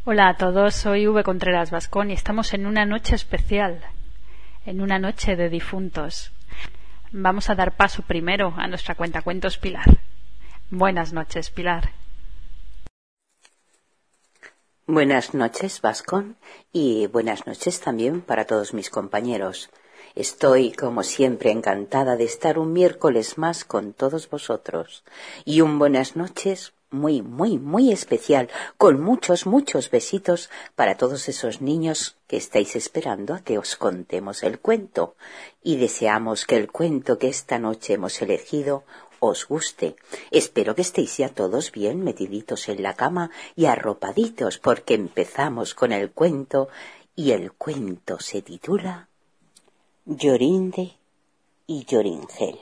Hola a todos, soy V. Contreras Bascón y estamos en una noche especial, en una noche de difuntos. Vamos a dar paso primero a nuestra cuentacuentos Pilar. Buenas noches, Pilar. Buenas noches, Bascón, y buenas noches también para todos mis compañeros. Estoy, como siempre, encantada de estar un miércoles más con todos vosotros. Y un buenas noches muy, muy, muy especial, con muchos, muchos besitos para todos esos niños que estáis esperando a que os contemos el cuento. Y deseamos que el cuento que esta noche hemos elegido os guste. Espero que estéis ya todos bien metiditos en la cama y arropaditos, porque empezamos con el cuento, y el cuento se titula Llorinde y Lloringel.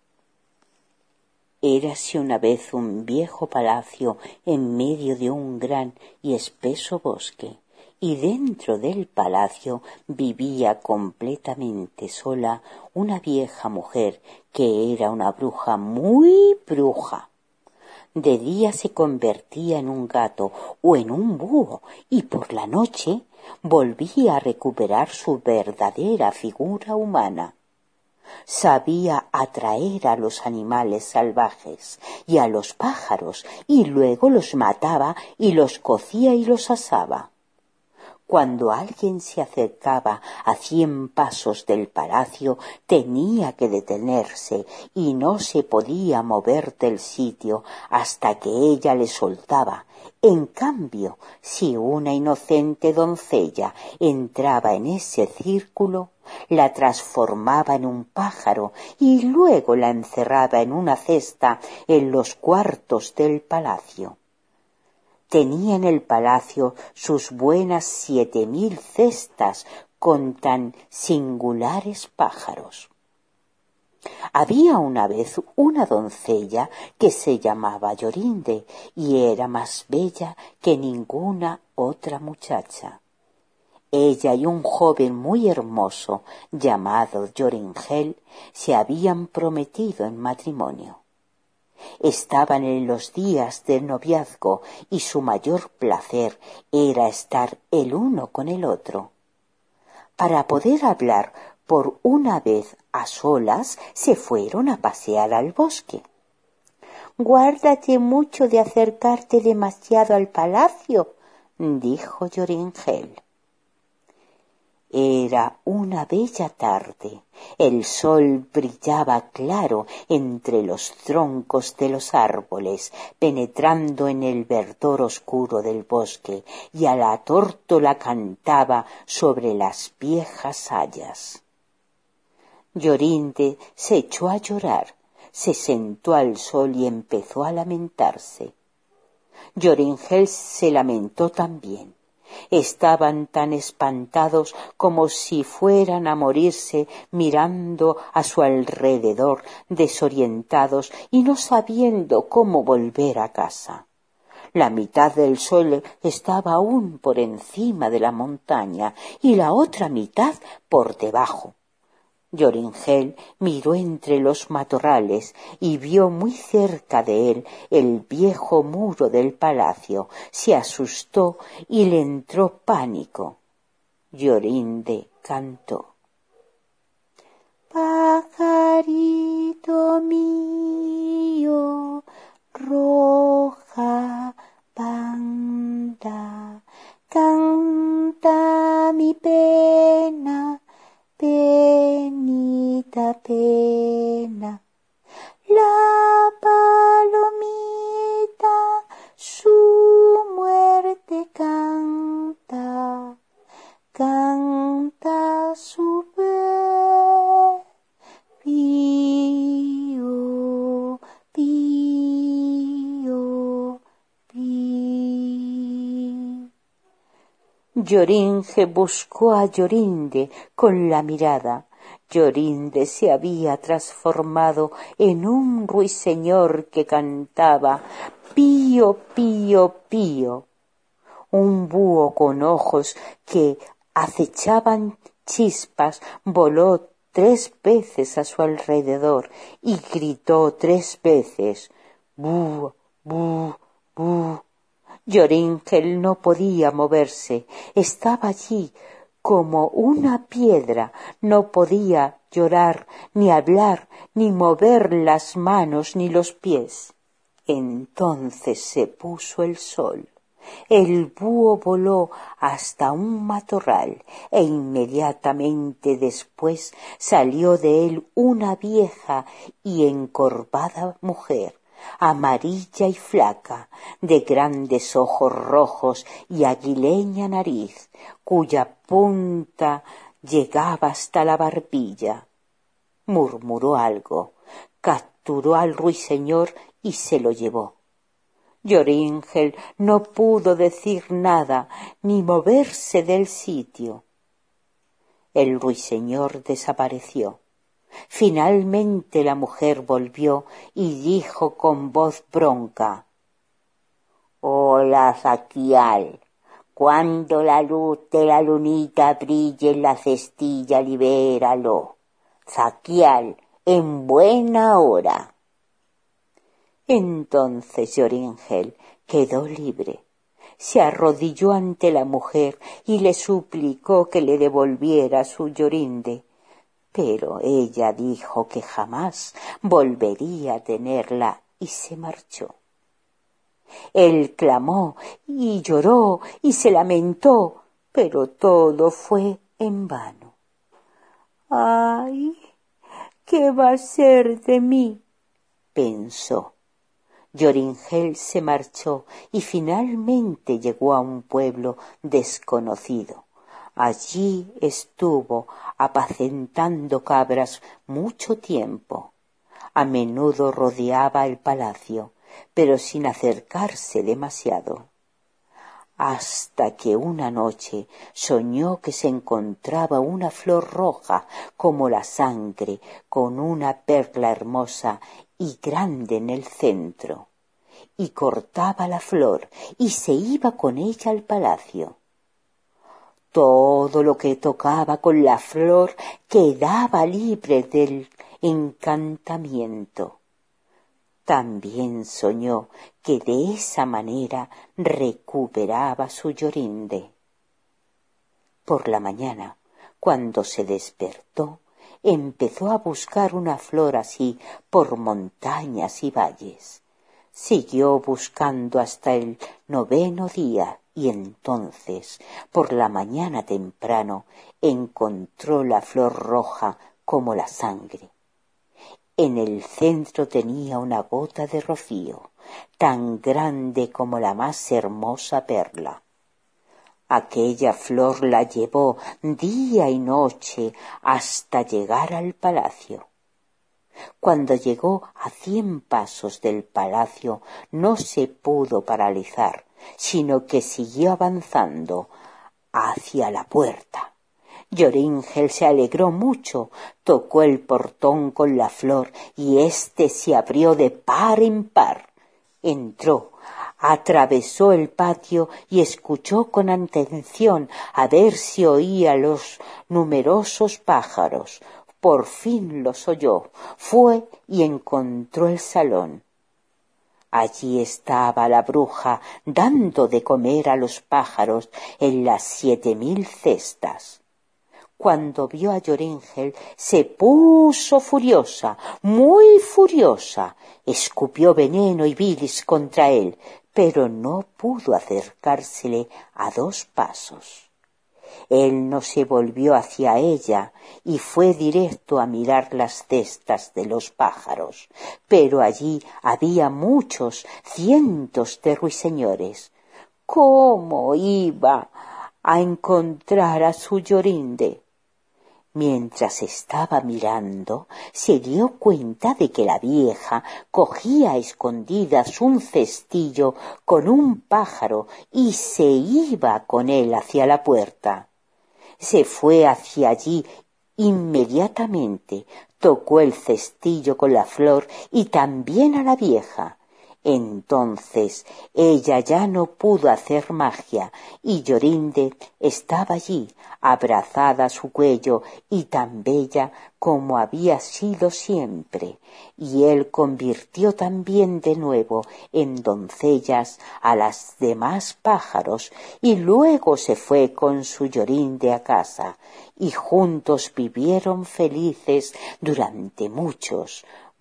Érase una vez un viejo palacio en medio de un gran y espeso bosque, y dentro del palacio vivía completamente sola una vieja mujer que era una bruja muy bruja. De día se convertía en un gato o en un búho, y por la noche volvía a recuperar su verdadera figura humana. Sabía atraer a los animales salvajes y a los pájaros, y luego los mataba y los cocía y los asaba. Cuando alguien se acercaba a 100 pasos del palacio, tenía que detenerse y no se podía mover del sitio hasta que ella le soltaba. En cambio, si una inocente doncella entraba en ese círculo, la transformaba en un pájaro y luego la encerraba en una cesta en los cuartos del palacio. Tenía en el palacio sus buenas 7.000 cestas con tan singulares pájaros. Había una vez una doncella que se llamaba Llorinde y era más bella que ninguna otra muchacha. Ella y un joven muy hermoso llamado Lloringel se habían prometido en matrimonio. Estaban en los días del noviazgo y su mayor placer era estar el uno con el otro. Para poder hablar por una vez a solas, se fueron a pasear al bosque. «Guárdate mucho de acercarte demasiado al palacio», dijo Lloringel. Era una bella tarde. El sol brillaba claro entre los troncos de los árboles, penetrando en el verdor oscuro del bosque, y a la tórtola cantaba sobre las viejas hayas. Llorinde se echó a llorar, se sentó al sol y empezó a lamentarse. Lloringel se lamentó también. Estaban tan espantados como si fueran a morirse, mirando a su alrededor, desorientados y no sabiendo cómo volver a casa. La mitad del sol estaba aún por encima de la montaña y la otra mitad por debajo. Lloringel miró entre los matorrales y vio muy cerca de él el viejo muro del palacio. Se asustó y le entró pánico. Llorinde cantó: «Pajarito mío, roja banda, canta mi pena, penita pena. La palomita su muerte canta, canta su vez. Pío, pío, pío». Lloringe buscó a Llorinde con la mirada. Llorinde se había transformado en un ruiseñor que cantaba «Pío, pío, pío». Un búho con ojos que acechaban chispas voló 3 veces a su alrededor y gritó 3 veces «Bú, bú, bú». Lloríngel no podía moverse, estaba allí como una piedra, no podía llorar, ni hablar, ni mover las manos ni los pies. Entonces se puso el sol. El búho voló hasta un matorral e inmediatamente después salió de él una vieja y encorvada mujer, amarilla y flaca, de grandes ojos rojos y aguileña nariz, cuya punta llegaba hasta la barbilla. Murmuró algo, capturó al ruiseñor y se lo llevó. Lloríngel no pudo decir nada ni moverse del sitio. El ruiseñor desapareció. Finalmente la mujer volvió y dijo con voz bronca: «Hola, Zaquial, cuando la luz de la lunita brille en la cestilla, libéralo. Zaquial, en buena hora». Entonces Lloríngel quedó libre. Se arrodilló ante la mujer y le suplicó que le devolviera su llorinde, pero ella dijo que jamás volvería a tenerla y se marchó. Él clamó y lloró y se lamentó, pero todo fue en vano. «¡Ay! ¿Qué va a ser de mí?», pensó. Lloríngel se marchó y finalmente llegó a un pueblo desconocido. Allí estuvo apacentando cabras mucho tiempo. A menudo rodeaba el palacio, pero sin acercarse demasiado. Hasta que una noche soñó que se encontraba una flor roja como la sangre, con una perla hermosa y grande en el centro, y cortaba la flor y se iba con ella al palacio. Todo lo que tocaba con la flor quedaba libre del encantamiento. También soñó que de esa manera recuperaba su llorinde. Por la mañana, cuando se despertó, empezó a buscar una flor así por montañas y valles. Siguió buscando hasta el 9º día y entonces, por la mañana temprano, encontró la flor roja como la sangre. En el centro tenía una gota de rocío, tan grande como la más hermosa perla. Aquella flor la llevó día y noche hasta llegar al palacio. Cuando llegó a 100 pasos del palacio no se pudo paralizar, sino que siguió avanzando hacia la puerta. Lloríngel se alegró mucho, tocó el portón con la flor y éste se abrió de par en par. Entró, atravesó el patio y escuchó con atención a ver si oía los numerosos pájaros. Por fin los oyó, fue y encontró el salón. Allí estaba la bruja dando de comer a los pájaros en las 7000 cestas. Cuando vio a Lloríngel se puso furiosa, muy furiosa, escupió veneno y bilis contra él, pero no pudo acercársele a 2 pasos. Él no se volvió hacia ella y fue directo a mirar las cestas de los pájaros, pero allí había muchos, cientos de ruiseñores. ¿Cómo iba a encontrar a su llorinde? Mientras estaba mirando, se dio cuenta de que la vieja cogía a escondidas un cestillo con un pájaro y se iba con él hacia la puerta. Se fue hacia allí inmediatamente, tocó el cestillo con la flor y también a la vieja. Entonces ella ya no pudo hacer magia y Llorinde estaba allí, abrazada a su cuello y tan bella como había sido siempre, y él convirtió también de nuevo en doncellas a las demás pájaros y luego se fue con su Llorinde a casa y juntos vivieron felices durante muchos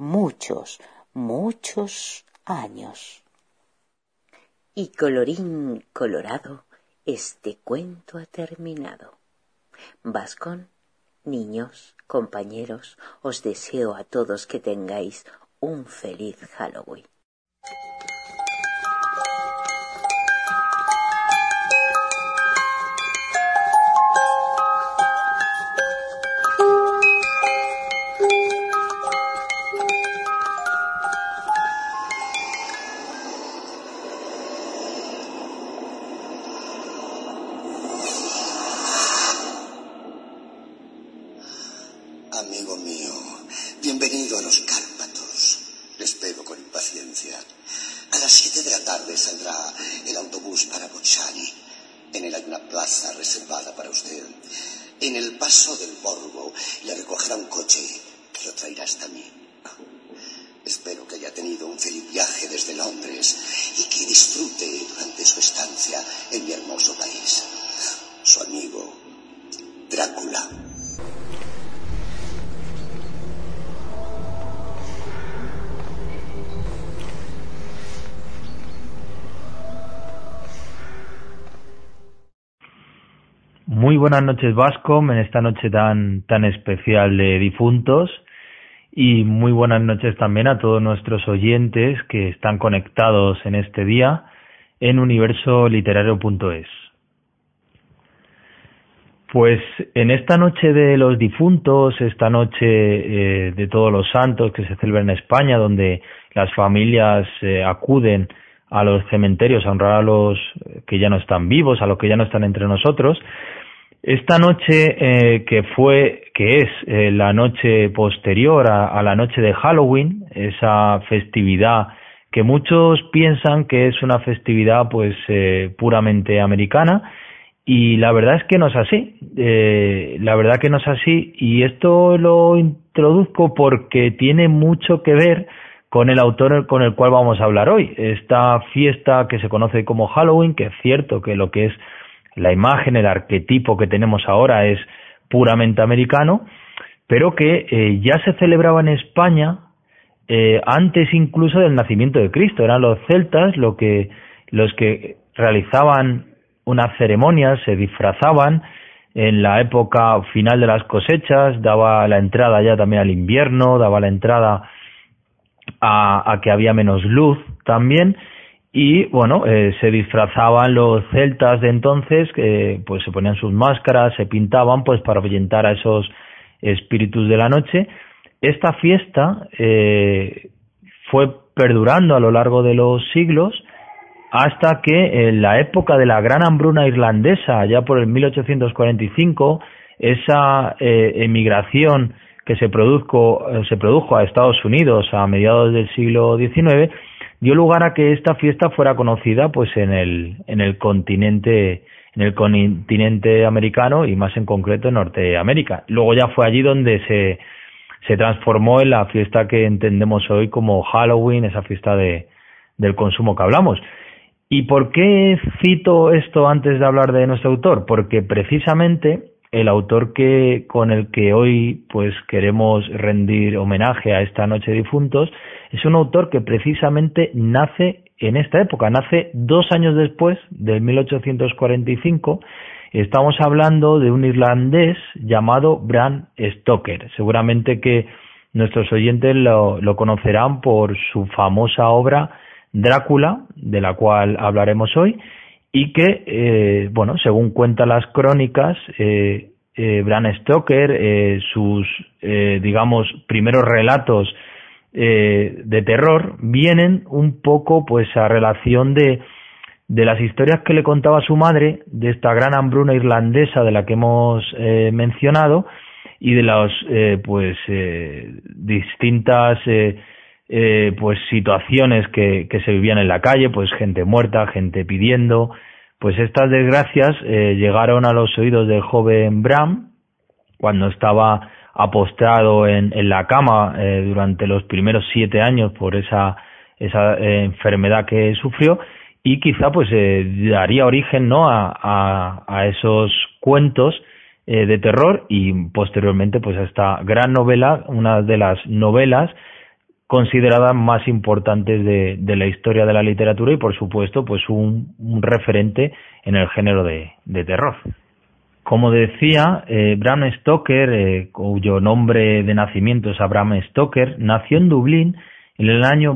años. Y colorín colorado, este cuento ha terminado. Vascón, niños, compañeros, os deseo a todos que tengáis un feliz Halloween. Amigo mío, bienvenido a los Cárpatos. Les espero con impaciencia. A las 7 de la tarde saldrá el autobús para Bochani. En él hay una plaza reservada para usted. En el paso del Borgo le recogerá un coche que lo traerá hasta mí. Espero que haya tenido un feliz viaje desde Londres y que disfrute durante su estancia en mi hermoso país. Su amigo, Drácula. Muy buenas noches, Bascom, en esta noche tan especial de difuntos, y muy buenas noches también a todos nuestros oyentes que están conectados en este día en universoliterario.es. Pues en esta noche de los difuntos, esta noche de todos los santos que se celebra en España, donde las familias acuden a los cementerios a honrar a los que ya no están vivos, a los que ya no están entre nosotros. Esta noche que es la noche posterior a la noche de Halloween, esa festividad que muchos piensan que es una festividad pues puramente americana, y la verdad es que no es así. Y esto lo introduzco porque tiene mucho que ver con el autor con el cual vamos a hablar hoy. Esta fiesta que se conoce como Halloween, que es cierto que lo que es la imagen, el arquetipo que tenemos ahora es puramente americano, pero que ya se celebraba en España antes incluso del nacimiento de Cristo. Eran los celtas los que realizaban unas ceremonias, se disfrazaban en la época final de las cosechas, daba la entrada ya también al invierno, daba la entrada a que había menos luz también. Y bueno, se disfrazaban los celtas de entonces, pues se ponían sus máscaras, se pintaban pues para ahuyentar a esos espíritus de la noche. Esta fiesta fue perdurando a lo largo de los siglos hasta que en la época de la gran hambruna irlandesa, ya por el 1845, esa emigración que se produjo a Estados Unidos a mediados del siglo XIX, dio lugar a que esta fiesta fuera conocida pues en el continente americano y más en concreto en Norteamérica. Luego ya fue allí donde se transformó en la fiesta que entendemos hoy como Halloween, esa fiesta del consumo que hablamos. ¿Y por qué cito esto antes de hablar de nuestro autor? Porque precisamente el autor con el que hoy pues queremos rendir homenaje a esta noche de difuntos es un autor que precisamente nace en esta época, nace 2 años después del 1845. Estamos hablando de un irlandés llamado Bram Stoker. Seguramente que nuestros oyentes lo conocerán por su famosa obra Drácula, de la cual hablaremos hoy, y que, según cuentan las crónicas, Bram Stoker, sus, primeros relatos de terror vienen un poco pues a relación de las historias que le contaba su madre, de esta gran hambruna irlandesa de la que hemos mencionado, y de las distintas pues situaciones que se vivían en la calle, pues gente muerta, gente pidiendo. Pues estas desgracias llegaron a los oídos del joven Bram cuando estaba apostrado en la cama durante los primeros 7 años por esa enfermedad que sufrió, y quizá pues daría origen, ¿no?, a esos cuentos de terror, y posteriormente pues a esta gran novela, una de las novelas consideradas más importantes de la historia de la literatura, y por supuesto pues un referente en el género de terror. Como decía, Bram Stoker, cuyo nombre de nacimiento es Bram Stoker, nació en Dublín en el año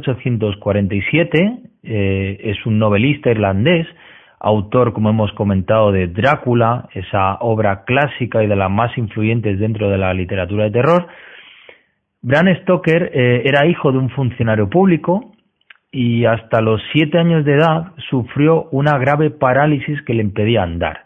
1847, es un novelista irlandés, autor, como hemos comentado, de Drácula, esa obra clásica y de las más influyentes dentro de la literatura de terror. Bram Stoker era hijo de un funcionario público y hasta los 7 años de edad sufrió una grave parálisis que le impedía andar.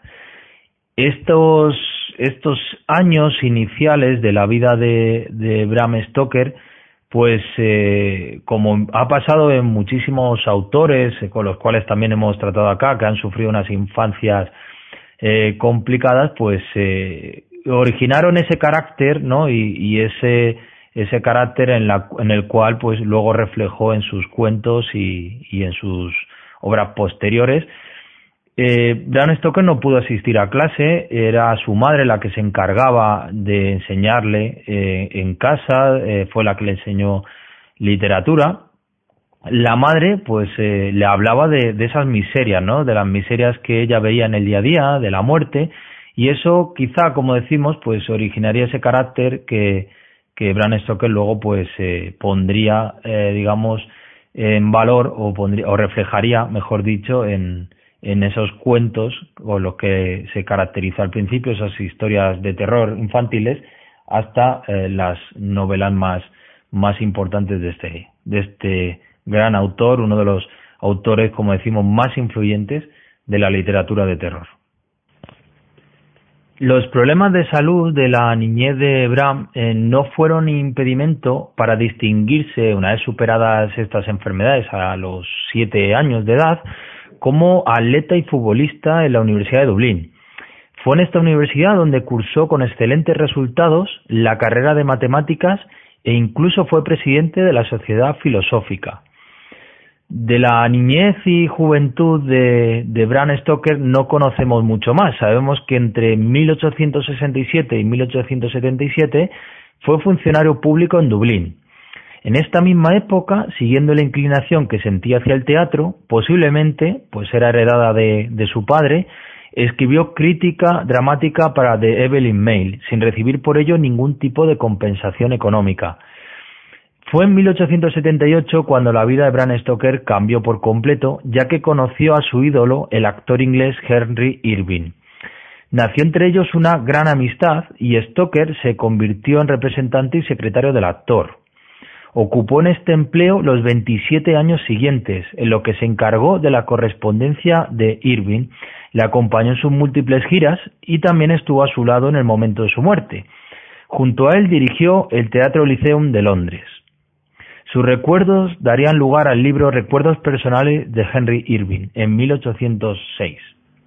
Estos años iniciales de la vida de Bram Stoker, pues como ha pasado en muchísimos autores con los cuales también hemos tratado acá, que han sufrido unas infancias complicadas, pues originaron ese carácter, ¿no? Y ese carácter en el cual pues luego reflejó en sus cuentos y en sus obras posteriores. Bram Stoker no pudo asistir a clase, era su madre la que se encargaba de enseñarle en casa, fue la que le enseñó literatura. La madre pues le hablaba de esas miserias, ¿no?, de las miserias que ella veía en el día a día, de la muerte, y eso quizá, como decimos, pues originaría ese carácter que Bram Stoker luego pues pondría, digamos, en valor, o reflejaría, mejor dicho, en esos cuentos con los que se caracteriza al principio, esas historias de terror infantiles, hasta las novelas más importantes de este gran autor, uno de los autores, como decimos, más influyentes de la literatura de terror. Los problemas de salud de la niñez de Bram no fueron impedimento para distinguirse, una vez superadas estas enfermedades a los 7 años de edad, como atleta y futbolista en la Universidad de Dublín. Fue en esta universidad donde cursó con excelentes resultados la carrera de matemáticas e incluso fue presidente de la Sociedad Filosófica. De la niñez y juventud de Bram Stoker no conocemos mucho más. Sabemos que entre 1867 y 1877 fue funcionario público en Dublín. En esta misma época, siguiendo la inclinación que sentía hacia el teatro, posiblemente, pues era heredada de su padre, escribió crítica dramática para The Evening Mail, sin recibir por ello ningún tipo de compensación económica. Fue en 1878 cuando la vida de Bram Stoker cambió por completo, ya que conoció a su ídolo, el actor inglés Henry Irving. Nació entre ellos una gran amistad y Stoker se convirtió en representante y secretario del actor. Ocupó en este empleo los 27 años siguientes, en lo que se encargó de la correspondencia de Irving, le acompañó en sus múltiples giras y también estuvo a su lado en el momento de su muerte. Junto a él dirigió el Teatro Lyceum de Londres. Sus recuerdos darían lugar al libro Recuerdos personales de Henry Irving, en 1806.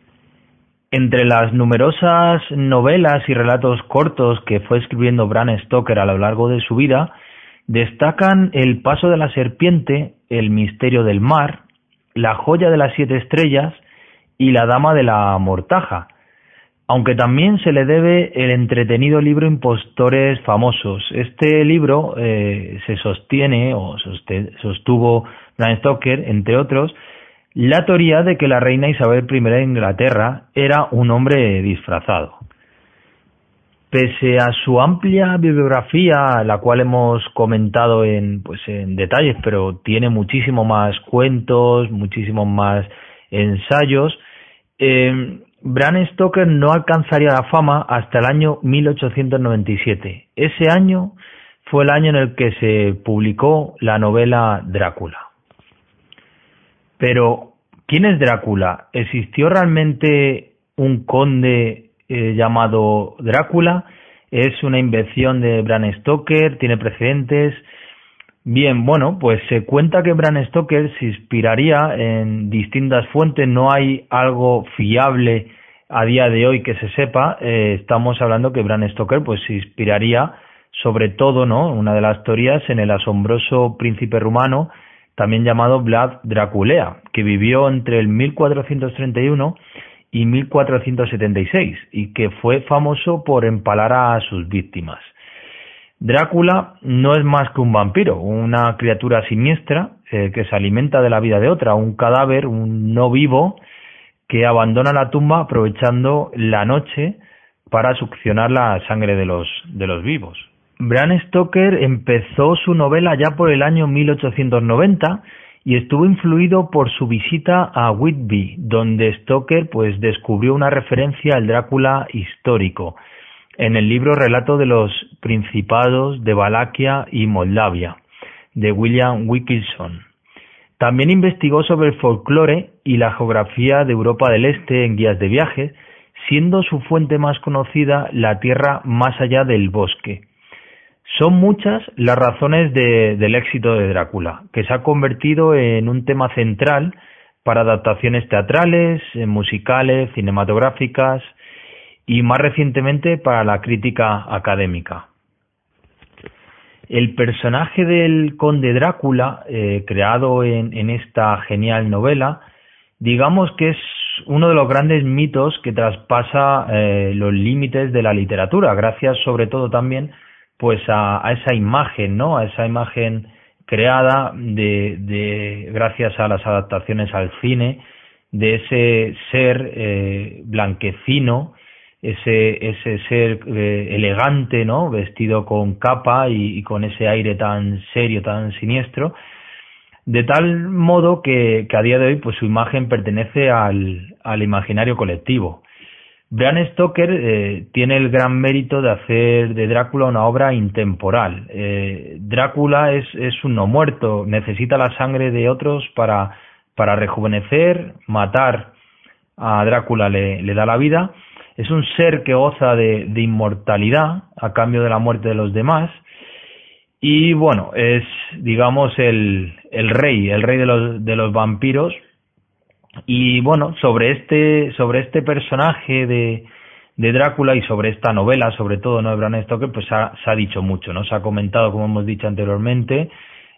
Entre las numerosas novelas y relatos cortos que fue escribiendo Bram Stoker a lo largo de su vida, destacan El paso de la serpiente, El misterio del mar, La joya de las 7 estrellas y La dama de la mortaja, aunque también se le debe el entretenido libro Impostores famosos. Este libro se sostiene, o sostuvo Bram Stoker, entre otros, la teoría de que la reina Isabel I de Inglaterra era un hombre disfrazado. Pese a su amplia bibliografía, la cual hemos comentado en detalles, pero tiene muchísimo más cuentos, muchísimos más ensayos, Bram Stoker no alcanzaría la fama hasta el año 1897. Ese año fue el año en el que se publicó la novela Drácula. Pero, ¿quién es Drácula? ¿Existió realmente un conde llamado Drácula? ¿Es una invención de Bram Stoker? ¿Tiene precedentes? Bien, bueno, pues se cuenta que Bram Stoker se inspiraría en distintas fuentes, no hay algo fiable a día de hoy que se sepa. Estamos hablando que Bram Stoker pues se inspiraría sobre todo, ¿no?, una de las teorías, en el asombroso príncipe rumano, también llamado Vlad Dracula, que vivió entre el 1431 y 1476 y que fue famoso por empalar a sus víctimas. Drácula no es más que un vampiro, una criatura siniestra que se alimenta de la vida de otra, un cadáver, un no vivo que abandona la tumba aprovechando la noche para succionar la sangre de los vivos. Bram Stoker empezó su novela ya por el año 1890 y estuvo influido por su visita a Whitby, donde Stoker pues descubrió una referencia al Drácula histórico en el libro Relato de los Principados de Valaquia y Moldavia, de William Wilkinson. También investigó sobre el folclore y la geografía de Europa del Este en guías de viaje, siendo su fuente más conocida La Tierra más allá del bosque. Son muchas las razones del éxito de Drácula, que se ha convertido en un tema central para adaptaciones teatrales, musicales, cinematográficas y más recientemente para la crítica académica. El personaje del conde Drácula, creado en esta genial novela, digamos que es uno de los grandes mitos que traspasa los límites de la literatura, gracias sobre todo también pues a esa imagen, ¿no?, a esa imagen creada gracias a las adaptaciones al cine, de ese ser blanquecino, ese ser elegante, ¿no?, vestido con capa y con ese aire tan serio, tan siniestro, de tal modo que a día de hoy pues su imagen pertenece al imaginario colectivo. Bram Stoker tiene el gran mérito de hacer de Drácula una obra intemporal. Drácula es un no muerto, necesita la sangre de otros para rejuvenecer, matar a Drácula le da la vida. Es un ser que goza de inmortalidad a cambio de la muerte de los demás. Y bueno, es, digamos, el rey de los vampiros. Y bueno, sobre este personaje de Drácula y sobre esta novela, sobre todo, ¿no?, de Bram Stoker, pues se ha dicho mucho, ¿no? Se ha comentado, como hemos dicho anteriormente,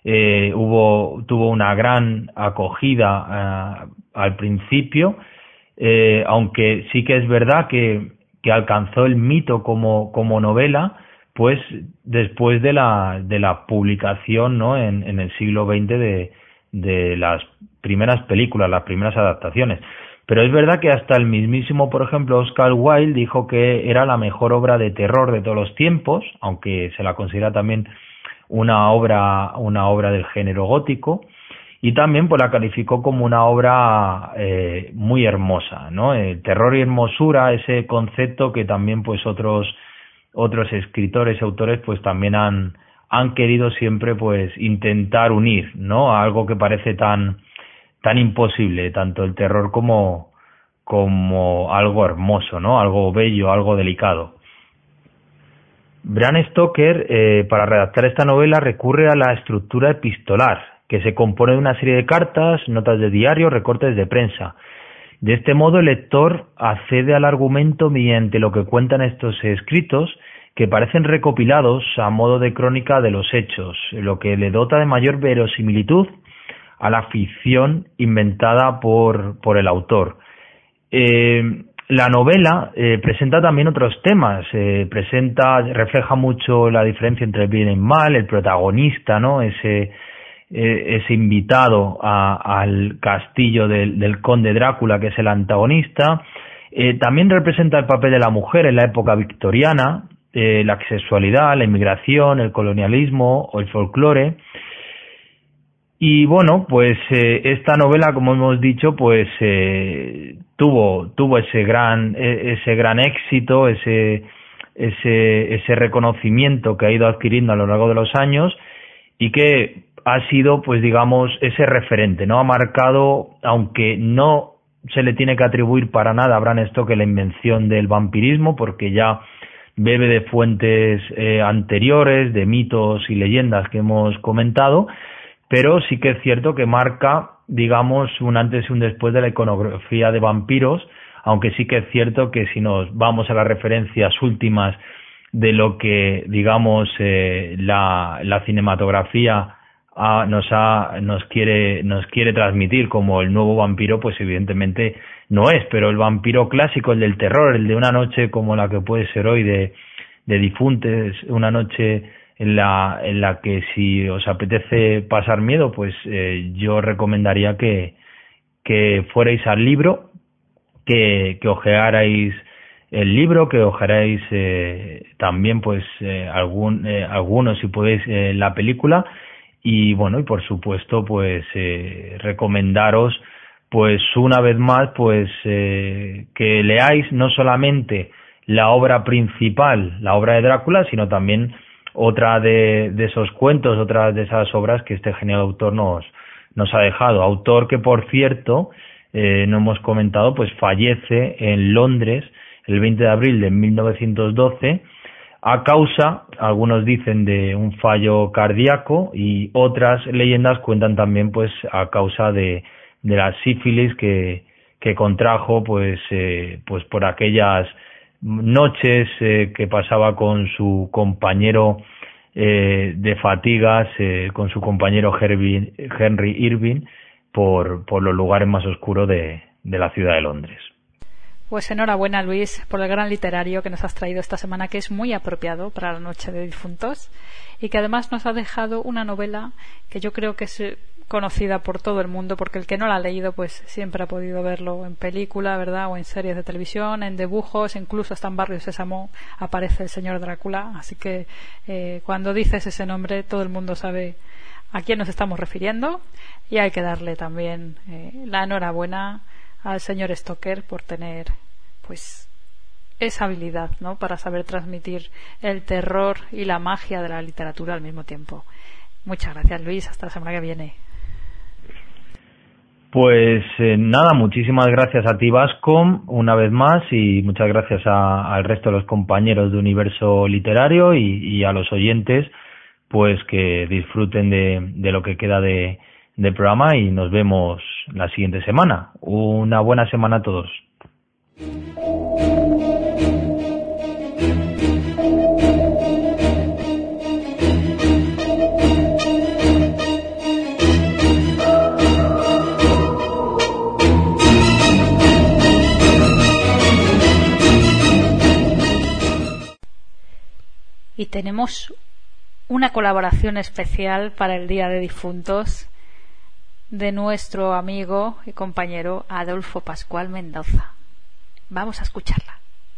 tuvo una gran acogida al principio, aunque sí que es verdad que alcanzó el mito como novela, pues después de la publicación, ¿no?, en el siglo XX de las primeras películas, las primeras adaptaciones. Pero es verdad que hasta el mismísimo, por ejemplo, Oscar Wilde dijo que era la mejor obra de terror de todos los tiempos, aunque se la considera también una obra del género gótico, y también pues la calificó como una obra muy hermosa, ¿no? El terror y hermosura, ese concepto que también pues otros escritores y autores pues también han querido siempre pues intentar unir, ¿no?, a algo que parece tan imposible, tanto el terror como algo hermoso, ¿no?, algo bello, algo delicado. Bram Stoker, para redactar esta novela, recurre a la estructura epistolar, que se compone de una serie de cartas, notas de diario, recortes de prensa. De este modo, el lector accede al argumento mediante lo que cuentan estos escritos, que parecen recopilados a modo de crónica de los hechos, lo que le dota de mayor verosimilitud a la ficción inventada por el autor. La novela presenta también otros temas, refleja mucho la diferencia entre el bien y el mal, el protagonista, ¿no?, ese invitado al castillo del conde Drácula, que es el antagonista. También representa el papel de la mujer en la época victoriana, la sexualidad, la inmigración, el colonialismo o el folclore. Y bueno, pues esta novela, como hemos dicho, pues tuvo ese gran éxito, ese reconocimiento que ha ido adquiriendo a lo largo de los años y que ha sido, pues digamos, ese referente, ¿no? Ha marcado, aunque no se le tiene que atribuir para nada a Bram Stoker la invención del vampirismo, porque ya bebe de fuentes anteriores, de mitos y leyendas que hemos comentado, pero sí que es cierto que marca, digamos, un antes y un después de la iconografía de vampiros, aunque sí que es cierto que si nos vamos a las referencias últimas de lo que, digamos, la cinematografía nos quiere transmitir como el nuevo vampiro, pues evidentemente no es, pero el vampiro clásico, el del terror, el de una noche como la que puede ser hoy de difuntos, una noche en la que si os apetece pasar miedo, pues yo recomendaría que fuerais al libro, que ojearais el libro, que ojearais también pues algunos si podéis la película, y bueno, y por supuesto pues recomendaros pues una vez más pues que leáis no solamente la obra principal, la obra de Drácula, sino también otra de esos cuentos, otra de esas obras que este genial autor nos ha dejado. Autor que, por cierto, no hemos comentado, pues fallece en Londres el 20 de abril de 1912 a causa, algunos dicen, de un fallo cardíaco, y otras leyendas cuentan también pues a causa de la sífilis que contrajo pues por aquellas noches que pasaba con su compañero de fatigas, con su compañero Henry Irving por los lugares más oscuros de la ciudad de Londres. Pues enhorabuena, Luis, por el gran literario que nos has traído esta semana, que es muy apropiado para la Noche de Difuntos y que además nos ha dejado una novela que yo creo que es conocida por todo el mundo, porque el que no la ha leído pues siempre ha podido verlo en película, ¿verdad?, o en series de televisión, en dibujos, incluso hasta en Barrio Sésamo aparece el señor Drácula, así que cuando dices ese nombre todo el mundo sabe a quién nos estamos refiriendo, y hay que darle también la enhorabuena al señor Stoker por tener pues esa habilidad, ¿no?, para saber transmitir el terror y la magia de la literatura al mismo tiempo. Muchas gracias, Luis, hasta la semana que viene. Pues nada, muchísimas gracias a ti, Bascom, una vez más, y muchas gracias al resto de los compañeros de Universo Literario y a los oyentes, pues que disfruten de lo que queda del programa, y nos vemos la siguiente semana. Una buena semana a todos. Y tenemos una colaboración especial para el Día de Difuntos de nuestro amigo y compañero Adolfo Pascual Mendoza. Vamos a escucharla.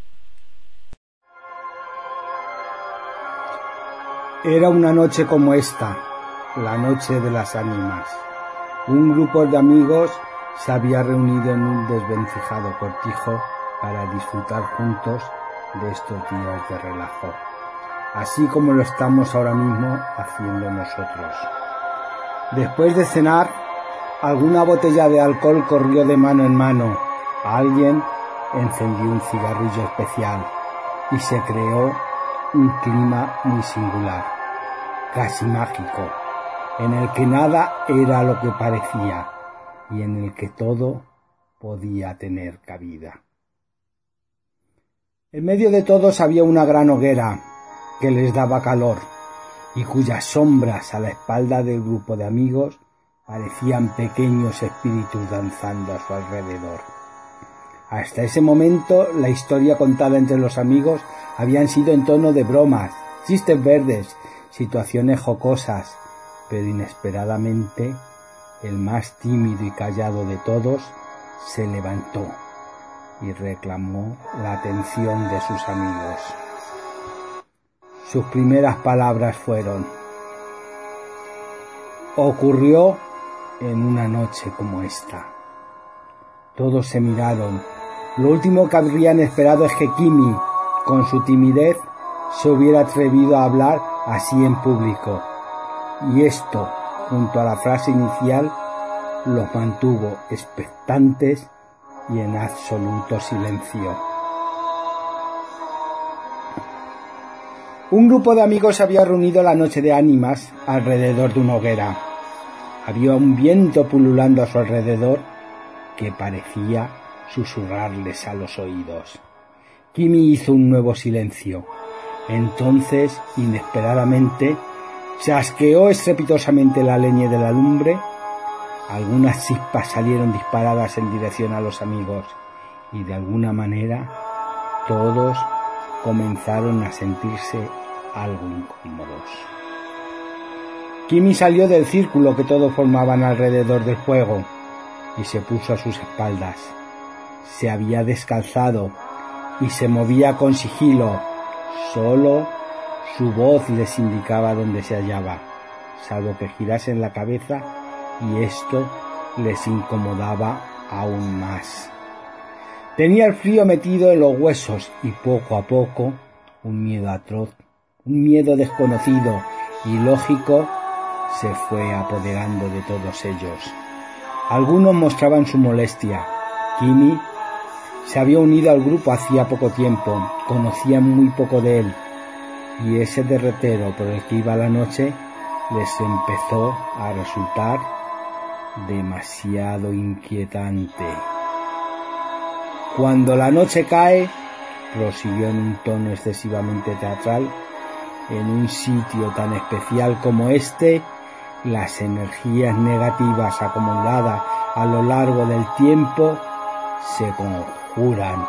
Era una noche como esta, la noche de las ánimas. Un grupo de amigos se había reunido en un desvencijado cortijo para disfrutar juntos de estos días de relajo, así como lo estamos ahora mismo haciendo nosotros. Después de cenar, alguna botella de alcohol corrió de mano en mano. Alguien encendió un cigarrillo especial y se creó un clima muy singular, casi mágico, en el que nada era lo que parecía y en el que todo podía tener cabida. En medio de todos había una gran hoguera que les daba calor y cuyas sombras a la espalda del grupo de amigos parecían pequeños espíritus danzando a su alrededor. Hasta ese momento la historia contada entre los amigos habían sido en tono de bromas, chistes verdes, situaciones jocosas, pero inesperadamente el más tímido y callado de todos se levantó y reclamó la atención de sus amigos. Sus primeras palabras fueron: ocurrió en una noche como esta. Todos se miraron. Lo último que habrían esperado es que Kimi, con su timidez, se hubiera atrevido a hablar así en público. Y esto, junto a la frase inicial, los mantuvo expectantes y en absoluto silencio. Un grupo de amigos se había reunido la noche de ánimas alrededor de una hoguera. Había un viento pululando a su alrededor que parecía susurrarles a los oídos. Kimi hizo un nuevo silencio. Entonces, inesperadamente, chasqueó estrepitosamente la leña de la lumbre. Algunas chispas salieron disparadas en dirección a los amigos y de alguna manera todos comenzaron a sentirse algo incómodos. Kimi salió del círculo que todos formaban alrededor del fuego y se puso a sus espaldas. Se había descalzado y se movía con sigilo. Solo su voz les indicaba dónde se hallaba, salvo que girasen la cabeza, y esto les incomodaba aún más. Tenía el frío metido en los huesos y poco a poco un miedo atroz, un miedo desconocido y lógico se fue apoderando de todos ellos. Algunos mostraban su molestia. Kimi se había unido al grupo hacía poco tiempo, conocía muy poco de él, y ese derrotero por el que iba la noche les empezó a resultar demasiado inquietante. Cuando la noche cae, prosiguió en un tono excesivamente teatral, en un sitio tan especial como este, las energías negativas acumuladas a lo largo del tiempo se conjuran.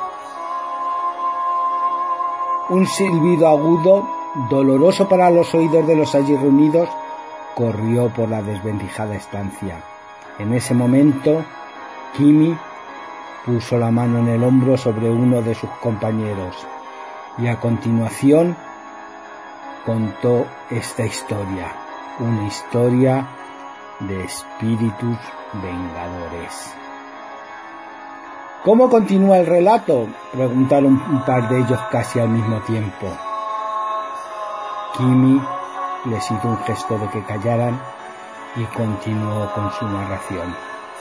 Un silbido agudo, doloroso para los oídos de los allí reunidos, corrió por la desvencijada estancia. En ese momento, Kimi puso la mano en el hombro sobre uno de sus compañeros y a continuación contó esta historia, una historia de espíritus vengadores. ¿Cómo continúa el relato?, preguntaron un par de ellos casi al mismo tiempo. Kimi les hizo un gesto de que callaran y continuó con su narración.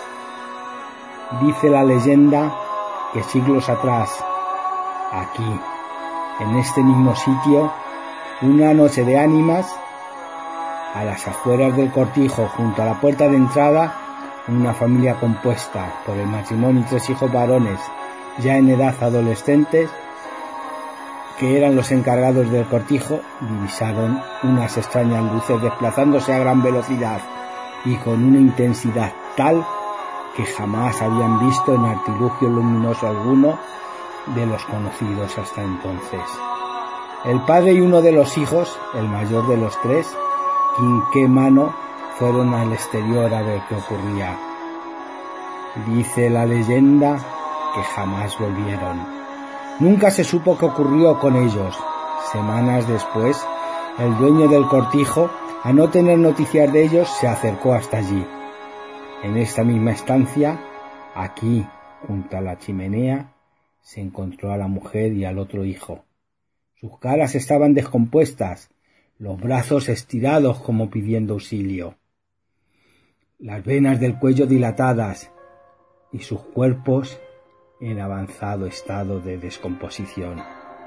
Dice la leyenda que siglos atrás, aquí, en este mismo sitio, una noche de ánimas, a las afueras del cortijo, junto a la puerta de entrada, una familia compuesta por el matrimonio y 3 hijos varones ya en edad adolescentes, que eran los encargados del cortijo, divisaron unas extrañas luces desplazándose a gran velocidad y con una intensidad tal que jamás habían visto en artilugio luminoso alguno de los conocidos hasta entonces. El padre y uno de los hijos, el mayor de los 3, quinqué mano, fueron al exterior a ver qué ocurría. Dice la leyenda que jamás volvieron. Nunca se supo qué ocurrió con ellos. Semanas después, el dueño del cortijo, a no tener noticias de ellos, se acercó hasta allí. En esta misma estancia, aquí, junto a la chimenea, se encontró a la mujer y al otro hijo. Sus caras estaban descompuestas, los brazos estirados como pidiendo auxilio, las venas del cuello dilatadas y sus cuerpos en avanzado estado de descomposición.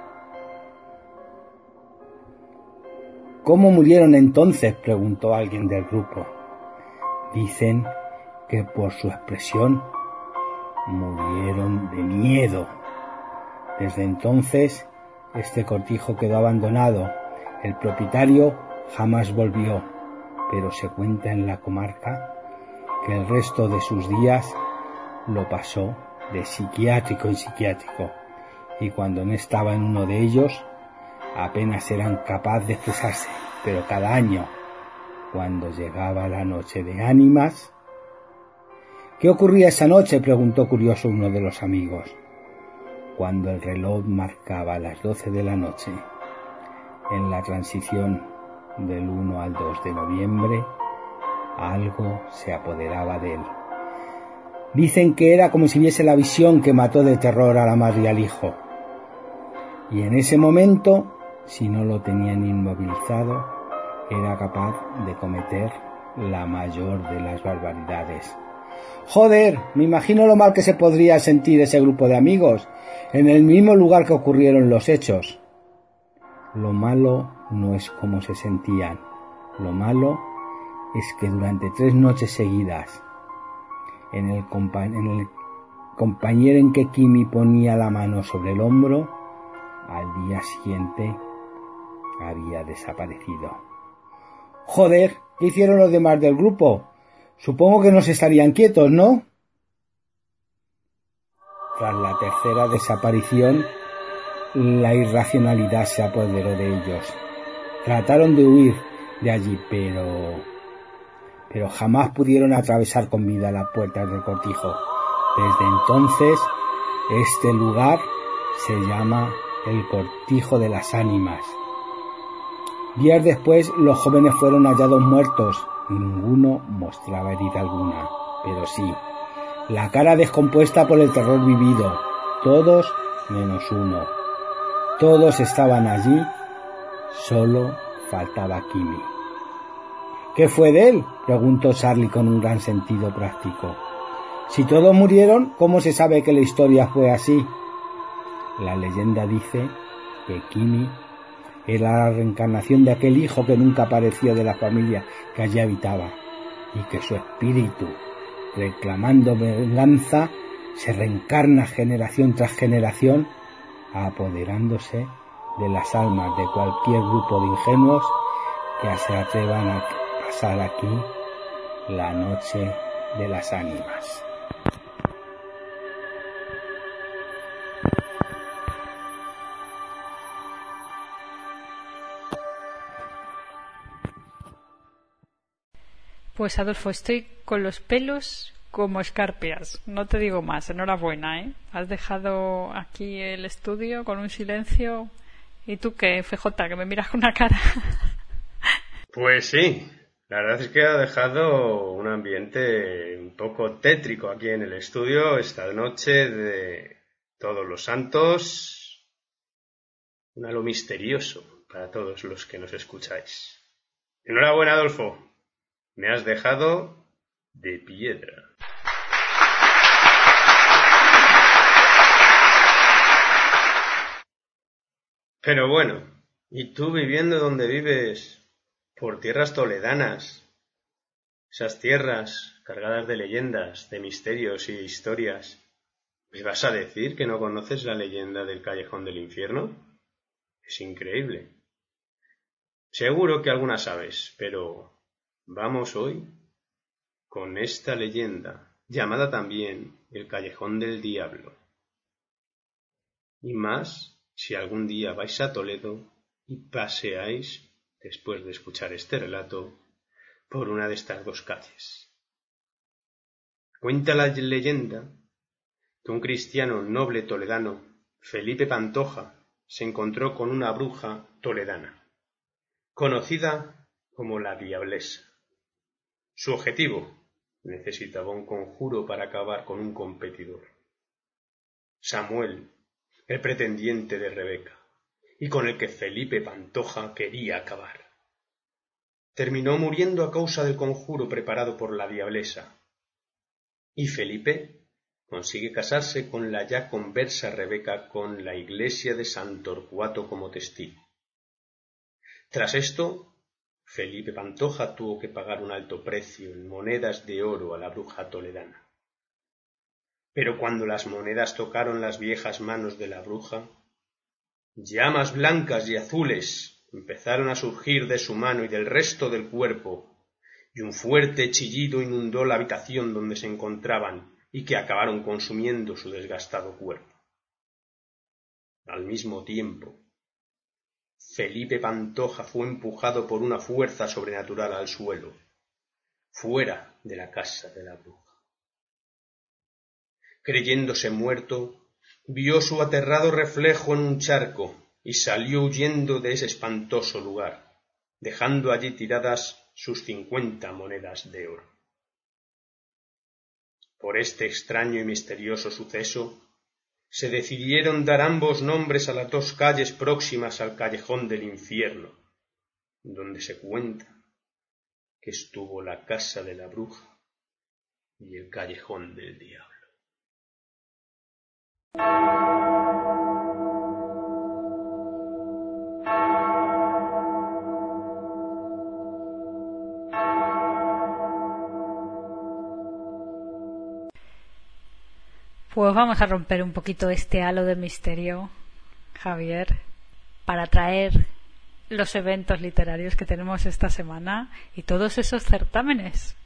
¿Cómo murieron entonces?, preguntó alguien del grupo. Dicen que por su expresión murieron de miedo. Desde entonces este cortijo quedó abandonado. El propietario jamás volvió, pero se cuenta en la comarca que el resto de sus días lo pasó de psiquiátrico en psiquiátrico, y cuando no estaba en uno de ellos apenas eran capaces de expresarse, pero cada año, cuando llegaba la noche de ánimas... ¿Qué ocurría esa noche?, preguntó curioso uno de los amigos. Cuando el reloj marcaba las 12 de la noche, en la transición del 1 al 2 de noviembre, algo se apoderaba de él. Dicen que era como si viese la visión que mató de terror a la madre y al hijo. Y en ese momento, si no lo tenían inmovilizado, era capaz de cometer la mayor de las barbaridades. Joder, me imagino lo mal que se podría sentir ese grupo de amigos, en el mismo lugar que ocurrieron los hechos. Lo malo no es cómo se sentían. Lo malo es que durante 3 noches seguidas, en el compañero en que Kimi ponía la mano sobre el hombro, al día siguiente había desaparecido. Joder, ¿qué hicieron los demás del grupo? Supongo que no se estarían quietos, ¿no? Tras la tercera desaparición, la irracionalidad se apoderó de ellos. Trataron de huir de allí, pero jamás pudieron atravesar con vida las puertas del cortijo. Desde entonces, este lugar se llama el Cortijo de las Ánimas. Días después, los jóvenes fueron hallados muertos. Ninguno mostraba herida alguna, pero sí, la cara descompuesta por el terror vivido. Todos menos uno. Todos estaban allí, solo faltaba Kimi. ¿Qué fue de él?, preguntó Charlie con un gran sentido práctico. Si todos murieron, ¿cómo se sabe que la historia fue así? La leyenda dice que Kimi era la reencarnación de aquel hijo que nunca apareció de la familia que allí habitaba, y que su espíritu, reclamando venganza, se reencarna generación tras generación, apoderándose de las almas de cualquier grupo de ingenuos que se atrevan a pasar aquí la noche de las ánimas. Pues Adolfo, estoy con los pelos como escarpias. No te digo más. Enhorabuena, ¿eh? Has dejado aquí el estudio con un silencio. ¿Y tú qué, FJ, que me miras con una cara? Pues sí, la verdad es que ha dejado un ambiente un poco tétrico aquí en el estudio esta noche de Todos los Santos. Un halo misterioso para todos los que nos escucháis. Enhorabuena, Adolfo. Me has dejado de piedra. Pero bueno, ¿y tú viviendo donde vives, por tierras toledanas? Esas tierras cargadas de leyendas, de misterios y de historias. ¿Me vas a decir que no conoces la leyenda del Callejón del Infierno? Es increíble. Seguro que alguna sabes, pero vamos hoy con esta leyenda, llamada también el Callejón del Diablo. Y más si algún día vais a Toledo y paseáis, después de escuchar este relato, por una de estas dos calles. Cuenta la leyenda que un cristiano noble toledano, Felipe Pantoja, se encontró con una bruja toledana, conocida como la Diablesa. Su objetivo: necesitaba un conjuro para acabar con un competidor, Samuel, el pretendiente de Rebeca, y con el que Felipe Pantoja quería acabar. Terminó muriendo a causa del conjuro preparado por la Diablesa, y Felipe consigue casarse con la ya conversa Rebeca con la iglesia de San Torcuato como testigo. Tras esto, Felipe Pantoja tuvo que pagar un alto precio en monedas de oro a la bruja toledana. Pero cuando las monedas tocaron las viejas manos de la bruja, llamas blancas y azules empezaron a surgir de su mano y del resto del cuerpo, y un fuerte chillido inundó la habitación donde se encontraban y que acabaron consumiendo su desgastado cuerpo. Al mismo tiempo, Felipe Pantoja fue empujado por una fuerza sobrenatural al suelo, fuera de la casa de la bruja. Creyéndose muerto, vio su aterrado reflejo en un charco y salió huyendo de ese espantoso lugar, dejando allí tiradas sus 50 monedas de oro. Por este extraño y misterioso suceso, se decidieron dar ambos nombres a las dos calles próximas al Callejón del Infierno, donde se cuenta que estuvo la casa de la bruja y el Callejón del Diablo. Pues vamos a romper un poquito este halo de misterio, Javier, para traer los eventos literarios que tenemos esta semana y todos esos certámenes.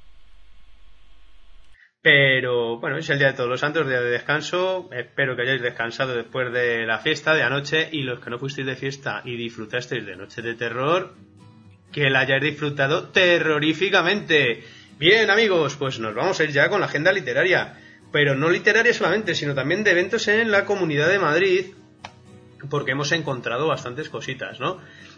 Pero bueno, es el Día de Todos los Santos, día de descanso. Espero que hayáis descansado después de la fiesta de anoche, y los que no fuisteis de fiesta y disfrutasteis de Noche de Terror, que la hayáis disfrutado terroríficamente. Bien, amigos, pues nos vamos a ir ya con la agenda literaria, pero no literaria solamente, sino también de eventos en la Comunidad de Madrid, porque hemos encontrado bastantes cositas, ¿no?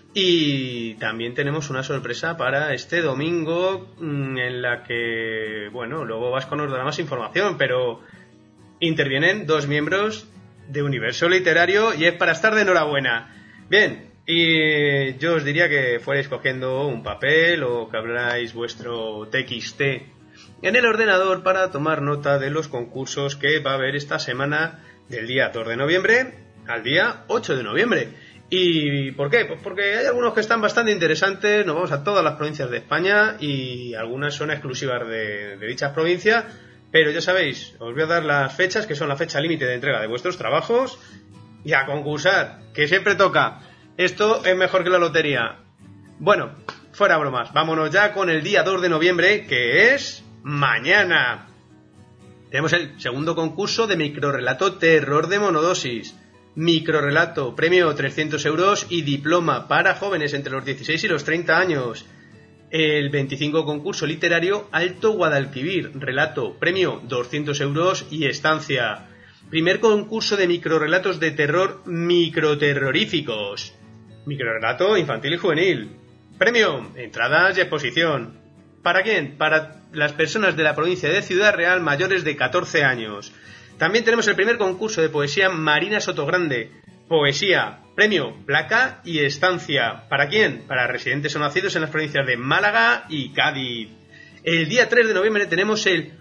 Y también tenemos una sorpresa para este domingo, en la que, bueno, luego Vasco nos dará más información, pero intervienen 2 miembros de Universo Literario y es para estar de enhorabuena. Bien, y yo os diría que fuerais cogiendo un papel o que abráis vuestro TXT en el ordenador para tomar nota de los concursos que va a haber esta semana del día 2 de noviembre al día 8 de noviembre. ¿Y por qué? Pues porque hay algunos que están bastante interesantes. Nos vamos a todas las provincias de España y algunas son exclusivas de dichas provincias, pero ya sabéis, os voy a dar las fechas, que son la fecha límite de entrega de vuestros trabajos, y a concursar, que siempre toca. Esto es mejor que la lotería. Bueno, fuera bromas, vámonos ya con el día 2 de noviembre, que es mañana. Tenemos el segundo concurso de microrrelato Terror de Monodosis. Microrrelato, premio 300 euros y diploma para jóvenes entre los 16 y los 30 años. El 25 concurso literario Alto Guadalquivir, relato, premio 200 euros y estancia. Primer concurso de microrrelatos de terror microterroríficos. Microrrelato infantil y juvenil. Premio, entradas y exposición. ¿Para quién? Para las personas de la provincia de Ciudad Real mayores de 14 años. También tenemos el primer concurso de poesía Marina Sotogrande. Poesía, premio, placa y estancia. ¿Para quién? Para residentes o nacidos en las provincias de Málaga y Cádiz. El día 3 de noviembre tenemos el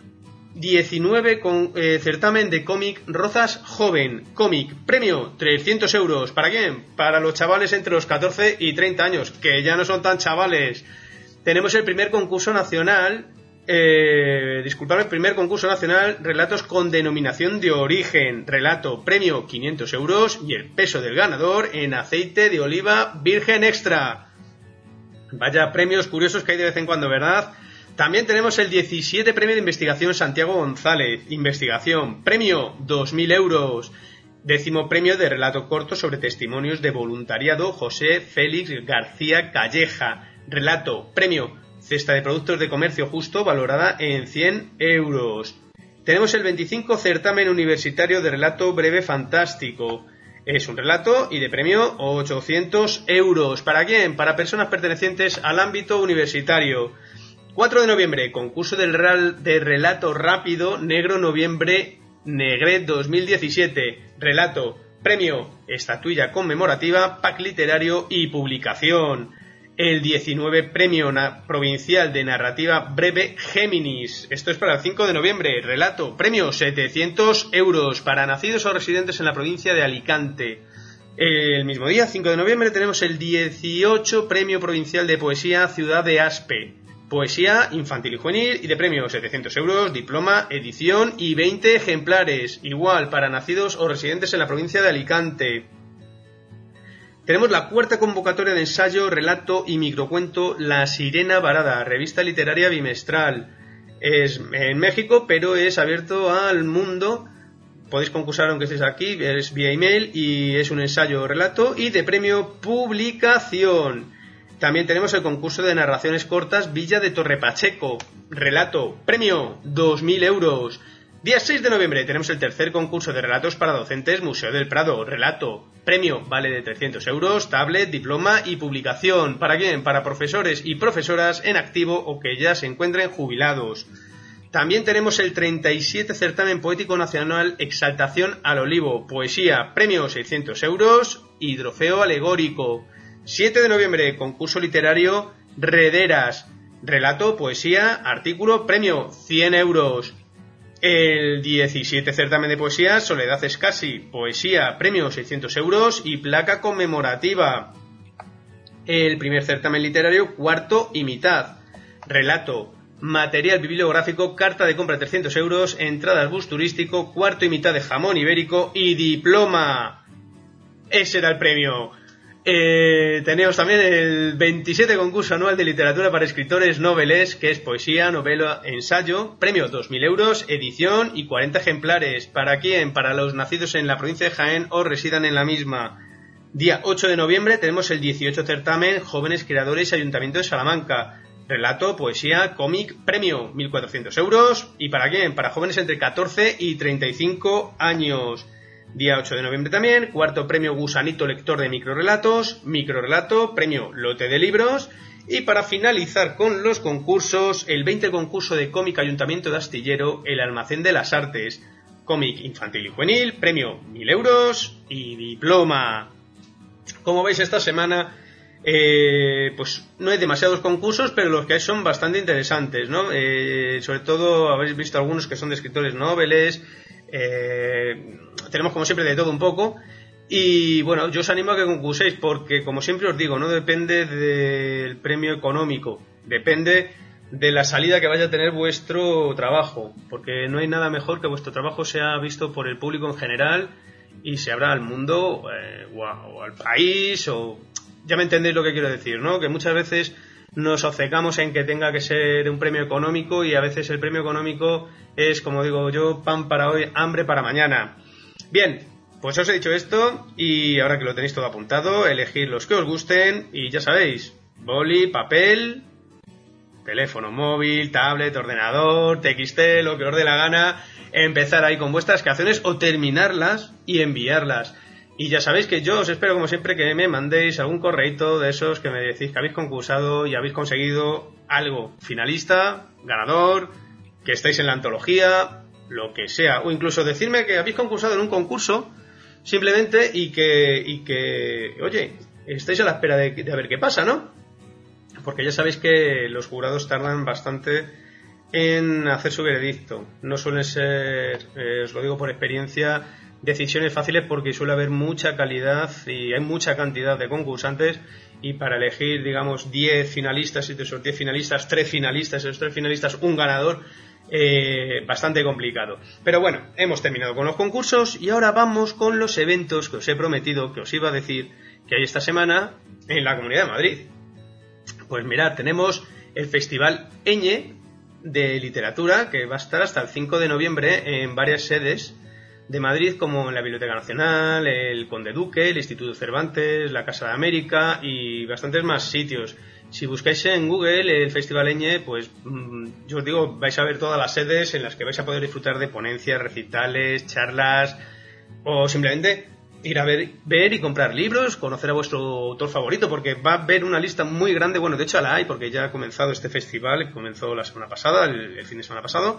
19 certamen de cómic Rozas Joven. Cómic, premio, 300 euros. ¿Para quién? Para los chavales entre los 14 y 30 años, que ya no son tan chavales. Tenemos el primer concurso nacional... el primer concurso nacional Relatos con denominación de origen. Relato, premio 500 euros y el peso del ganador en aceite de oliva virgen extra. Vaya premios curiosos que hay de vez en cuando, ¿verdad? También tenemos el 17 premio de investigación Santiago González. Investigación, premio 2.000 euros. 10º premio de relato corto sobre testimonios de voluntariado José Félix García Calleja. Relato, premio cesta de productos de comercio justo valorada en 100 euros. Tenemos el 25 certamen universitario de relato breve fantástico. Es un relato y de premio 800 euros. ¿Para quién? Para personas pertenecientes al ámbito universitario. 4 de noviembre, concurso de relato rápido Negro Noviembre Negret 2017. Relato, premio, estatuilla conmemorativa, pack literario y publicación. El 19 premio provincial de narrativa breve Géminis. Esto es para el 5 de noviembre. Relato, premio 700 euros para nacidos o residentes en la provincia de Alicante. El mismo día, 5 de noviembre, tenemos el 18 premio provincial de poesía Ciudad de Aspe. Poesía infantil y juvenil y de premio 700 euros, diploma, edición y 20 ejemplares. Igual para nacidos o residentes en la provincia de Alicante. Tenemos la cuarta convocatoria de ensayo, relato y microcuento La Sirena Varada, revista literaria bimestral. Es en México, pero es abierto al mundo. Podéis concursar aunque estéis aquí, es vía email y es un ensayo relato y de premio publicación. También tenemos el concurso de narraciones cortas Villa de Torrepacheco. Relato, premio 2.000 euros. Día 6 de noviembre tenemos el tercer concurso de relatos para docentes Museo del Prado. Relato, premio, vale de 300 euros, tablet, diploma y publicación. ¿Para quién? Para profesores y profesoras en activo o que ya se encuentren jubilados. También tenemos el 37 certamen poético nacional Exaltación al Olivo. Poesía, premio 600 euros y trofeo alegórico. 7 de noviembre, concurso literario Rederas. Relato, poesía, artículo, premio 100 euros. El 17 certamen de poesía Soledad Escasi. Poesía, premio 600 euros y placa conmemorativa. El primer certamen literario Cuarto y Mitad. Relato, material bibliográfico, carta de compra 300 euros, entrada al bus turístico, cuarto y mitad de jamón ibérico y diploma. Ese era el premio. Tenemos también el 27 concurso anual de literatura para escritores noveles, que es poesía, novela, ensayo, premio 2.000 euros, edición y 40 ejemplares. ¿Para quién? Para los nacidos en la provincia de Jaén o residan en la misma. Día 8 de noviembre tenemos el 18 certamen Jóvenes Creadores Ayuntamiento de Salamanca. Relato, poesía, cómic, premio 1.400 euros. ¿Y para quién? Para jóvenes entre 14 y 35 años. Día 8 de noviembre también, cuarto premio Gusanito Lector de Microrelatos, microrelato, premio Lote de Libros. Y para finalizar con los concursos, el 20 concurso de cómic Ayuntamiento de Astillero, El Almacén de las Artes, cómic infantil y juvenil, premio 1.000 euros y diploma. Como veis, esta semana pues no hay demasiados concursos, pero los que hay son bastante interesantes, ¿no? Sobre todo habéis visto algunos que son de escritores noveles. Tenemos como siempre de todo un poco. Y bueno, yo os animo a que concurséis, porque como siempre os digo, no depende del premio económico, depende de la salida que vaya a tener vuestro trabajo, porque no hay nada mejor que vuestro trabajo sea visto por el público en general y se abra al mundo o al país, o ya me entendéis lo que quiero decir, ¿no? Que muchas veces nos obcecamos en que tenga que ser un premio económico, y a veces el premio económico es, como digo yo, pan para hoy, hambre para mañana. Bien, pues os he dicho esto, y ahora que lo tenéis todo apuntado, elegid los que os gusten y ya sabéis, boli, papel, teléfono móvil, tablet, ordenador, TXT, lo que os dé la gana, empezar ahí con vuestras canciones o terminarlas y enviarlas. Y ya sabéis que yo os espero, como siempre, que me mandéis algún correíto de esos que me decís que habéis concursado y habéis conseguido algo, finalista, ganador, que estáis en la antología, lo que sea, o incluso decirme que habéis concursado en un concurso simplemente y que oye, estáis a la espera de ver qué pasa, ¿no? Porque ya sabéis que los jurados tardan bastante en hacer su veredicto. No suelen ser, os lo digo por experiencia, decisiones fáciles, porque suele haber mucha calidad y hay mucha cantidad de concursantes, y para elegir, digamos, 10 finalistas, y de esos 10 finalistas, 3 finalistas, esos 3 finalistas, un ganador, bastante complicado. Pero bueno, hemos terminado con los concursos y ahora vamos con los eventos que os he prometido, que os iba a decir que hay esta semana en la Comunidad de Madrid. Pues mirad, tenemos el Festival Eñe de Literatura, que va a estar hasta el 5 de noviembre en varias sedes de Madrid, como en la Biblioteca Nacional, el Conde Duque, el Instituto Cervantes, la Casa de América y bastantes más sitios. Si buscáis en Google el Festival Eñe, pues yo os digo, vais a ver todas las sedes en las que vais a poder disfrutar de ponencias, recitales, charlas, o simplemente ir a ver y comprar libros, conocer a vuestro autor favorito, porque va a haber una lista muy grande. Bueno, de hecho la hay, porque ya ha comenzado este festival, comenzó la semana pasada, el fin de semana pasado,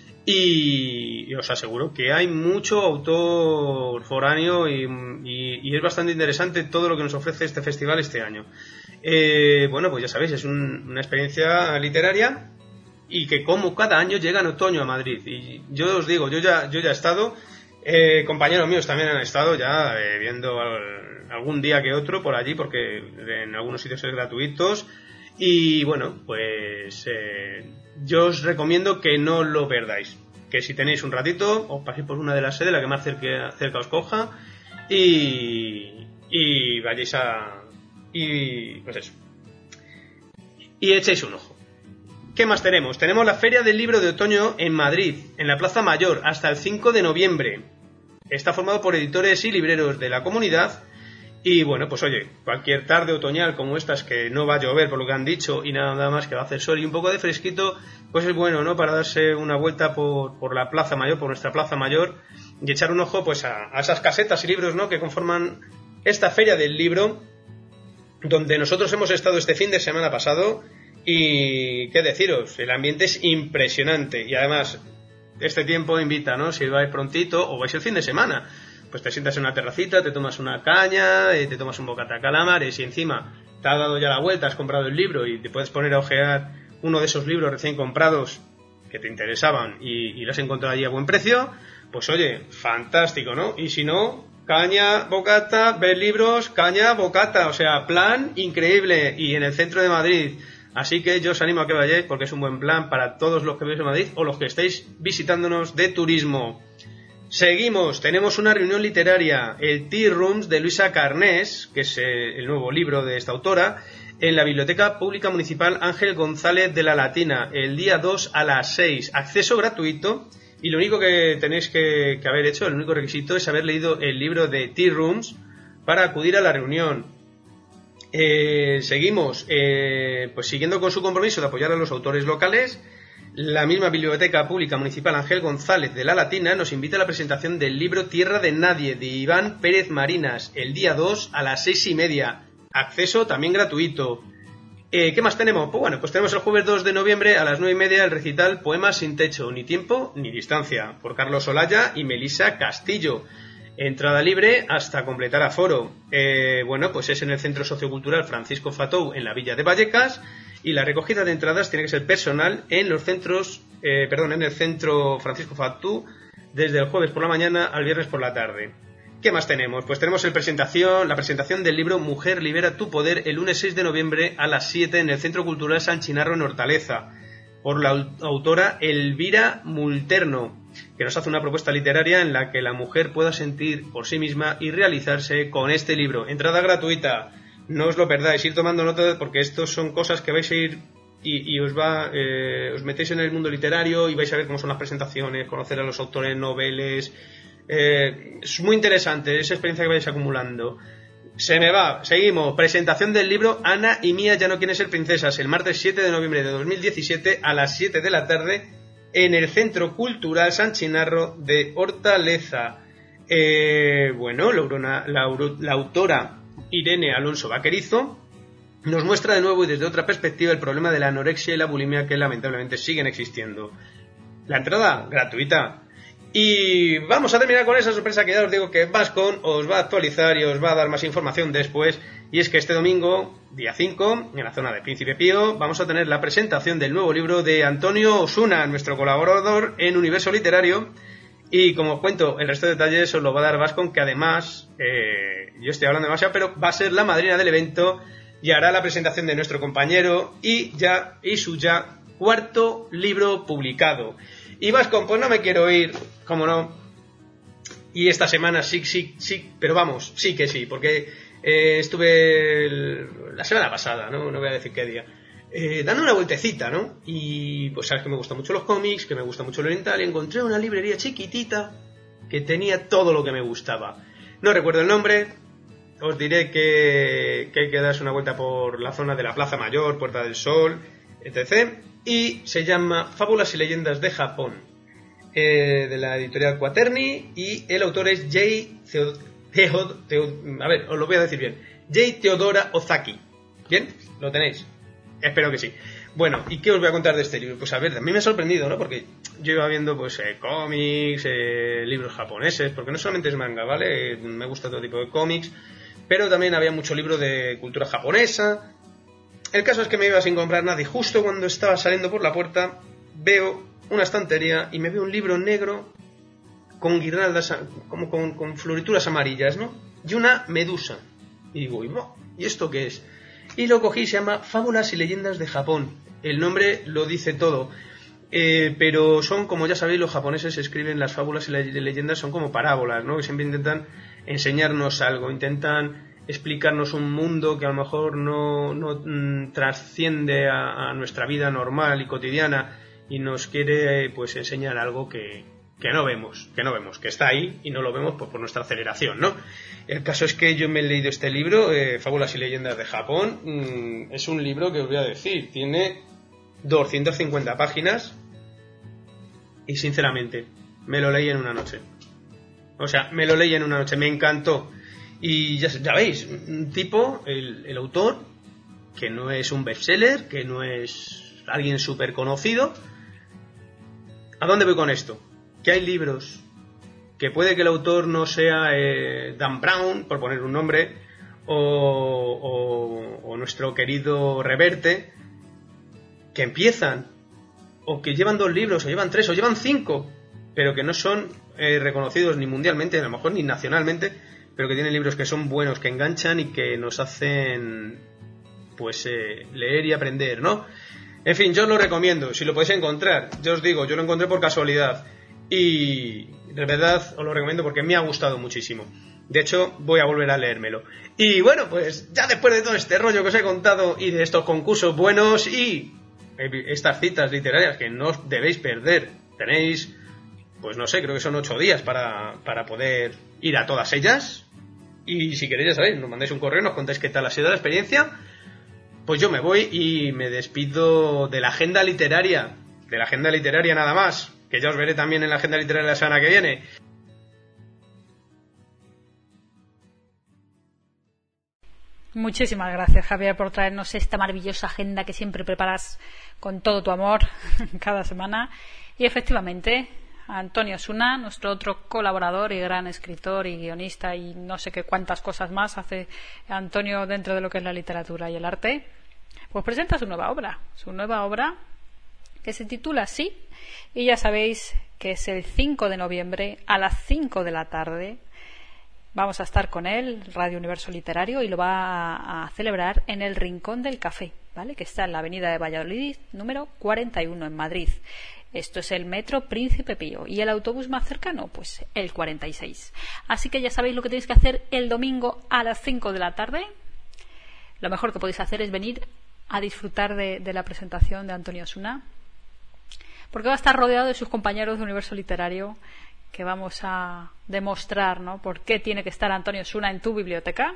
y os aseguro que hay mucho autor foráneo y es bastante interesante todo lo que nos ofrece este festival este año. Bueno, pues ya sabéis, es una experiencia literaria, y que como cada año llega en otoño a Madrid. Y yo os digo, yo ya he estado, compañeros míos también han estado ya viendo algún día que otro por allí, porque en algunos sitios es gratuitos. Y bueno, pues yo os recomiendo que no lo perdáis, que si tenéis un ratito os paséis por una de las sedes, la que más cerca os coja, y vayáis y pues eso, y echéis un ojo. ¿Qué más tenemos? Tenemos la Feria del Libro de Otoño en Madrid, en la Plaza Mayor, hasta el 5 de noviembre. Está formado por editores y libreros de la comunidad. Y bueno, pues oye, cualquier tarde otoñal como estas, que no va a llover por lo que han dicho, y nada más que va a hacer sol y un poco de fresquito, pues es bueno, ¿no? Para darse una vuelta por la Plaza Mayor, por nuestra Plaza Mayor, y echar un ojo pues a esas casetas y libros, ¿no?, que conforman esta Feria del Libro, donde nosotros hemos estado este fin de semana pasado. Y qué deciros, el ambiente es impresionante, y además este tiempo invita, ¿no? Si vais prontito o vais el fin de semana, pues te sientas en una terracita, te tomas una caña, te tomas un bocata de calamares, y encima te has dado ya la vuelta, has comprado el libro y te puedes poner a ojear uno de esos libros recién comprados que te interesaban y los has encontrado allí a buen precio. Pues oye, fantástico, ¿no? Y si no, caña, bocata, ver libros, caña, bocata, o sea, plan increíble. Y en el centro de Madrid, Así que yo os animo a que vayáis porque es un buen plan para todos los que vivís en Madrid o los que estáis visitándonos de turismo. Seguimos, tenemos una reunión literaria, el Tea Rooms de Luisa Carnés, que es el nuevo libro de esta autora, en la Biblioteca Pública Municipal Ángel González de la Latina, el día 2 a las 6, acceso gratuito, y lo único que tenéis que haber hecho, el único requisito es haber leído el libro de Tea Rooms para acudir a la reunión. Seguimos, pues siguiendo con su compromiso de apoyar a los autores locales. La misma Biblioteca Pública Municipal Ángel González de la Latina nos invita a la presentación del libro Tierra de Nadie, de Iván Pérez Marinas, el día 2 a las 6:30. Acceso también gratuito. ¿Qué más tenemos? Pues bueno, pues tenemos el jueves 2 de noviembre a las 9:30 el recital Poemas sin techo, ni tiempo ni distancia, por Carlos Olaya y Melisa Castillo. Entrada libre hasta completar aforo. Bueno, pues es en el Centro Sociocultural Francisco Fatou, en la Villa de Vallecas. Y la recogida de entradas tiene que ser personal en los centros, en el centro Francisco Fatou, desde el jueves por la mañana al viernes por la tarde. ¿Qué más tenemos? Pues tenemos la presentación del libro Mujer libera tu poder el lunes 6 de noviembre a las 7 en el Centro Cultural San Chinarro en Hortaleza, por la autora Elvira Multerno, que nos hace una propuesta literaria en la que la mujer pueda sentir por sí misma y realizarse con este libro. Entrada gratuita. No os lo perdáis, ir tomando nota porque estos son cosas que vais a ir y os metéis en el mundo literario y vais a ver cómo son las presentaciones, conocer a los autores noveles. Es muy interesante esa experiencia que vais acumulando. Seguimos. Presentación del libro Ana y Mía ya no quieren ser princesas, el martes 7 de noviembre de 2017 a las 7 de la tarde en el Centro Cultural San Chinarro de Hortaleza. La autora Irene Alonso Vaquerizo nos muestra de nuevo y desde otra perspectiva el problema de la anorexia y la bulimia que lamentablemente siguen existiendo. La entrada gratuita. Y vamos a terminar con esa sorpresa que ya os digo que Vascon os va a actualizar y os va a dar más información después. Y es que este domingo, día 5, en la zona de Príncipe Pío, vamos a tener la presentación del nuevo libro de Antonio Osuna, nuestro colaborador en Universo Literario. Y como os cuento, el resto de detalles os lo va a dar Vascon, que además, yo estoy hablando demasiado, pero va a ser la madrina del evento y hará la presentación de nuestro compañero y su cuarto libro publicado. Y Vascon, pues no me quiero ir, como no. Y esta semana sí, pero vamos, sí que sí, porque estuve la semana pasada, no voy a decir qué día, dando una vueltecita, ¿no? Y pues sabes que me gustan mucho los cómics, que me gusta mucho lo oriental, y encontré una librería chiquitita que tenía todo lo que me gustaba. No recuerdo el nombre, os diré que hay que darse una vuelta por la zona de la Plaza Mayor, Puerta del Sol, etc. Y se llama Fábulas y Leyendas de Japón, de la editorial Quaterni, y el autor es os lo voy a decir bien, J. Teodora Ozaki. ¿Bien? ¿Lo tenéis? Espero que sí. Bueno, ¿y qué os voy a contar de este libro? Pues a ver, a mí me ha sorprendido, ¿no? Porque yo iba viendo pues cómics, libros japoneses, porque no solamente es manga, ¿vale? Me gusta todo tipo de cómics, pero también había mucho libro de cultura japonesa. El caso es que me iba sin comprar nada y justo cuando estaba saliendo por la puerta veo una estantería y me veo un libro negro con guirnaldas, como con florituras amarillas, ¿no? Y una medusa. Y digo, ¿y esto qué es? Y lo cogí, se llama Fábulas y Leyendas de Japón. El nombre lo dice todo. Pero son, como ya sabéis, los japoneses escriben las fábulas y las leyendas, son como parábolas, ¿no? Que siempre intentan enseñarnos algo, intentan explicarnos un mundo que a lo mejor no trasciende a nuestra vida normal y cotidiana y nos quiere pues enseñar algo que no vemos, que está ahí y no lo vemos por nuestra aceleración, ¿no? El caso es que yo me he leído este libro, Fábulas y Leyendas de Japón. Es un libro que os voy a decir, tiene 250 páginas y sinceramente me lo leí en una noche. Me encantó. Y ya veis, un tipo, el autor, que no es un bestseller, que no es alguien súper conocido. ¿A dónde voy con esto? Que hay libros que puede que el autor no sea Dan Brown, por poner un nombre, o nuestro querido Reverte, que empiezan, o que llevan 2 libros, o llevan 3, o llevan 5, pero que no son reconocidos ni mundialmente, a lo mejor ni nacionalmente, pero que tienen libros que son buenos, que enganchan y que nos hacen pues leer y aprender, ¿no? En fin, yo os lo recomiendo, si lo podéis encontrar. Yo os digo, yo lo encontré por casualidad y de verdad os lo recomiendo porque me ha gustado muchísimo. De hecho, voy a volver a leérmelo. Y bueno, pues ya después de todo este rollo que os he contado y de estos concursos buenos y estas citas literarias que no os debéis perder, tenéis, pues no sé, creo que son 8 días para poder ir a todas ellas. Y si queréis, ya sabéis, nos mandáis un correo, nos contáis qué tal ha sido la experiencia. Pues yo me voy y me despido de la agenda literaria nada más, que ya os veré también en la agenda literaria la semana que viene. Muchísimas gracias, Javier, por traernos esta maravillosa agenda que siempre preparas con todo tu amor cada semana. Y efectivamente, Antonio Osuna, nuestro otro colaborador y gran escritor y guionista y no sé qué cuántas cosas más hace Antonio dentro de lo que es la literatura y el arte, pues presenta su nueva obra que se titula así, y ya sabéis que es el 5 de noviembre a las 5 de la tarde. Vamos a estar con él, Radio Universo Literario, y lo va a celebrar en el Rincón del Café, ¿vale? Que está en la avenida de Valladolid, número 41, en Madrid. Esto es el metro Príncipe Pío. ¿Y el autobús más cercano? Pues el 46. Así que ya sabéis lo que tenéis que hacer el domingo a las 5 de la tarde. Lo mejor que podéis hacer es venir a disfrutar de la presentación de Antonio Osuna, porque va a estar rodeado de sus compañeros de Universo Literario, que vamos a demostrar, ¿no?, por qué tiene que estar Antonio Osuna en tu biblioteca.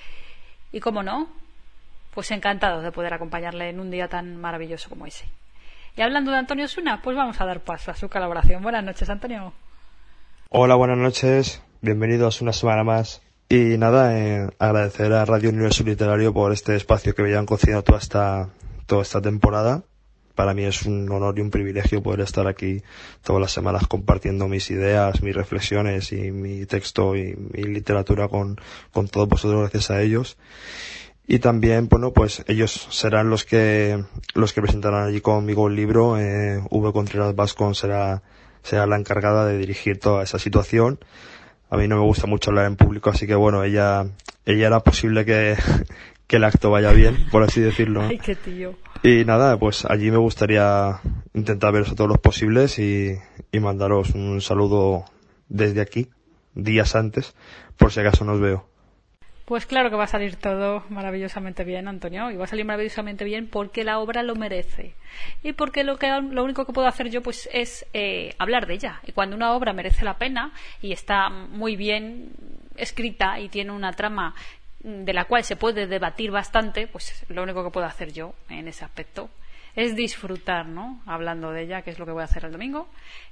Y cómo no, pues encantados de poder acompañarle en un día tan maravilloso como ese. Y hablando de Antonio Osuna, pues vamos a dar paso a su colaboración. Buenas noches, Antonio. Hola, buenas noches. Bienvenidos una semana más. Y nada, agradecer a Radio Universo Literario por este espacio que me llevan concedido toda esta temporada. Para mí es un honor y un privilegio poder estar aquí todas las semanas compartiendo mis ideas, mis reflexiones y mi texto y mi literatura con todos vosotros, gracias a ellos. Y también, bueno, pues ellos serán los que presentarán allí conmigo el libro. V. Contreras Bascón será la encargada de dirigir toda esa situación. A mí no me gusta mucho hablar en público, así que bueno, ella hará posible que el acto vaya bien, por así decirlo, ¿no? Ay, qué tío. Y nada, pues allí me gustaría intentar veros a todos los posibles y mandaros un saludo desde aquí, días antes, por si acaso no os veo. Pues claro que va a salir todo maravillosamente bien, Antonio, y va a salir maravillosamente bien porque la obra lo merece. Y porque lo único que puedo hacer yo pues es hablar de ella. Y cuando una obra merece la pena y está muy bien escrita y tiene una trama de la cual se puede debatir bastante, pues lo único que puedo hacer yo en ese aspecto es disfrutar, ¿no?, hablando de ella, que es lo que voy a hacer el domingo.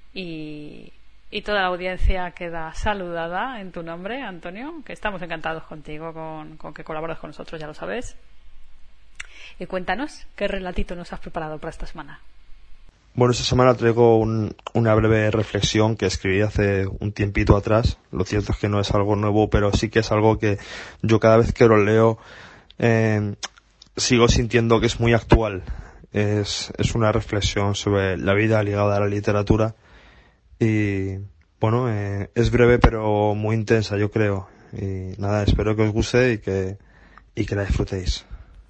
Y toda la audiencia queda saludada en tu nombre, Antonio, que estamos encantados contigo, con que colaboras con nosotros, ya lo sabes. Y cuéntanos, ¿qué relatito nos has preparado para esta semana? Bueno, esta semana traigo una breve reflexión que escribí hace un tiempito atrás. Lo cierto es que no es algo nuevo, pero sí que es algo que yo cada vez que lo leo sigo sintiendo que es muy actual. Es una reflexión sobre la vida ligada a la literatura y bueno, es breve pero muy intensa, yo creo. Y nada, espero que os guste y que la disfrutéis.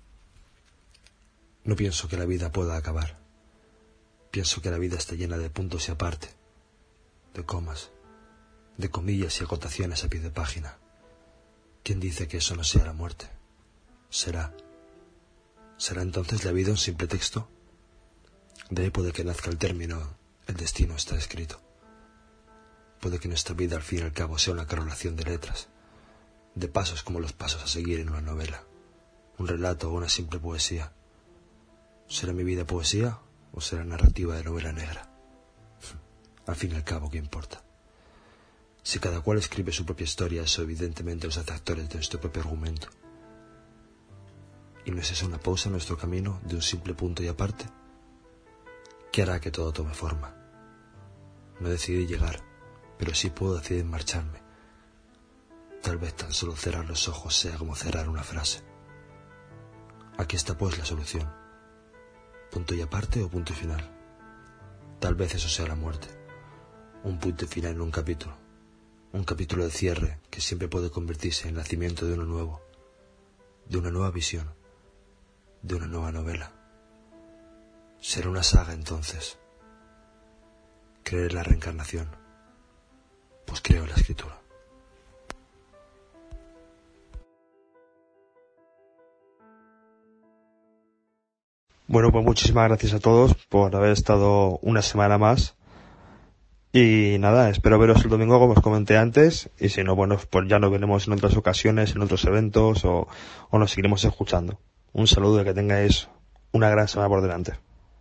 No pienso que la vida pueda acabar. Pienso que la vida está llena de puntos y aparte, de comas, de comillas y acotaciones a pie de página. ¿Quién dice que eso no sea la muerte? ¿Será entonces la vida un simple texto? De ahí puede que nazca el término, el destino está escrito. Puede que nuestra vida al fin y al cabo sea una correlación de letras, de pasos como los pasos a seguir en una novela, un relato o una simple poesía. ¿Será mi vida poesía o será narrativa de novela negra? Al fin y al cabo, ¿qué importa? Si cada cual escribe su propia historia, eso evidentemente los hace actores de nuestro propio argumento. ¿Y no es esa una pausa en nuestro camino de un simple punto y aparte? ¿Qué hará que todo tome forma? No decidí llegar, pero sí puedo decidir marcharme. Tal vez tan solo cerrar los ojos sea como cerrar una frase. Aquí está pues la solución. ¿Punto y aparte o punto y final? Tal vez eso sea la muerte. Un punto y final en un capítulo de cierre que siempre puede convertirse en el nacimiento de uno nuevo, de una nueva visión, de una nueva novela. Será una saga entonces. Creer en la reencarnación, pues creo en la escritura. Bueno, pues muchísimas gracias a todos por haber estado una semana más. Y nada, espero veros el domingo como os comenté antes. Y si no, bueno, pues ya nos veremos en otras ocasiones, en otros eventos o nos seguiremos escuchando. Un saludo y que tengáis una gran semana por delante.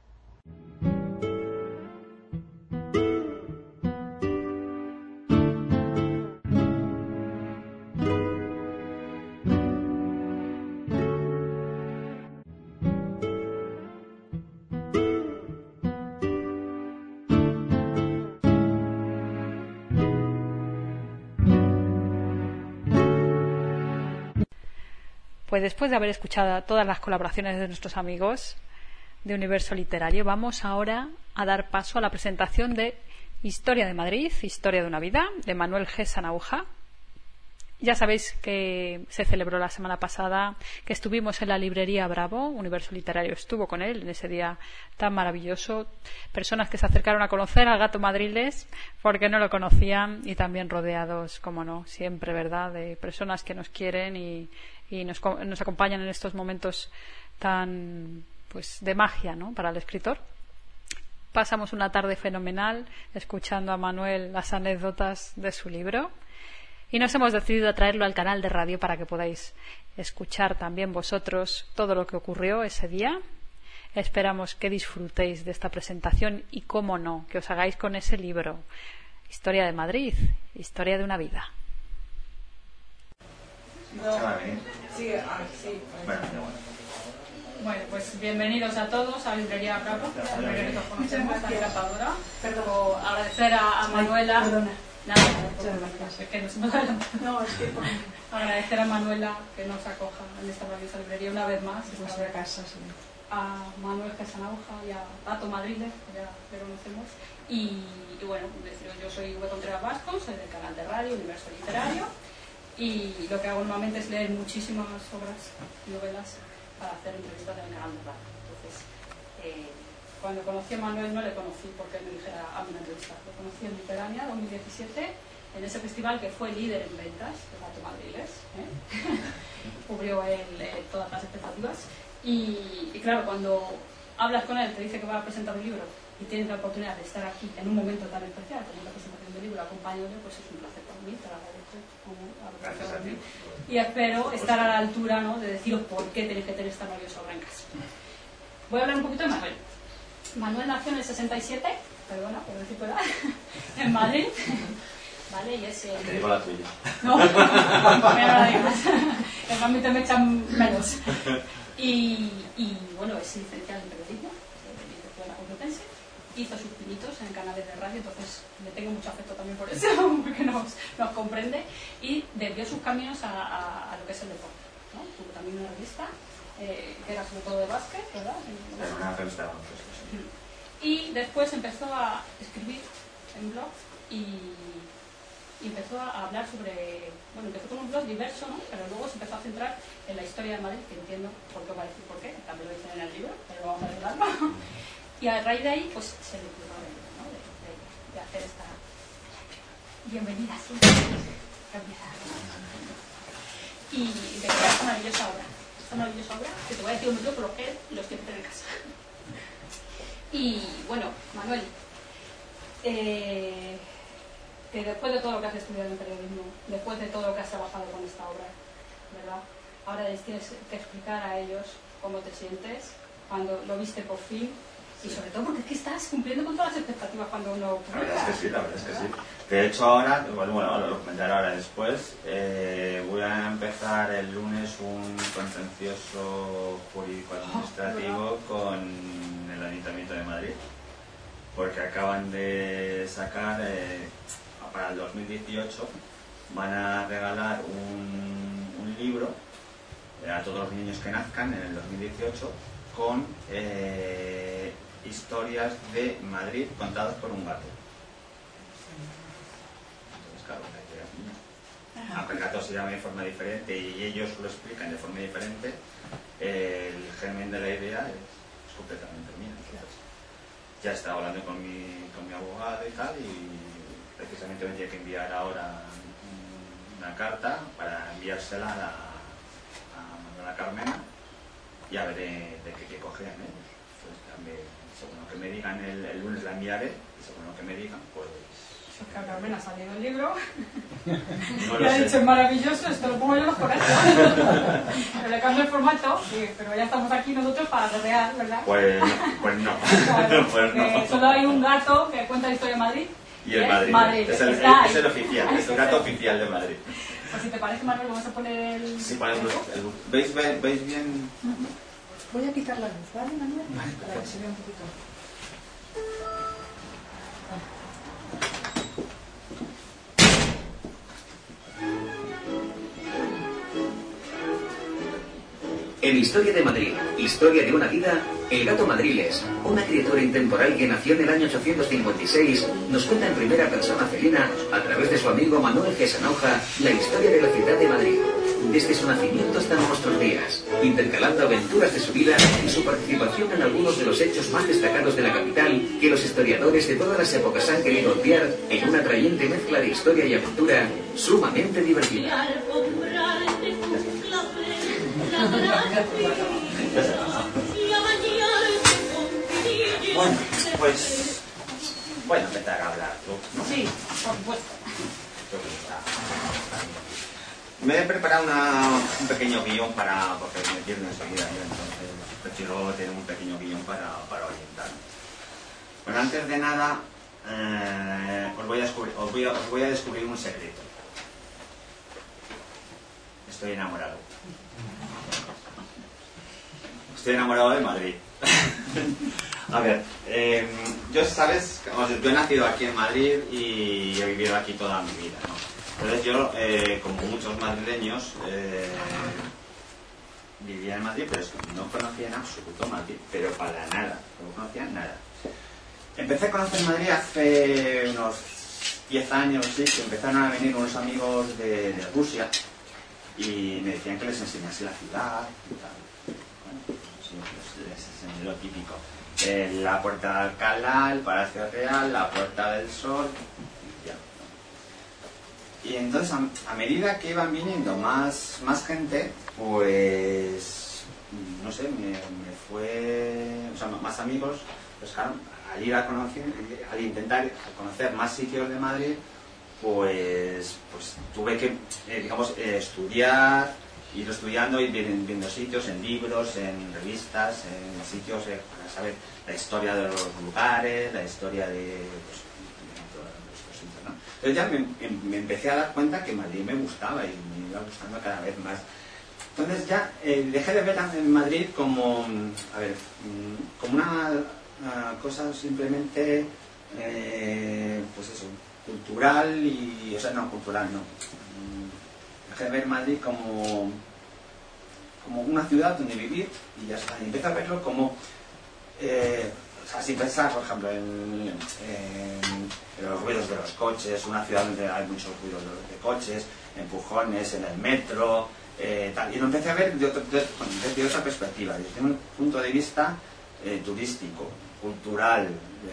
Pues después de haber escuchado todas las colaboraciones de nuestros amigos de Universo Literario, vamos ahora a dar paso a la presentación de Historia de Madrid, Historia de una vida, de Manuel G. Sanahúja. Ya sabéis que se celebró la semana pasada, que estuvimos en la librería Bravo, Universo Literario estuvo con él en ese día tan maravilloso. Personas que se acercaron a conocer al gato madriles porque no lo conocían, y también rodeados, como no, siempre, ¿verdad?, de personas que nos quieren y nos acompañan en estos momentos tan, pues, de magia, ¿no?, para el escritor. Pasamos una tarde fenomenal escuchando a Manuel las anécdotas de su libro. Y nos hemos decidido a traerlo al canal de radio para que podáis escuchar también vosotros todo lo que ocurrió ese día. Esperamos que disfrutéis de esta presentación y, cómo no, que os hagáis con ese libro, Historia de Madrid, Historia de una vida. Bueno, pues bienvenidos a todos a Librería Bravo, la librería que todos conocemos, tan encantadora. Pero agradecer a Manuela. Nada, es que nos hemos adelantado. Agradecer a Manuela que nos acoja en esta maravillosa librería una vez más. Nuestra casa, sí. A Manuel G. Sanahúja y a Tato Madriles, que ya le conocemos. Y bueno, yo soy V. Contreras Vasco, soy del canal de radio Universo Literario. Y lo que hago normalmente es leer muchísimas obras y novelas para hacer entrevistas en el canal de radio. Entonces, cuando conocí a Manuel no le conocí porque me dijera a una entrevista. Lo conocí en Literania 2017, en ese festival que fue líder en ventas, el Gato Madriles. Cubrió él todas las expectativas. Y claro, cuando hablas con él, te dice que va a presentar un libro y tienes la oportunidad de estar aquí en un momento tan especial como la presentación del libro, acompañándole, pues es un placer para mí, te lo agradezco. Gracias a ti. Y espero estar a la altura, ¿no?, de deciros por qué tenéis que tener esta maravillosa obra en casa. Voy a hablar un poquito de Manuel. Manuel nació en el 67, perdona, por decir tu edad, en Madrid, ¿vale? Y es Te digo la tuya. No, no la digas. En ámbito me echan menos. Y bueno, es licenciado en periodismo, de la Complutense. Hizo sus pinitos en canales de radio, entonces le tengo mucho afecto también por eso, porque nos comprende. Y desvió sus caminos a lo que es el deporte, ¿no? Tuvo también una revista que era sobre todo de básquet, ¿verdad? Es una revista de baloncesto. Y después empezó a escribir en blog y empezó a hablar sobre, bueno, empezó con un blog diverso, ¿no?, pero luego se empezó a centrar en la historia de Madrid, que entiendo por qué va a decir por qué, también lo dicen en el libro, pero lo vamos a arreglar. Y a raíz de ahí, pues se le ocurrió, ¿no?, de hacer esta bienvenida, sí, y de crear esta maravillosa obra, que te voy a decir un momento por lo que los quiero tener en casa. Y bueno, Manuel, que después de todo lo que has estudiado en periodismo, después de todo lo que has trabajado con esta obra, ¿verdad?, ahora les tienes que explicar a ellos cómo te sientes cuando lo viste por fin. Y sobre todo porque es que estás cumpliendo con todas las expectativas cuando uno publica. La verdad es que sí. De hecho ahora, bueno, lo comentaré ahora después, voy a empezar el lunes un contencioso jurídico-administrativo con el Ayuntamiento de Madrid, porque acaban de sacar, para el 2018, van a regalar un libro a todos los niños que nazcan en el 2018 con historias de Madrid contadas por un gato. Entonces, claro, aunque el gato se llama de forma diferente y ellos lo explican de forma diferente, el germen de la idea es completamente mío. Entonces, ya estaba hablando con mi abogado y tal, y precisamente me tiene que enviar ahora una carta para enviársela a Manuela Carmena, y a ver de qué cogen ellos. Pues también, según lo que me digan el lunes la enviaré, y según lo que me digan, pues... Que a Carmen ha salido el libro No y ha dicho, es maravilloso, esto lo pongo yo en los correos. Pero le cambio el formato, pero ya estamos aquí nosotros para guerrear, ¿verdad? Pues no. Claro, pues no. Solo hay un gato que cuenta la historia de Madrid. Y el Madrid. Es el oficial, es el gato oficial de Madrid. Pues si te parece, Manuel, vamos a poner el... Sí, ponemos el... ¿Veis bien? Voy a quitar la luz, ¿vale, Manuel? Para que se vea un poquito. En Historia de Madrid, Historia de una vida, el gato Madriles, una criatura intemporal que nació en el año 856, nos cuenta en primera persona felina, a través de su amigo Manuel Gesanoja, la historia de la ciudad de Madrid, desde su nacimiento hasta nuestros días, intercalando aventuras de su vida y su participación en algunos de los hechos más destacados de la capital que los historiadores de todas las épocas han querido obviar en una atrayente mezcla de historia y aventura sumamente divertida. Bueno, pues voy a empezar a hablar, ¿no? Sí, por supuesto. Me he preparado un pequeño guión porque me pierdo enseguida, entonces prefiero tener un pequeño guión para orientarme. Bueno, antes de nada, os voy a descubrir un secreto. Estoy enamorado. Estoy enamorado de Madrid. A ver, yo he nacido aquí en Madrid y he vivido aquí toda mi vida, ¿no? Entonces yo, como muchos madrileños, vivía en Madrid, pero es que no conocía en absoluto Madrid, pero para nada, no conocía nada. Empecé a conocer Madrid hace unos 10 años, sí, que empezaron a venir unos amigos de Rusia y me decían que les enseñase la ciudad y tal. Es lo típico. La Puerta de Alcalá, el Palacio Real, la Puerta del Sol, y entonces a medida que iban viniendo más gente, pues no sé, más amigos, pues claro, al intentar conocer más sitios de Madrid, pues tuve que ir estudiando y viendo sitios en libros, en revistas, en sitios para saber la historia de los lugares, la historia de todos estos sitios, ¿no? Entonces ya me empecé a dar cuenta que Madrid me gustaba y me iba gustando cada vez más. Entonces ya dejé de ver en Madrid como una cosa simplemente cultural cultural no. Dejé de ver Madrid como una ciudad donde vivir y ya está. Y empecé a verlo como, sin pensar, por ejemplo, en los ruidos de los coches, una ciudad donde hay muchos ruidos de coches, empujones en el metro, tal. Y lo empecé a ver desde otra perspectiva, desde un punto de vista turístico, cultural,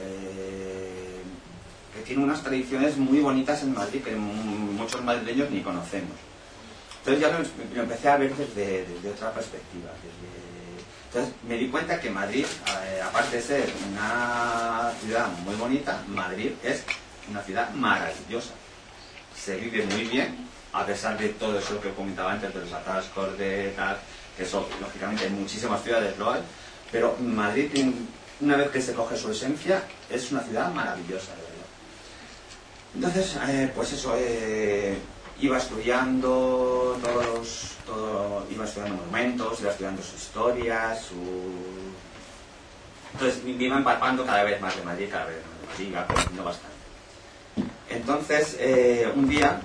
que tiene unas tradiciones muy bonitas en Madrid que muchos madrileños ni conocemos. Entonces ya lo empecé a ver desde otra perspectiva. Entonces me di cuenta que Madrid, aparte de ser una ciudad muy bonita, Madrid es una ciudad maravillosa. Se vive muy bien, a pesar de todo eso que comentaba antes, de los atascos, de tal, que eso, lógicamente, en muchísimas ciudades lo hay, pero Madrid, una vez que se coge su esencia, es una ciudad maravillosa, de verdad. Entonces, iba estudiando iba estudiando monumentos, iba estudiando sus historias, entonces me iba empapando cada vez más de Madrid, iba aprendiendo bastante. Entonces, un día,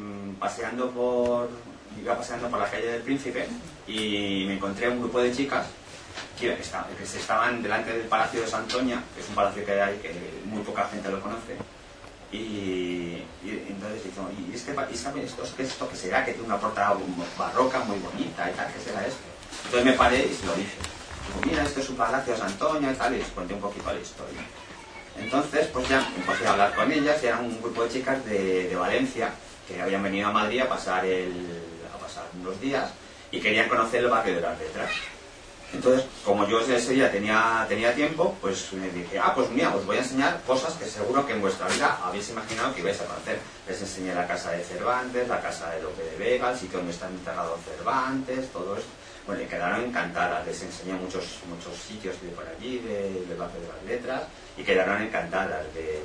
iba paseando por la calle del Príncipe y me encontré un grupo de chicas que estaban delante del Palacio de Santoña, que es un palacio que hay que muy poca gente lo conoce. Y entonces dijo, ¿y esto qué será? Que tiene una puerta barroca muy bonita y tal, ¿qué será esto? Entonces me paré y se lo dije. Digo, mira, esto es un palacio de Santoña y tal, y les conté un poquito la historia. Entonces, pues ya empecé a hablar con ellas, y eran un grupo de chicas de Valencia, que habían venido a Madrid a pasar unos días, y querían conocer el barrio de las Letras. Entonces, como yo ese día tenía tiempo, pues me dije, pues mira, os voy a enseñar cosas que seguro que en vuestra vida habéis imaginado que ibais a conocer. Les enseñé la casa de Cervantes, la casa de Lope de Vega, el sitio donde está enterrado Cervantes, todo esto. Bueno, y quedaron encantadas. Les enseñé muchos sitios de por allí, del barrio de las Letras, y quedaron encantadas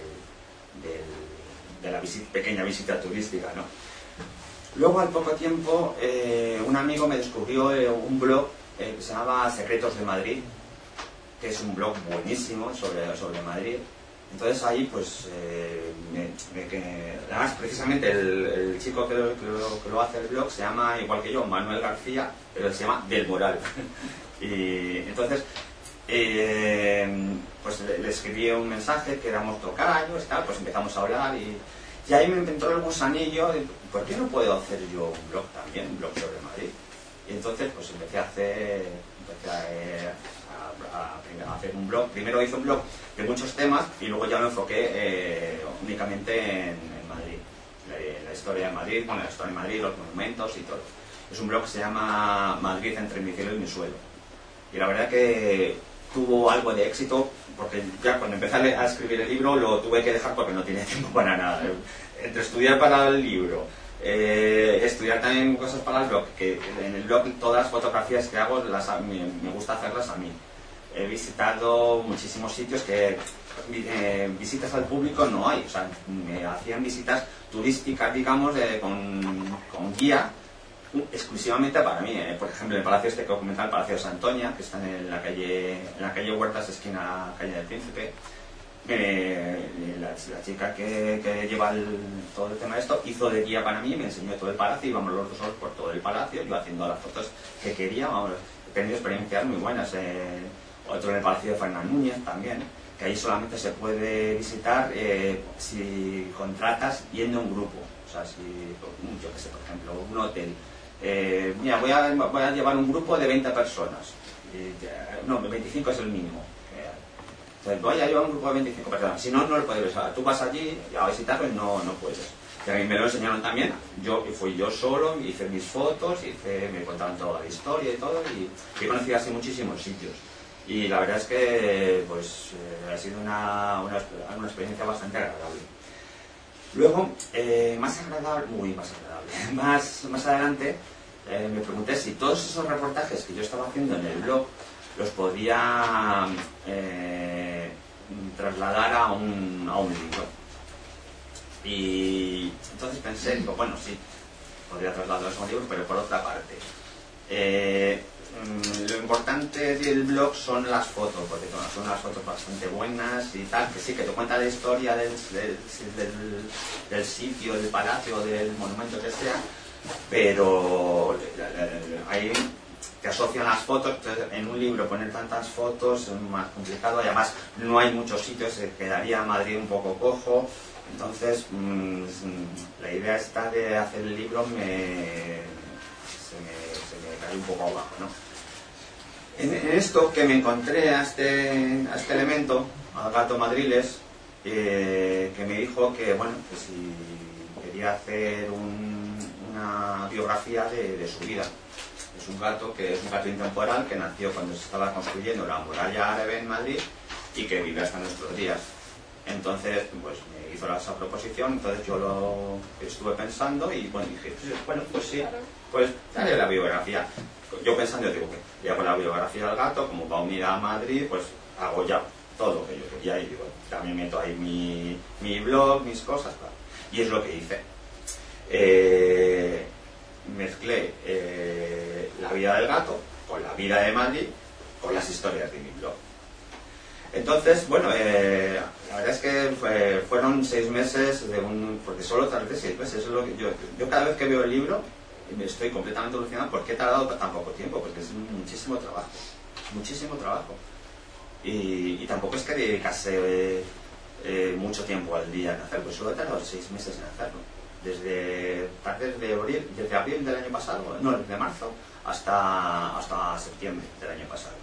de la pequeña visita turística, ¿no? Luego, al poco tiempo, un amigo me descubrió un blog que se llama Secretos de Madrid, que es un blog buenísimo sobre Madrid. Entonces ahí, pues, además, precisamente el chico que lo hace el blog se llama, igual que yo, Manuel García, pero se llama Del Moral. Y entonces, pues le escribí un mensaje, que éramos tocayos, tal, pues empezamos a hablar, y ahí me entró el gusanillo de, ¿por qué no puedo hacer yo un blog también, un blog sobre Madrid? Y entonces, pues empecé a hacer un blog. Primero hice un blog de muchos temas, y luego ya me enfoqué únicamente en Madrid, la historia de Madrid, bueno, la historia de Madrid, los monumentos y todo. Es un blog que se llama Madrid entre mi cielo y mi suelo, y la verdad que tuvo algo de éxito, porque ya cuando empecé a escribir el libro lo tuve que dejar porque no tenía tiempo para nada. Entre estudiar para el libro, estudiar también cosas para el blog, que en el blog todas las fotografías que hago me gusta hacerlas a mí. He visitado muchísimos sitios que visitas al público no hay, o sea, me hacían visitas turísticas, digamos, con guía, exclusivamente para mí. Por ejemplo, el palacio que comenta, el Palacio de Santoña, que está en la calle Huertas, esquina calle del Príncipe. La chica que lleva todo el tema de esto hizo de guía para mí, me enseñó todo el palacio, íbamos los dos solos por todo el palacio, yo haciendo las fotos que quería. He tenido experiencias muy buenas. Otro en el Palacio de Fernán Núñez también, que ahí solamente se puede visitar si contratas yendo un grupo. O sea, si, yo qué sé, por ejemplo, un hotel. Mira, voy a llevar un grupo de 20 personas. No, 25 es el mínimo. Entonces, voy a llevar un grupo de 25 personas. Si no, no lo puedes visitar. Tú vas allí a visitarlo y no puedes. Y a mí me lo enseñaron también. Fui yo solo, hice mis fotos, me contaban toda la historia y todo, y he conocido así muchísimos sitios. Y la verdad es que pues ha sido una experiencia bastante agradable. Luego, más adelante, me pregunté si todos esos reportajes que yo estaba haciendo en el blog los podía trasladar a un libro. Y entonces pensé, digo, bueno, sí, podría trasladarlos a un libro, pero por otra parte. Lo importante del blog son las fotos, porque son unas fotos bastante buenas y tal, que sí, que te cuenta la historia del sitio, del palacio, del monumento que sea, pero ahí te asocian las fotos. Entonces, en un libro poner tantas fotos es más complicado, y además no hay muchos sitios, se quedaría Madrid un poco cojo. Entonces, la idea esta de hacer el libro se me cae un poco abajo, ¿no? En esto que me encontré a este elemento, al gato Madriles, que me dijo que, bueno, que si quería hacer una biografía de su vida. Es un gato intemporal que nació cuando se estaba construyendo la muralla árabe en Madrid y que vive hasta nuestros días. Entonces, pues me hizo esa proposición, entonces yo lo estuve pensando y bueno, dije, pues sí, pues haré la biografía. Yo pensando, digo, que voy a poner la biografía del gato, como va a unir a Madrid, pues hago ya todo lo que yo quería, y digo, también meto ahí mi blog, mis cosas, tal. Y es lo que hice. Mezclé la vida del gato con la vida de Madrid, con las historias de mi blog. Entonces, bueno, la verdad es que fueron 6 meses porque solo tardé 6 meses. Es lo que yo cada vez que veo el libro me estoy completamente alucinado porque he tardado tan poco tiempo, porque es muchísimo trabajo. Y tampoco es que dedicase mucho tiempo al día en hacerlo, pues solo he tardado 6 meses en hacerlo. desde abril del año pasado, no, desde marzo hasta septiembre del año pasado.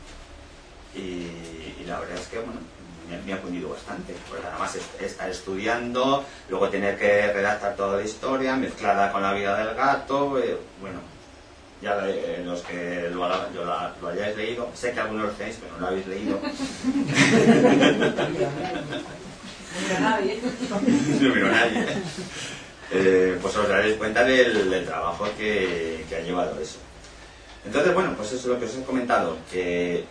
Y la verdad es que, bueno, me ha aprendido bastante, porque además estar estudiando, luego tener que redactar toda la historia, mezclada con la vida del gato, bueno, ya los que lo hayáis leído, sé que algunos lo tenéis, pero no lo habéis leído. No miro a nadie. Pues os daréis cuenta del trabajo que ha llevado eso. Entonces, bueno, pues eso es lo que os he comentado, que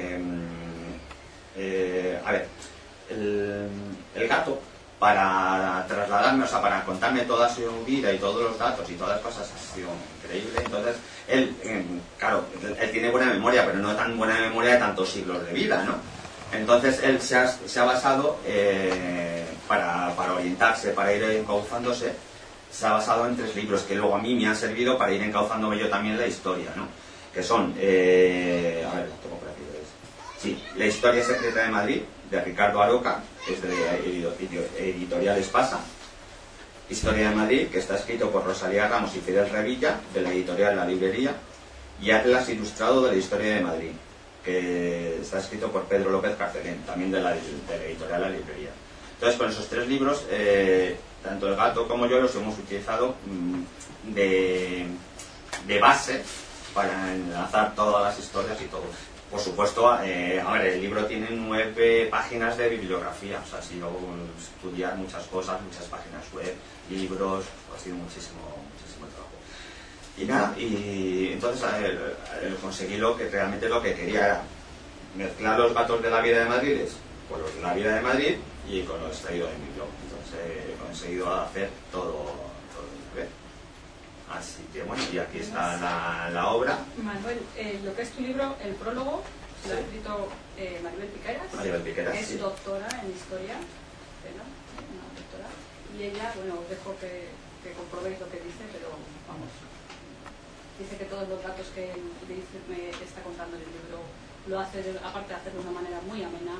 a ver, el gato, para trasladarme, o sea, para contarme toda su vida y todos los datos y todas las cosas, ha sido increíble. Entonces, él, claro, él tiene buena memoria, pero no tan buena memoria de tantos siglos de vida, ¿no? Entonces, él se ha basado, para orientarse, para ir encauzándose, se ha basado en 3 libros que luego a mí me han servido para ir encauzándome yo también la historia, ¿no? Que son, a ver, tengo por aquí, sí, La historia secreta de Madrid, de Ricardo Aroca, que es de Editorial Espasa. Historia de Madrid, que está escrito por Rosalía Ramos y Fidel Revilla, de la editorial La Librería. Y Atlas ilustrado de la historia de Madrid, que está escrito por Pedro López Carcelén, también de la editorial La Librería. Entonces, con esos 3 libros, tanto el gato como yo los hemos utilizado de base para enlazar todas las historias y todo. Por supuesto, a ver, el libro tiene 9 páginas de bibliografía, o sea, ha sido estudiar muchas cosas, muchas páginas web, libros, ha sido muchísimo trabajo. Y nada, y entonces conseguí lo que realmente lo que quería era mezclar los gatos de la vida de Madrid con los de la vida de Madrid y con lo extraído de mi blog. Entonces he conseguido hacer todo ¿ves? Así que bueno, y aquí está la obra. Manuel, lo que es tu libro, el prólogo, lo ha escrito Maribel Piqueras, que es doctora en historia, una doctora, y ella, bueno, os dejo que comprobéis lo que dice, pero vamos, dice que todos los datos que me está contando en el libro lo hace, aparte de hacerlo de una manera muy amena,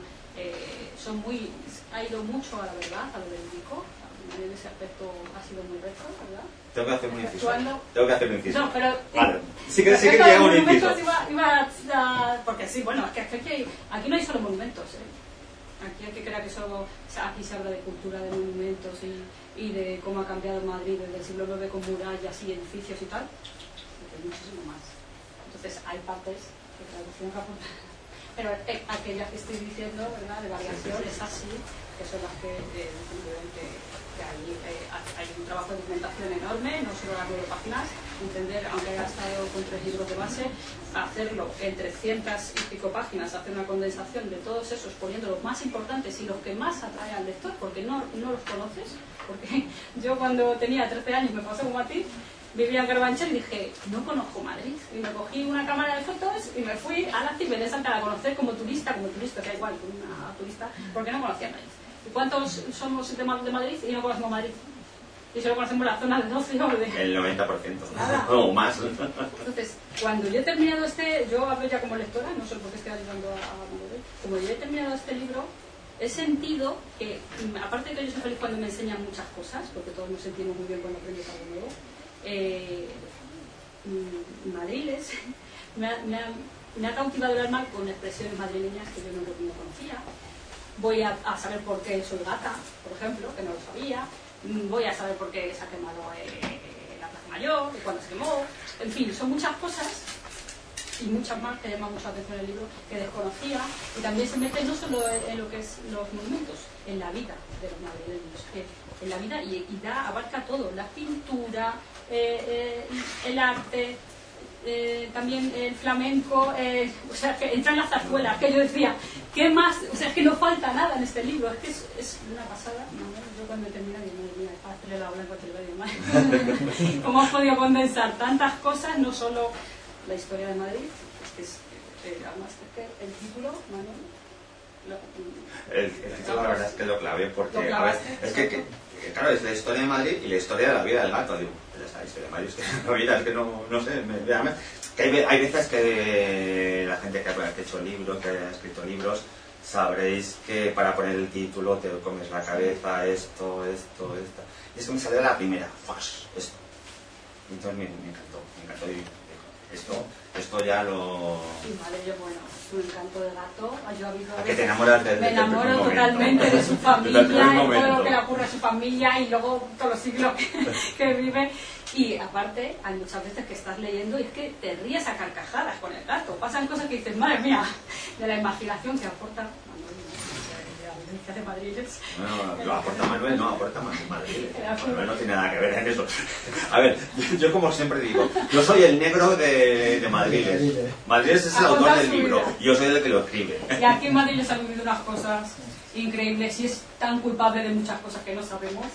ha ido mucho a la verdad, a lo verídico. En ese aspecto ha sido muy recto, ¿verdad? Tengo que hacer un inciso. No, pero... Vale. Sí que llega un inciso. Porque sí, bueno, es que aquí no hay solo monumentos, Aquí hay que creer que solo... Aquí se habla de cultura de monumentos y de cómo ha cambiado Madrid desde el siglo IX con murallas y edificios y tal. Hay muchísimo más. Entonces hay partes de traducción que apuntan. Pero aquellas que estoy diciendo, ¿verdad?, de variación, es así, que son las que hay un trabajo de documentación enorme, no solo las 9 páginas, entender, aunque haya estado con 3 libros de base, hacerlo en 300 y pico páginas, hacer una condensación de todos esos, poniendo los más importantes y los que más atraen al lector, porque no los conoces, porque yo cuando tenía 13 años me pasó como a ti, vivía en Carabanchel y dije, no conozco Madrid, y me cogí una cámara de fotos y me fui a la Cibeles a conocer como turista, que da igual, como una turista, porque no conocía Madrid. ¿Y cuántos somos de Madrid y no conocemos Madrid? Y solo conocemos la zona del ocio el 90%, o más. Entonces, cuando yo he terminado yo hablo ya como lectora, no sé por qué estoy ayudando a Manuel, como yo he terminado este libro, he sentido que, aparte de que yo soy feliz cuando me enseñan muchas cosas, porque todos nos sentimos muy bien cuando aprendes algo nuevo, Madriles me ha cautivado el alma con expresiones madrileñas que yo no conocía. Voy a saber por qué soy gata, por ejemplo, que no lo sabía. Voy a saber por qué se ha quemado la Plaza Mayor, y cuándo se quemó. En fin, son muchas cosas y muchas más que llaman mucha atención en el libro que desconocía, y también se mete no solo en lo que es los monumentos, en la vida de los madrileños, en la vida, y abarca todo, la pintura, el arte, también el flamenco, o sea, que entran las zarzuelas, que yo decía, ¿qué más? O sea, es que no falta nada en este libro, es que es una pasada. Yo cuando terminé, madre mía, es para hacerle la blanca televisión. ¿Cómo has podido condensar tantas cosas? No solo la historia de Madrid, además es que el título, Manuel, el título la verdad es que lo clavé, porque a ver, es que claro, es la historia de Madrid y la historia de la vida del gato. Digo, la historia de Madrid es que la vida es que no sé, que hay veces que la gente que ha hecho libros, que ha escrito libros, sabréis que para poner el título te comes la cabeza, esto. Y es que me salió la primera, ¡fuas! Esto. Y entonces me encantó. Y esto ya lo... Sí, vale, yo, bueno, su encanto de gato, yo ¿A que te enamoras me enamoro totalmente de su familia, y todo lo que le ocurre a su familia y luego todos los siglos que vive. Y aparte, hay muchas veces que estás leyendo y es que te ríes a carcajadas con el gato. Pasan cosas que dices, madre mía, de la imaginación que aporta de Madriles. No, lo aporta Manuel, no, aporta Madriles. Manuel no tiene nada que ver en eso. A ver, yo como siempre digo, yo soy el negro de Madriles. Madriles es el autor del libro, y yo soy el que lo escribe. Y aquí en Madriles han vivido unas cosas increíbles y es tan culpable de muchas cosas que no sabemos,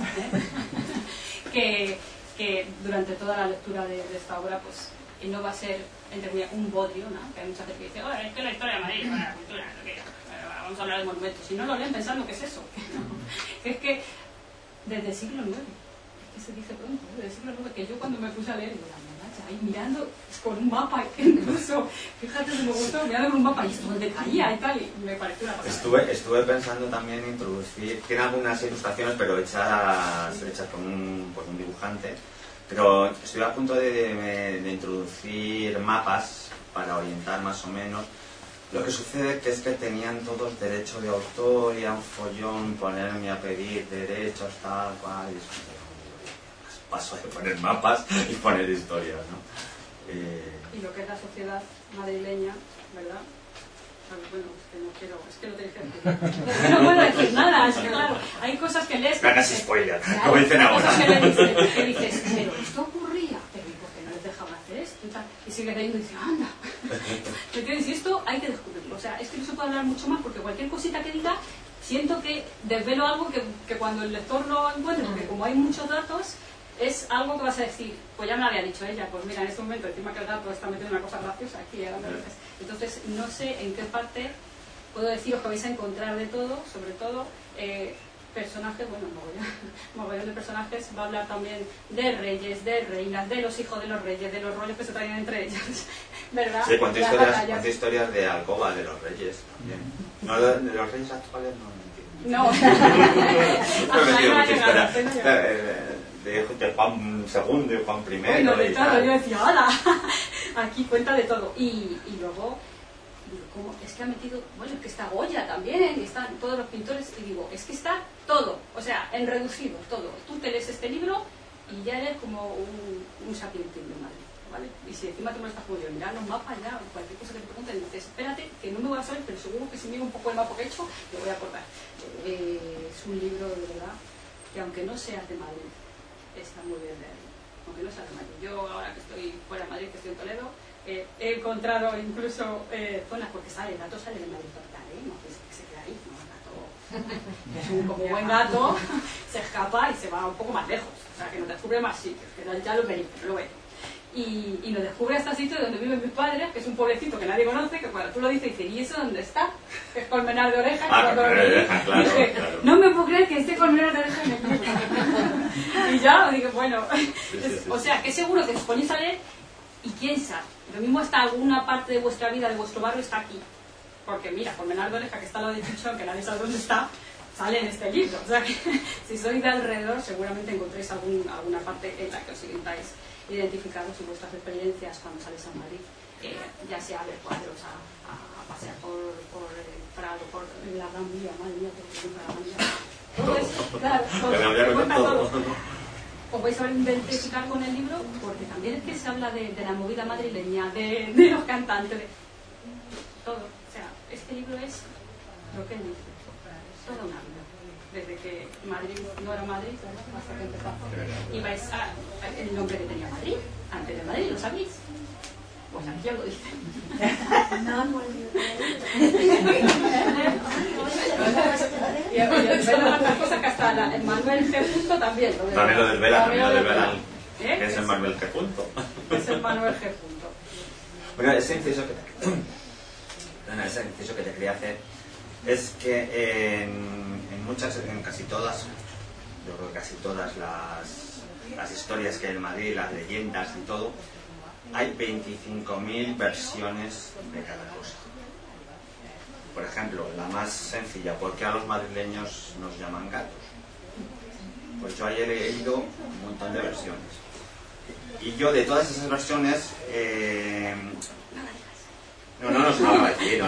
que durante toda la lectura de esta obra, pues no va a ser, entre comillas, un bodrio, ¿no? Que hay mucha gente que dice, es que la historia de Madrid, la cultura, no sé qué. Vamos a hablar de monumentos, si no lo leen pensando que es eso, es que desde el siglo IX, que se dice pronto, desde el siglo IX, que yo cuando me puse a leer, digo, la muchacha, ahí mirando con un mapa, incluso, fíjate, se me gustó, mirando con un mapa y donde caía y tal, y me pareció una cosa. Estuve pensando también en introducir, tiene algunas ilustraciones, pero hechas por un dibujante, pero estoy a punto de introducir mapas para orientar más o menos. Lo que sucede es que tenían todos derecho de autor y a un follón ponerme a pedir derechos, tal cual, y paso de poner mapas y poner historias, ¿no? Y lo que es la sociedad madrileña, ¿verdad? Bueno, es que no tenéis que decir. No puedo decir nada, es que claro, hay cosas que lees... No hagas spoiler, como dicen ahora. Hay cosas que dices, pero esto ocurría, pero ¿y por qué no les dejaban hacer esto? Y sigues leyendo y dices, anda. ¿Entiendes? Y esto hay que descubrirlo. O sea, es que no se puede hablar mucho más porque cualquier cosita que diga, siento que desvelo algo que cuando el lector lo encuentre, porque como hay muchos datos, es algo que vas a decir, pues ya me lo había dicho ella, pues mira, en este momento encima que el gato está metiendo una cosa graciosa aquí, entonces no sé en qué parte puedo deciros que vais a encontrar de todo, sobre todo personajes, bueno, mogollón de personajes, va a hablar también de reyes, de reinas, de los hijos de los reyes, de los rollos que se traían entre ellos, ¿verdad? Sí, cuántas historias de alcoba de los reyes también. No, de los reyes actuales no entiendo. De Juan II, de Juan I. Bueno, de todo, yo decía, ¡hala! Aquí cuenta de todo. Y luego, ¿cómo? Es que ha metido, bueno, es que está Goya también, y están todos los pintores, y digo, es que está todo, o sea, en reducido, todo. Tú te lees este libro y ya eres como un sapientín de Madrid, ¿vale? Y si encima tú me estás como yo, mirar los mapas ya, cualquier cosa que te pregunten, dices, espérate, que no me voy a saber, pero seguro que si miro un poco el mapa que he hecho, me voy a acordar. Es un libro, de verdad, que aunque no seas de Madrid, está muy bien leerlo, aunque no sea de Madrid. Yo ahora que estoy fuera de Madrid, que estoy en Toledo, he encontrado incluso zonas, porque el gato sale de Madrid total, no que se queda ahí, no, el gato es como buen gato, se escapa y se va un poco más lejos, o sea que no descubre más sitios, que ya lo veréis, lo veo. Y lo descubre hasta sitio donde viven mis padres, que es un pueblecito que nadie conoce, que cuando tú lo dices, dices, ¿y eso dónde está? Que es Colmenar de Oreja. Claro, dije, claro. No me puedo creer que esté Colmenar de Oreja en el libro. Y ya, digo, bueno, o sea, que seguro que os ponéis a leer y quién sabe, lo mismo está alguna parte de vuestra vida, de vuestro barrio, está aquí. Porque mira, Colmenar de Oreja, que está al lado de Chichón, que nadie sabe dónde está, sale en este libro. O sea que si sois de alrededor, seguramente encontréis alguna parte en la que os sintáis identificados y vuestras experiencias cuando sales a Madrid, ya sea a ver cuadros, a pasear por el Prado, por la Gran Vía, madre mía, todo eso, claro, todo. Os vais a identificar con el libro porque también es que se habla de la movida madrileña, de los cantantes, de todo. O sea, este libro es lo que él dice, toda una vida. Desde que Madrid no era Madrid hasta que empezó. Y vais a el nombre que tenía Madrid, antes de Madrid, ¿lo sabéis? Pues aquí ya lo dice. Y otras cosas que hasta el Manuel G. también. También lo del Vera, que es el Manuel G. Es el Manuel G. Bueno, ese inciso que te quería hacer es que en casi todas, yo creo que casi todas las historias que hay en Madrid, las leyendas y todo, hay 25.000 versiones de cada cosa. Por ejemplo, la más sencilla, ¿por qué a los madrileños nos llaman gatos? Pues yo ahí he leído un montón de versiones. Y yo de todas esas versiones... No se va a decir.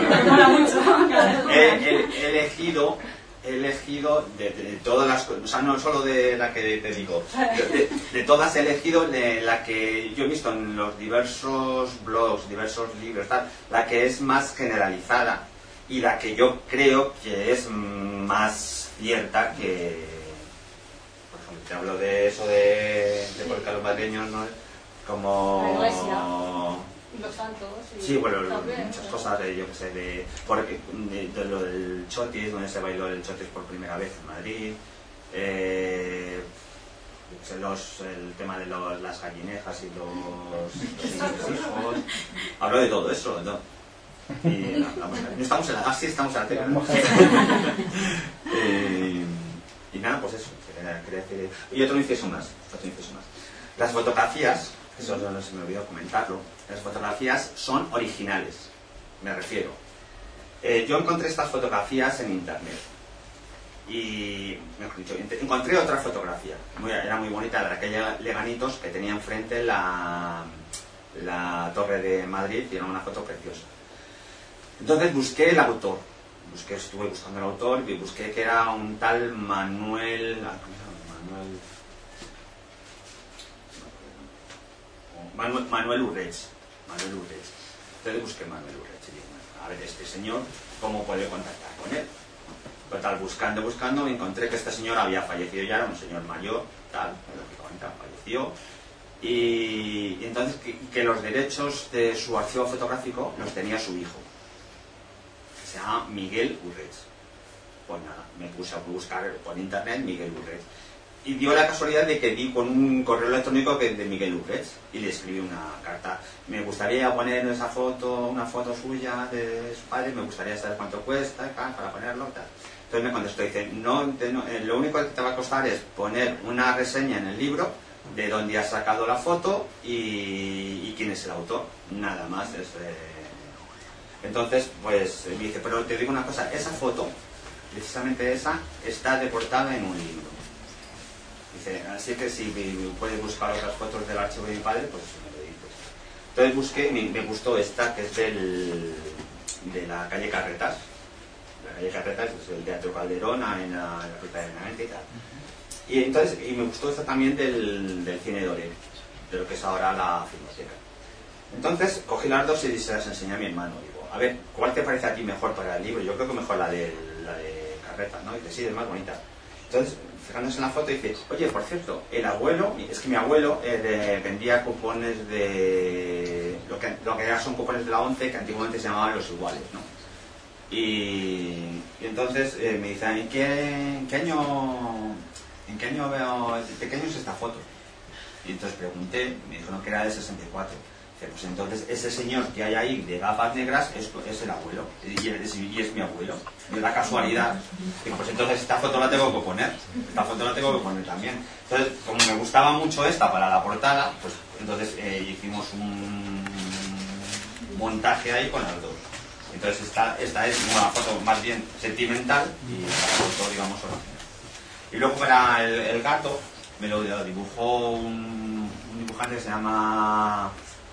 He elegido de todas las cosas, o sea, no solo de la que te digo, de todas he elegido la que yo he visto en los diversos blogs, diversos libros, tal, la que es más generalizada y la que yo creo que es más cierta que, por ejemplo, te hablo de eso de por qué a los madrileños no es como... La iglesia. Y los santos. Sí, bueno, muchas cosas de, yo que sé, de lo del chotis, donde se bailó el chotis por primera vez en Madrid, el tema de las gallinejas y los hijos. Hablo de todo eso, ¿no? Y no estamos en la... sí, estamos en la tele. Y nada, pues eso. Quería decir. Y otro inciso más. Las fotografías, eso no se me olvidó comentarlo, las fotografías son originales, me refiero. Yo encontré estas fotografías en internet y, mejor dicho, encontré otra fotografía, era muy bonita, de aquella Leganitos que tenía enfrente la Torre de Madrid y era una foto preciosa. Entonces busqué el autor, estuve buscando el autor y busqué que era un tal Manuel Urrech. Entonces busqué Manuel Urrech y digo, a ver, este señor, ¿cómo puede contactar con él? Total, buscando, me encontré que este señor había fallecido, ya era un señor mayor, tal, lógicamente falleció, y entonces que los derechos de su archivo fotográfico los tenía su hijo, que se llama Miguel Urrech. Pues nada, me puse a buscar por internet Miguel Urrech. Y dio la casualidad de que di con un correo electrónico de Miguel Urrech y le escribí una carta. Me gustaría poner esa foto, una foto suya de su padre, me gustaría saber cuánto cuesta para ponerlo, tal. Entonces me contestó, dice, lo único que te va a costar es poner una reseña en el libro de dónde has sacado la foto y quién es el autor. Nada más. Entonces, pues me dice, pero te digo una cosa, esa foto, precisamente esa, está de portada en un libro. Dice, así que si puedes buscar otras fotos del archivo de mi padre, pues me lo dices. Entonces busqué, me gustó esta, que es de la calle Carretas. La calle Carretas es el Teatro Calderón, en la Ruta de Benavente y tal. Y entonces, me gustó esta también del Cine Doré, de lo que es ahora la Filmoteca. Entonces cogí las dos y se las enseñé a mi hermano. Digo, a ver, ¿cuál te parece a ti mejor para el libro? Yo creo que mejor la de Carretas, ¿no? Y dice, sí, es más bonita. Entonces, fijándose en la foto, dice, oye, por cierto, el abuelo, es que mi abuelo vendía cupones de... Lo que ahora son cupones de la ONCE, que antiguamente se llamaban los iguales, ¿no? Y entonces me dice, ¿en qué año veo, de qué año es esta foto? Y entonces pregunté, me dijeron que era de 64. Pues entonces ese señor que hay ahí de gafas negras es el abuelo y es mi abuelo, y la casualidad. Digo, pues entonces esta foto la tengo que poner también. Entonces, como me gustaba mucho esta para la portada, pues entonces hicimos un montaje ahí con las dos. Entonces esta es una foto más bien sentimental y la foto, digamos, original. Y luego para el gato me lo dibujó un dibujante que se llama...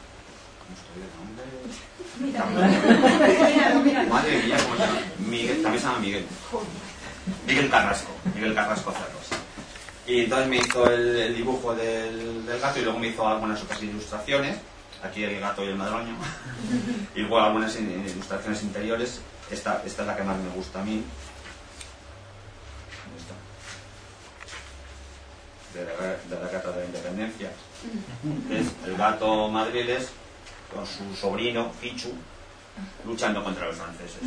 Madre mía, ¿cómo se llama? Miguel, también se llama Miguel. Miguel Carrasco Cerros. Y entonces me hizo el dibujo del gato y luego me hizo algunas otras ilustraciones. Aquí el gato y el madroño. Y luego algunas ilustraciones interiores. Esta es la que más me gusta a mí. De la Carta de la Independencia. Es el gato madriles con su sobrino, Fichu, luchando contra los franceses.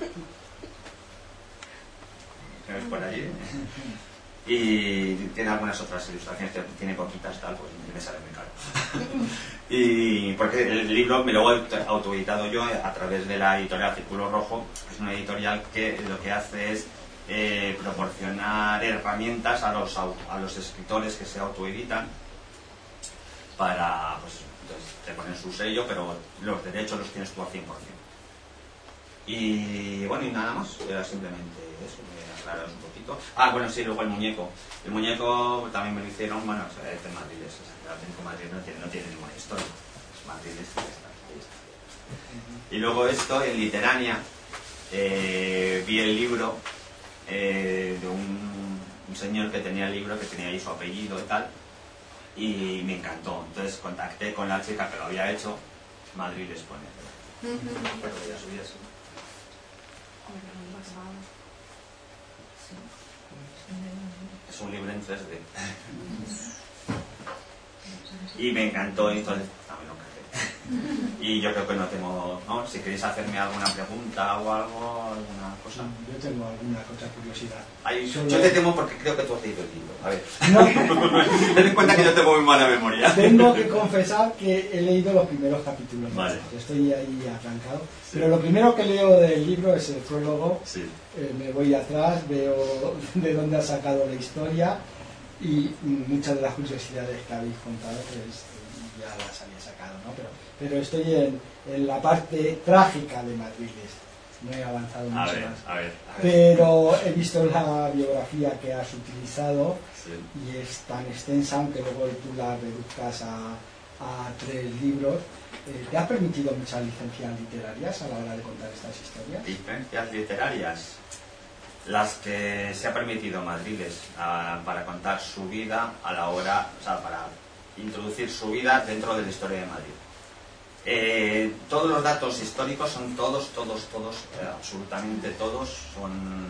¿Qué ves por allí? Y tiene algunas otras ilustraciones, tiene poquitas, tal, pues me sale muy caro. Y porque el libro me lo he autoeditado yo a través de la editorial Círculo Rojo, que es una editorial que lo que hace es proporcionar herramientas a los escritores que se autoeditan para, pues, entonces te ponen su sello, pero los derechos los tienes tú al 100%. Y bueno, y nada más, era simplemente eso, me aclararos un poquito. Bueno, sí, luego el muñeco. El muñeco también me lo hicieron, bueno, o sea, este Madrid es, o sea, el auténtico Madrid no tiene ninguna historia. Madrid es ahí está. Y luego esto, en Literania, vi el libro de un señor que tenía el libro, que tenía ahí su apellido y tal, y me encantó. Entonces contacté con la chica que lo había hecho, Madrid les pone. Pero voy a subir eso. Es un libro en 3D. Y me encantó, y entonces también lo cargué. Y yo creo que no tengo, ¿no? Si queréis hacerme alguna pregunta o algo, alguna cosa. Yo tengo alguna otra curiosidad. Yo te temo porque creo que tú has leído el libro. A ver. Ten en cuenta que yo tengo muy mala memoria. Tengo que confesar que he leído los primeros capítulos. Vale. Estoy ahí arrancado. Sí. Pero lo primero que leo del libro es el prólogo. Sí. Me voy atrás, veo de dónde ha sacado la historia y muchas de las curiosidades que habéis contado pues ya las había sacado, ¿no? Pero estoy en la parte trágica de Madriles. No he avanzado mucho más. A ver. Pero he visto la biografía que has utilizado, sí, y es tan extensa, aunque luego tú la reduzcas a 3 libros. ¿Te has permitido muchas licencias literarias a la hora de contar estas historias? Licencias literarias. Las que se ha permitido Madriles para contar su vida a la hora, o sea, para introducir su vida dentro de la historia de Madrid. Todos los datos históricos son todos, absolutamente todos son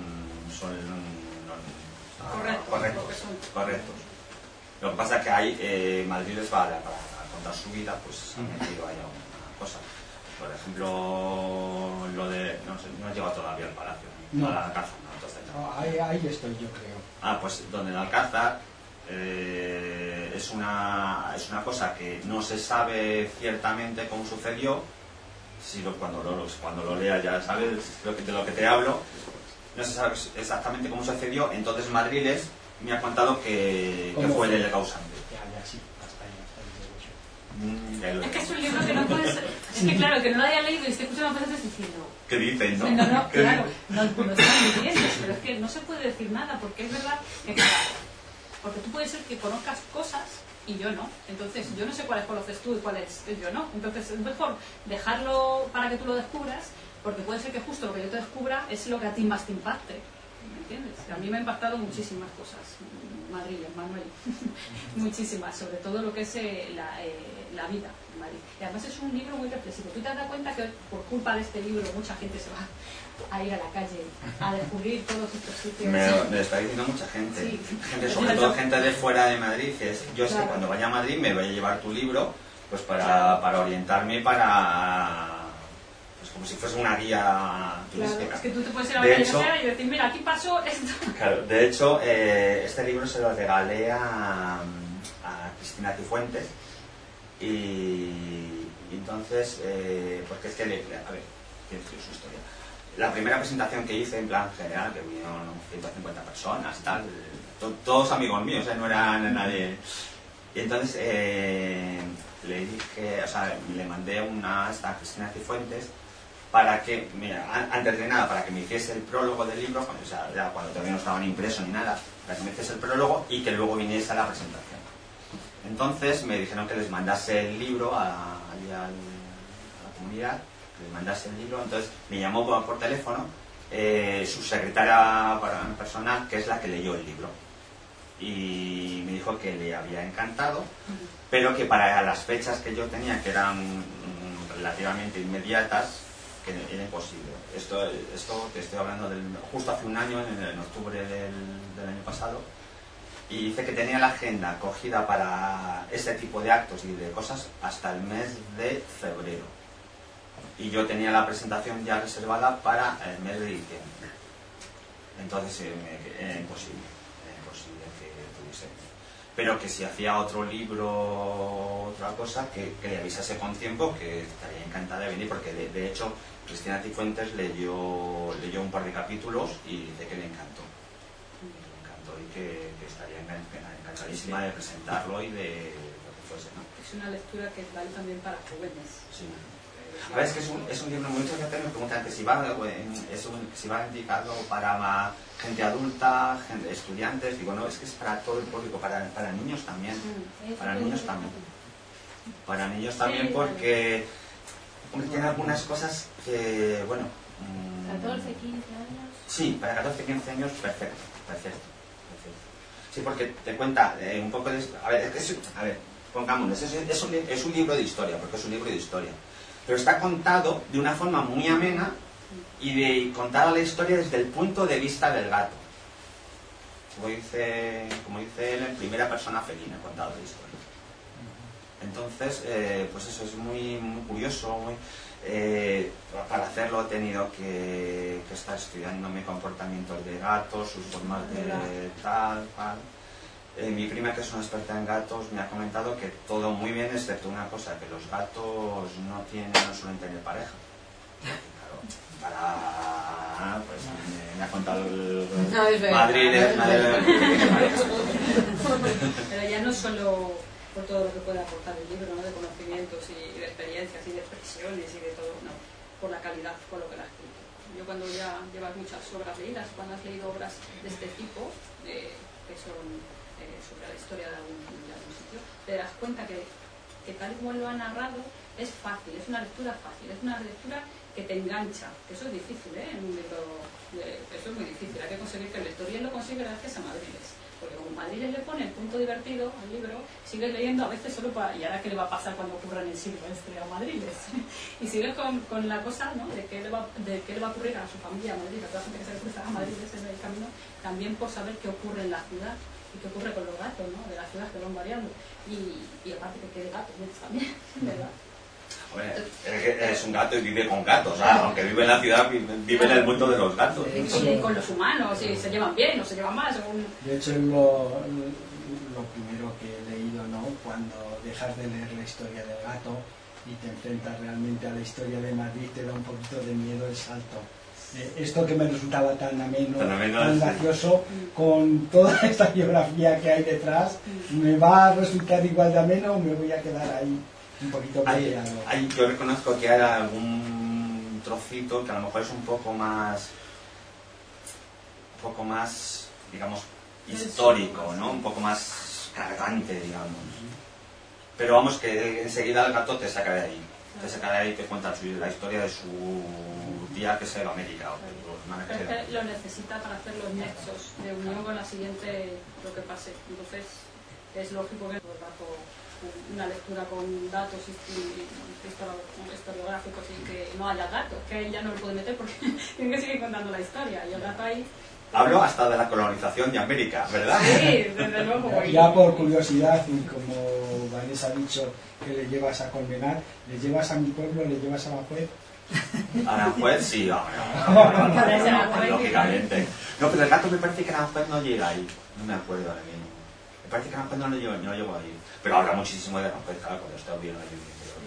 correctos. Lo que pasa es que hay Madriles para contar su vida, pues han metido ahí alguna cosa. Por ejemplo, lo de no ha llegado todavía al palacio, no. A la Alcázar, no, entonces no. Ahí estoy yo, creo. Pues donde el Alcázar es una cosa que no se sabe ciertamente cómo sucedió. Cuando lo leas ya sabes de lo que te hablo. No se sabe exactamente cómo sucedió. Entonces Madriles me ha contado que fue el causante. Es que es un libro que no puedes... Es que claro, que no lo haya leído y esté escuchando cosas diciendo... ¿Qué dicen, no? No, claro, no están diciendo, pero es que no se puede decir nada, porque es verdad que claro, porque tú puedes ser que conozcas cosas y yo no. Entonces yo no sé cuáles conoces tú y cuáles yo no. Entonces es mejor dejarlo para que tú lo descubras, porque puede ser que justo lo que yo te descubra es lo que a ti más te impacte. ¿Me entiendes? A mí me ha impactado muchísimas cosas. Madrid, Manuel. Muchísimas, sobre todo lo que es la vida en Madrid. Y además es un libro muy reflexivo. Tú te has dado cuenta que por culpa de este libro mucha gente se va a ir a la calle a descubrir todos estos sitios. Me está diciendo mucha gente. Sí. Sobre todo gente de fuera de Madrid. Yo es que cuando vaya a Madrid me voy a llevar tu libro pues para orientarme, pues como si fuese una guía turística. Claro, es que tú te puedes ir a la calle y decir, mira, aquí pasó esto. Claro, de hecho, este libro se lo regalé a Cristina Cifuentes. Y entonces, porque es que, a ver, quiero decir su historia. La primera presentación que hice en plan general, que vinieron 150 personas, tal, todos amigos míos, no era nadie. Y entonces le dije, o sea, le mandé a Cristina Cifuentes para que, antes de nada, para que me hiciese el prólogo del libro, o sea, ya cuando todavía no estaban impresos ni nada, para que me hiciese el prólogo y que luego viniese a la presentación. Entonces me dijeron que les mandase el libro a la comunidad, que les mandase el libro. Entonces me llamó por teléfono su secretaria personal, que es la que leyó el libro, y me dijo que le había encantado, pero que para las fechas que yo tenía, que eran relativamente inmediatas, que era imposible. Esto te estoy hablando justo hace un año, en octubre del año pasado. Y dice que tenía la agenda cogida para ese tipo de actos y de cosas hasta el mes de febrero. Y yo tenía la presentación ya reservada para el mes de diciembre. Entonces era imposible que tuviese. Pero que si hacía otro libro, otra cosa, que le avisase con tiempo, que estaría encantada de venir, porque de hecho Cristina Cifuentes leyó un par de capítulos y dice que le encantó. Y que estaría encantadísima de presentarlo y de lo que fuese, ¿no? Es una lectura que vale también para jóvenes. Sí. A ver, es que es un libro, muchas veces me preguntan que si va indicado para gente adulta, estudiantes, digo, no, es que es para todo el público, para niños también, para niños también porque tiene algunas cosas que, bueno... 14, 15 años... Sí, para 14, 15 años, perfecto. Sí, porque te cuenta un poco de... A ver, pongámonos, es un libro de historia, porque es un libro de historia. Pero está contado de una forma muy amena y contada la historia desde el punto de vista del gato. Como dice él, en primera persona felina, contado la historia. Entonces, pues eso es muy, muy curioso. Para hacerlo he tenido que estar estudiándome comportamientos de gatos, sus formas de tal. Mi prima, que es una experta en gatos, me ha comentado que todo muy bien, excepto una cosa, que los gatos no suelen tener pareja. Claro, pues me ha contado Madrid. Pero ya no solo por todo lo que puede aportar el libro, ¿no? De conocimientos y de experiencias y de expresiones y de todo, no, por la calidad, por lo que la has escrito. Yo cuando ya llevas muchas obras leídas, cuando has leído obras de este tipo, que son sobre la historia de algún sitio, te das cuenta que tal y como lo ha narrado es fácil, es una lectura fácil, es una lectura que te engancha, que eso es difícil, en un libro, eso es muy difícil, hay que conseguir que el lector, y él lo consigue gracias a Madriles, porque como Madriles le pone el punto divertido al libro, sigues leyendo a veces solo para, y ahora qué le va a pasar cuando ocurra en el siglo a Madriles, y sigues con la cosa, ¿no?, de qué le va a ocurrir a su familia a Madrid, a toda la gente que se le cruza a Madriles en el camino, también por saber qué ocurre en la ciudad y qué ocurre con los gatos, ¿no?, de la ciudad, que van variando, y aparte que quede gatos también, ¿verdad? Hombre, es un gato y vive con gatos, aunque vive en la ciudad, vive en el mundo de los gatos. Y con los humanos, si se llevan bien o se llevan mal. De hecho, lo primero que he leído, ¿no?, cuando dejas de leer la historia del gato y te enfrentas realmente a la historia de Madrid, te da un poquito de miedo el salto. Esto que me resultaba tan ameno, tan gracioso, con toda esta geografía que hay detrás, ¿me va a resultar igual de ameno o me voy a quedar ahí un poquito bloqueado? Yo reconozco que hay algún trocito que a lo mejor es un poco más, digamos, histórico, ¿no? Un poco más cargante, digamos. Pero vamos, que enseguida el gato te saca de ahí. Te saca de ahí y te cuenta la historia de su tía, que es el América. Pero es que lo necesita para hacer los nexos de unión con la siguiente, lo que pase. Entonces es lógico que bajo una lectura con datos historiográficos y que no haya gatos, que él ya no lo puede meter porque tiene que seguir contando la historia, y el gato ahí... Hablo hasta de la colonización de América, ¿verdad? Sí, desde luego. Ya por curiosidad, y como Vanessa ha dicho que le llevas a condenar, ¿le llevas a mi pueblo, le llevas a Aranjuez? Aranjuez sí, lógicamente. No, pero el gato me parece que Aranjuez no llega ahí, no me acuerdo ahora mismo. Me parece que Aranjuez no llegó ahí. Pero habla muchísimo de Aranjuez, claro, cuando está bien ahí.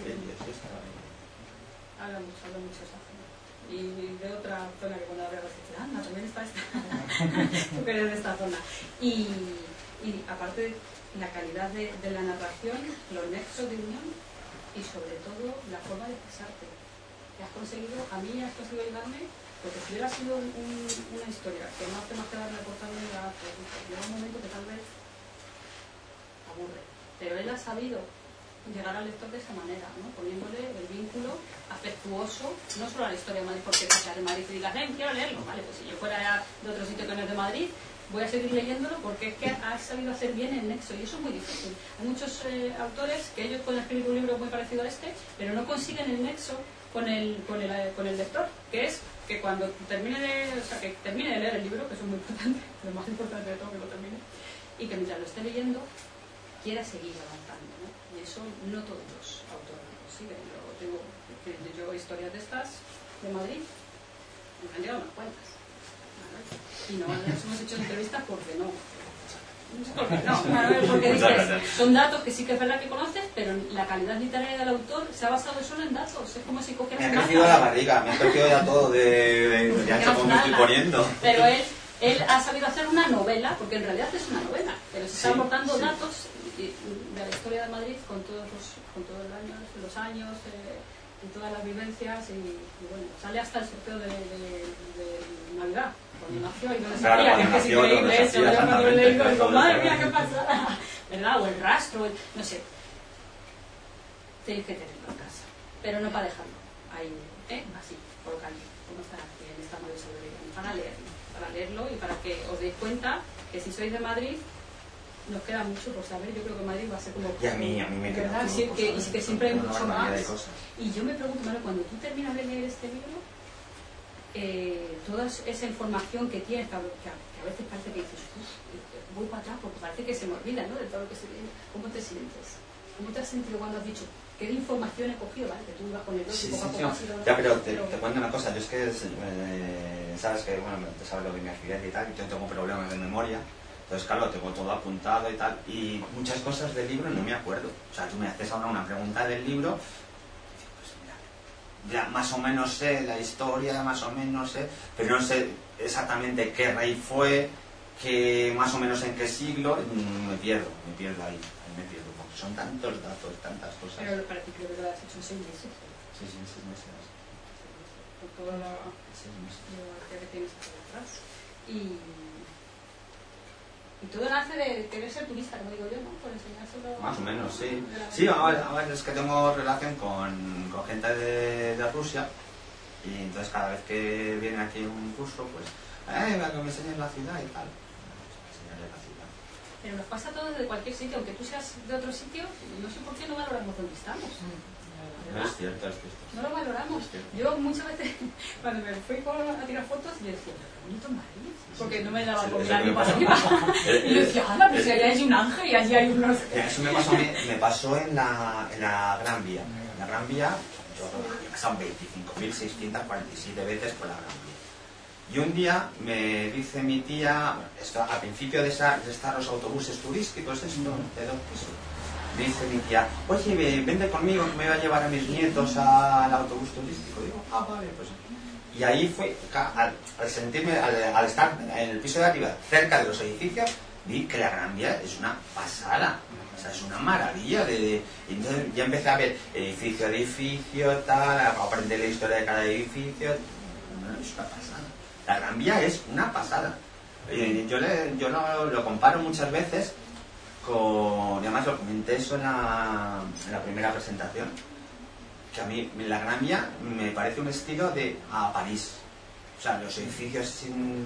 Habla mucho esa zona. Y de otra zona que cuando habla de Anda, también está esta. Tú que eres de esta zona. Y aparte la calidad de la narración, los nexos de unión y sobre todo la forma de expresarte. Que has conseguido, a mí has conseguido ayudarme, porque si hubiera sido una historia que no hace más que darle portada de la llega un momento que tal vez aburre. Pero él ha sabido llegar al lector de esa manera, ¿no?, poniéndole el vínculo afectuoso, no solo a la historia de Madrid, porque sea de Madrid y digas, quiero leerlo, vale, pues si yo fuera de otro sitio que no es de Madrid, voy a seguir leyéndolo porque es que has sabido hacer bien el nexo, y eso es muy difícil. Hay muchos autores que ellos pueden escribir un libro muy parecido a este, pero no consiguen el nexo con el lector, que es que cuando termine de leer el libro, que eso es muy importante, lo más importante de todo, que lo termine, y que mientras lo esté leyendo quiera seguir avanzando, ¿no? Y eso no todos los autores lo consiguen. Yo historias de estas de Madrid me han llegado unas cuantas, ¿vale? Y no les hemos hecho entrevistas porque no, porque dices, son datos que sí que es verdad que conoces, pero la calidad literaria del autor se ha basado solo en datos. Es como si cogieras... Me ha crecido la barriga, me ha crecido ya todo ya como me estoy poniendo. Pero él ha sabido hacer una novela, porque en realidad es una novela, pero se está aportando datos de la historia de Madrid con todos los años, todas las vivencias y bueno, sale hasta el sorteo de Navidad, cuando nació y no le sabía, que es increíble eso, yo cuando lo he leído digo, madre mía, ¿qué pasa? ¿Verdad? O el rastro, no sé. Tenéis que tenerlo en casa, pero no para dejarlo ahí, así, colocando, como está aquí en esta maravillosa librería, para leerlo y para que os deis cuenta que si sois de Madrid, nos queda mucho por saber. Yo creo que Madrid va a ser como... Y a mí me queda sí, que siempre hay mucho más. Y yo me pregunto, Manuel, cuando tú terminas de leer este libro, toda esa información que tienes, que a veces parece que dices, voy para atrás porque parece que se me olvida, ¿no?, de todo lo que estoy leyendo. ¿Cómo te sientes? ¿Cómo te has sentido cuando has dicho qué de información he cogido? ¿Vale? Que tú ibas con el dos y poco a poco has ido... Ya, pero te cuento una cosa. Yo es que, sabes que, bueno, te sabes lo de mi accidente y tal, y yo tengo problemas de memoria. Entonces, claro, tengo todo apuntado y tal, y muchas cosas del libro no me acuerdo. O sea, tú me haces ahora una pregunta del libro, y pues mira, ya más o menos sé la historia, más o menos sé, pero no sé exactamente qué rey fue, que más o menos en qué siglo, me pierdo ahí, me pierdo, porque son tantos datos, tantas cosas. Pero para ti creo que lo has hecho en 6 meses. Sí, 6 meses. Con toda la biografía que tienes aquí atrás. Y todo nace de querer ser turista, como digo yo, ¿no? Por enseñárselo... Más o menos, sí. Sí, ahora es que tengo relación con gente de Rusia, y entonces cada vez que viene aquí un curso, pues, venga, que me enseñen la ciudad y tal. Enseñarle la ciudad. Pero nos pasa todo desde cualquier sitio, aunque tú seas de otro sitio, no sé por qué no valoramos donde estamos. No es cierto. No lo valoramos. Yo muchas veces, cuando me fui a tirar fotos, yo decía, qué bonito Madrid, porque no me daba con mirar ni para arriba. Y yo decía, anda, pero si allá hay un ángel y allí hay unos... Eso me pasó en la Gran Vía. En la Gran Vía, yo he pasado 25.647 veces por la Gran Vía. Y un día me dice mi tía, al principio de estar los autobuses turísticos, me dice mi tía, oye, vente conmigo que me voy a llevar a mis nietos al autobús turístico. Digo, vale, pues... Y ahí fue, al sentirme, al estar en el piso de arriba, cerca de los edificios, vi que la Gran Vía es una pasada. O sea, es una maravilla. Y entonces ya empecé a ver edificio a edificio, tal, a aprender la historia de cada edificio. Es una pasada. La Gran Vía es una pasada. Yo lo comparo muchas veces con... Además lo comenté eso en la primera presentación, que a mí la Gran Vía me parece un estilo a París. O sea, los edificios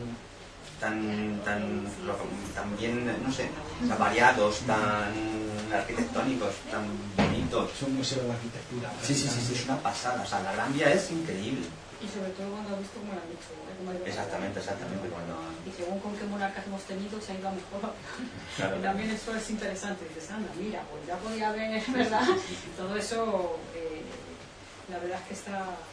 tan bien, no sé, tan variados, tan arquitectónicos, tan bonitos. Es un museo de arquitectura. Sí, es una pasada. O sea, la Gran Vía es increíble. Y sobre todo cuando has visto cómo lo han hecho. Exactamente. Y según con qué monarcas hemos tenido, se ha ido a mejor. Claro. Y también eso es interesante. Dices, anda, mira, pues ya podía haber, ¿verdad? Sí. Todo eso, la verdad es que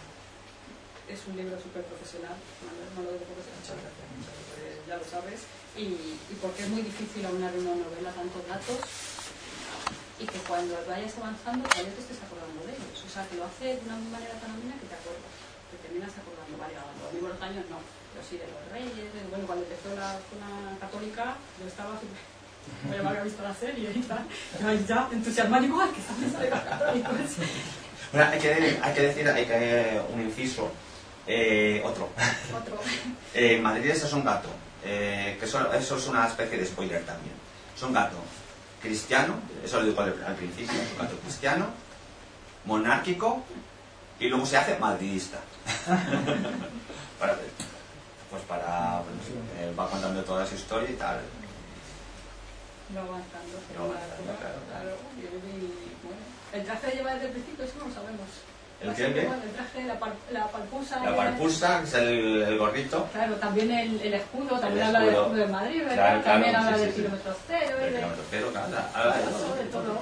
es un libro súper profesional. No lo digo porque se ha hecho, ya lo sabes. Y porque es muy difícil aunar en una novela tantos datos y que cuando vayas avanzando todavía te estés acordando de ellos. O sea, que lo hace de una manera tan amena que te acuerdas. Te terminas acordando, vale, a los mismos años no, pero sí de los reyes, bueno, cuando empezó la zona católica, yo estaba súper, yo me había visto la serie y tal, ya entusiasmado, digo, ¡ay, que también sale los católicos! Bueno, hay que decir, un inciso, otro. Madrid es un gato, que eso es una especie de spoiler también. Es un gato cristiano, eso lo digo al principio, es un gato cristiano, monárquico, y luego se hace madridista. Va contando toda su historia y tal. Va avanzando. Claro. El traje de lleva desde el principio, eso no lo sabemos. ¿El qué? El traje, la palpusa. La palpusa, que es el gorrito. Claro, también el escudo, también habla del escudo de Madrid, ¿verdad? También habla del kilómetro cero. Del kilómetro cero, habla de todo.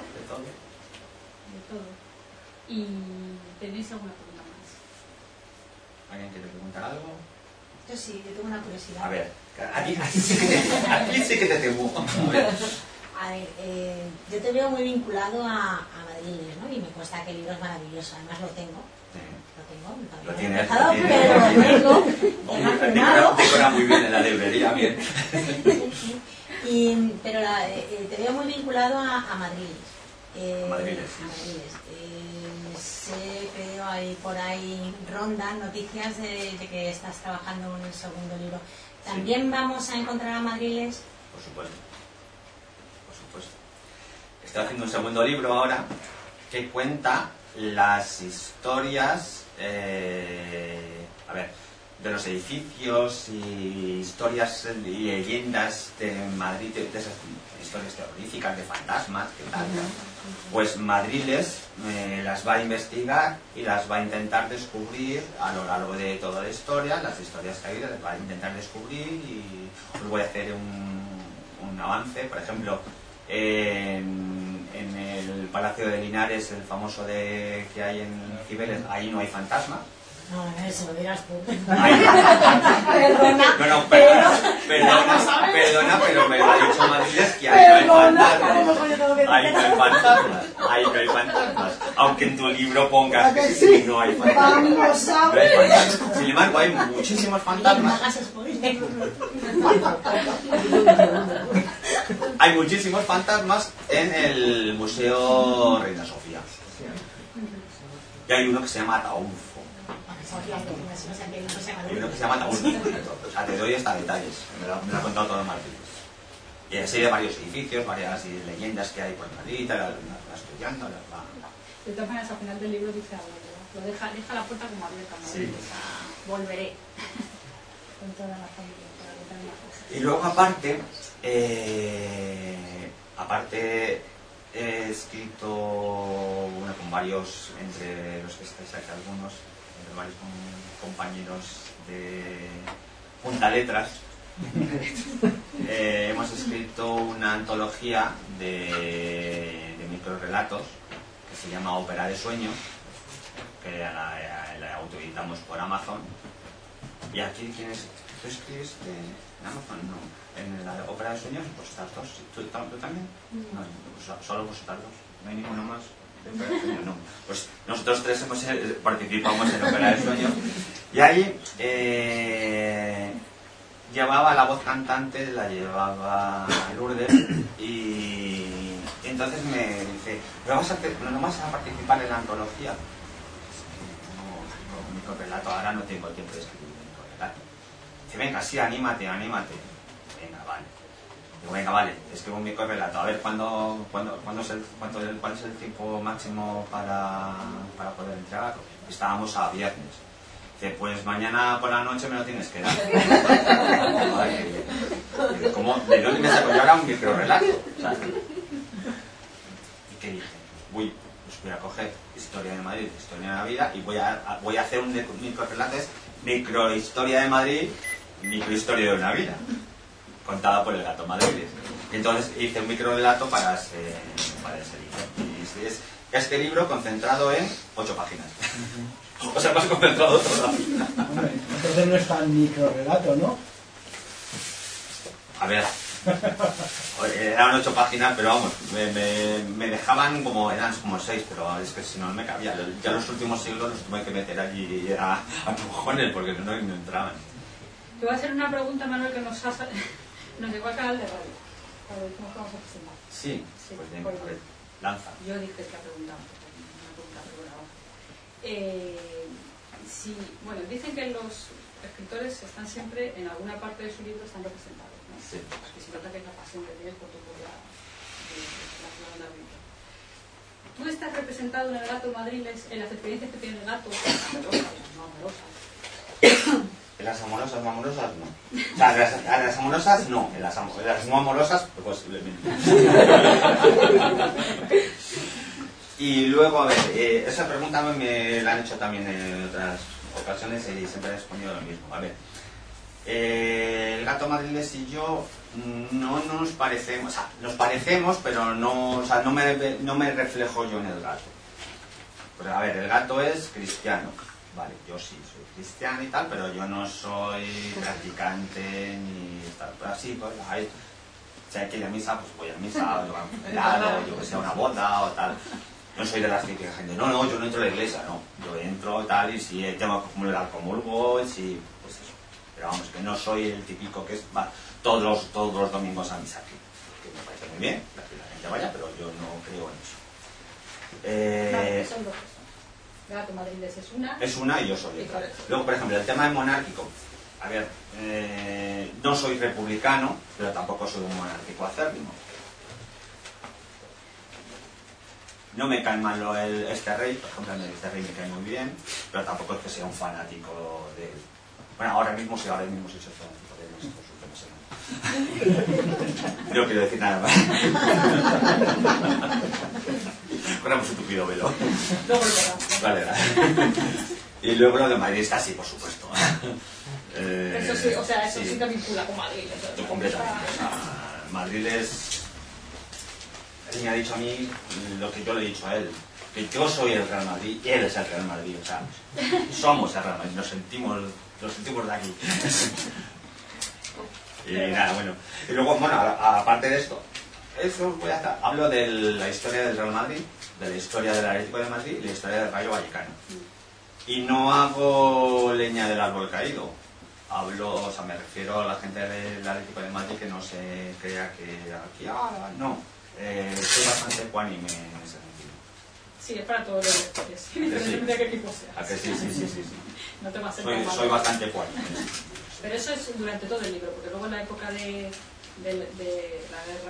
¿Y tenéis alguna pregunta más? ¿Alguien quiere preguntar algo? Yo sí, yo tengo una curiosidad. A ver, aquí sí que te temo. A ver, yo te veo muy vinculado a Madrid, ¿no? Y me consta que el libro es maravilloso, además lo tengo. Lo tienes, pero lo tengo. Decora muy bien en la librería, bien. Pero te veo muy vinculado a Madrid. A Madrid. sé, creo, hay por ahí rondan noticias de que estás trabajando en el segundo libro. ¿También vamos a encontrar a madriles? Por supuesto. Por supuesto. Estoy haciendo un segundo libro ahora que cuenta las historias, de los edificios y historias y leyendas de Madrid, de esas historias terroríficas, de fantasmas, que tal. Pues Madriles las va a investigar y las va a intentar descubrir a lo largo de toda la historia, las historias que ha habido, las va a intentar descubrir y os voy a hacer un avance. Por ejemplo, en el Palacio de Linares, el famoso que hay en Cibeles, ahí no hay fantasmas. No, eso lo dirás tú. Perdona, pero me lo ha dicho Madriles que ahí no hay fantasmas. Ahí no hay fantasmas. Aunque en tu libro pongas que sí, no hay fantasmas. Sin embargo, hay muchísimos fantasmas. Hay muchísimos fantasmas en el Museo Reina Sofía. Y hay uno que se llama Ataúfo. Hay uno que se llama Ataúfo. O sea, te doy hasta detalles. Me lo ha contado todo Martín. Y así de varios edificios, varias leyendas que hay por Madrid, las estudiando. De todas maneras, al final del libro dice algo, ¿verdad? Lo deja la puerta como abierta, ¿no? Sí. O sea, volveré con toda la familia para contar más cosas. Y luego aparte he escrito con varios, entre los que estáis aquí algunos, entre varios compañeros de Punta Letras. Hemos escrito una antología de microrelatos que se llama Ópera de Sueños, que la autoeditamos por Amazon. Y aquí, ¿tú escribes en Amazon? No. En la Ópera de Sueños, pues estas dos. ¿Tú también? No, solo vosotras dos. ¿No hay ninguno más? No. Pues nosotros tres participamos en Ópera de Sueños. Y ahí llevaba la voz cantante, la llevaba Lourdes, y entonces me dice, ¿no vas a participar en la antología? No, microrelato, ahora no tengo tiempo de escribir microrelato. Dice, venga, sí, anímate. Venga, vale. Digo, venga, vale, escribo un microrelato. A ver, ¿cuál es el tiempo máximo para poder entregarlo? Estábamos a viernes. Dice, pues mañana por la noche me lo tienes que dar. ¿Cómo? ¿De dónde me saco yo ahora un microrelato? ¿Sabes? ¿Y qué dije? Pues voy a coger Historia de Madrid, Historia de la Vida, y voy a hacer un microrelato, es Microhistoria de Madrid, Microhistoria de una Vida, contada por el gato Madrid. Entonces hice un microrelato para ese libro. Y es este libro concentrado en 8 páginas. O sea, más concentrado todo. Entonces no es tan microrelato, ¿no? A ver, eran 8 páginas, pero vamos, me dejaban eran como 6, pero es que si no me cabía. Ya los últimos siglos los tuve que meter allí a empujones porque no entraban. Te voy a hacer una pregunta, Manuel, que nos llegó al canal de radio. A ver, ¿cómo vamos a presentar? Sí, pues venga, a ver, lanza. Yo dije que preguntaba, una pregunta regular. Bueno, dicen que los escritores están siempre, en alguna parte de su libro, están representados, ¿no? Sí. Que se nota que es la pasión que tienes por tu propia la vida. Tú estás representado en el gato Madriles, en las experiencias que tiene el gato, amorosas, no amorosas. En las amorosas no. O sea, en las amorosas no, en las no amorosas posiblemente. Y luego, a ver, esa pregunta me la han hecho también en otras ocasiones y siempre he respondido lo mismo. A ver, el gato Madriles y yo no nos parecemos, o sea, nos parecemos, pero no me reflejo yo en el gato. Pues a ver, el gato es cristiano, vale, yo sí soy cristiano y tal, pero yo no soy practicante ni tal, pero así, pues, si hay que ir a misa, pues voy a misa, o a un velado, yo que sé, a una boda o tal. No soy de las típicas gente, no, yo no entro a la iglesia, no. Yo entro tal y si tengo que comulgar, comulgo, y si, pues eso. Pero vamos, que no soy el típico que va todos los domingos a misa aquí. Que me parece muy bien, que la gente vaya, pero yo no creo en eso. Claro, son dos personas. Sí. Yo dije que la preguntaba. Sí. A ver, la lanza. Yo dije que la preguntaba. Sí. Y luego, a ver, esa pregunta me la han hecho también en otras ocasiones y siempre he respondido lo mismo. A ver, Gato Madriles es una. Es una y yo soy otra. Luego, por ejemplo, el tema de monárquico. A ver, no soy republicano, pero tampoco soy un monárquico acérrimo. No me cae mal este rey, por ejemplo, este rey me cae muy bien, pero tampoco es que sea un fanático de él. Bueno, ahora mismo soy fanático de él, no quiero decir nada más. Ponemos un tupido velo. Vale. Y luego lo de Madrid está así, por supuesto. Eso sí, o sea, eso sí te vincula con Madrid. Yo completamente. O sea, Madrid es... Él me ha dicho a mí lo que yo le he dicho a él, que yo soy el Real Madrid y él es el Real Madrid, o sea, somos el Real Madrid, nos sentimos de aquí. Y nada, bueno. Y luego, bueno, aparte de esto, hablo de la historia del Real Madrid, de la historia del Atlético de Madrid y la historia del Rayo Vallecano. Y no hago leña del árbol caído. O sea, me refiero a la gente del Atlético de Madrid que no se crea que aquí, no. Soy bastante ecuánime en ese sentido. Sí, es para todos los lectores, independientemente de qué equipo seas. ¿A que sí? No te va a ser soy bastante ecuánime. Pero eso es durante todo el libro, porque luego en la época de la guerra...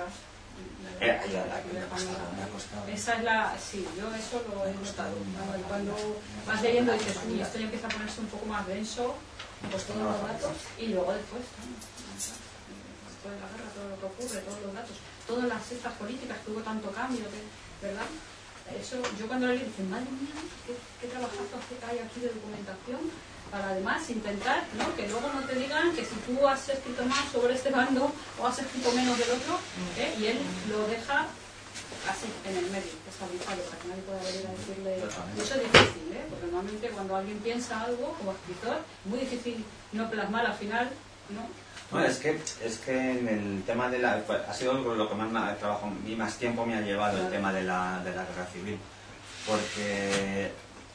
Esa es la... Sí, yo eso lo he notado. Cuando vas leyendo dices, uy, esto ya empieza a ponerse un poco más denso, pues todos los datos, y luego después de la guerra, todo lo que ocurre, todos los datos, todas las estas políticas que hubo tanto cambio, ¿verdad? Eso, yo cuando lo leí dije, madre mía, qué trabajazo hay aquí de documentación, para además intentar, ¿no?, que luego no te digan que si tú has escrito más sobre este bando o has escrito menos del otro, y él lo deja así, en el medio, estabilizado, para que nadie pueda venir a decirle. Y eso es difícil, porque normalmente cuando alguien piensa algo como escritor, es muy difícil no plasmar al final, ¿no? Bueno, es que en el tema de la... ha sido lo que más trabajo y más tiempo me ha llevado, el tema de la guerra civil. Porque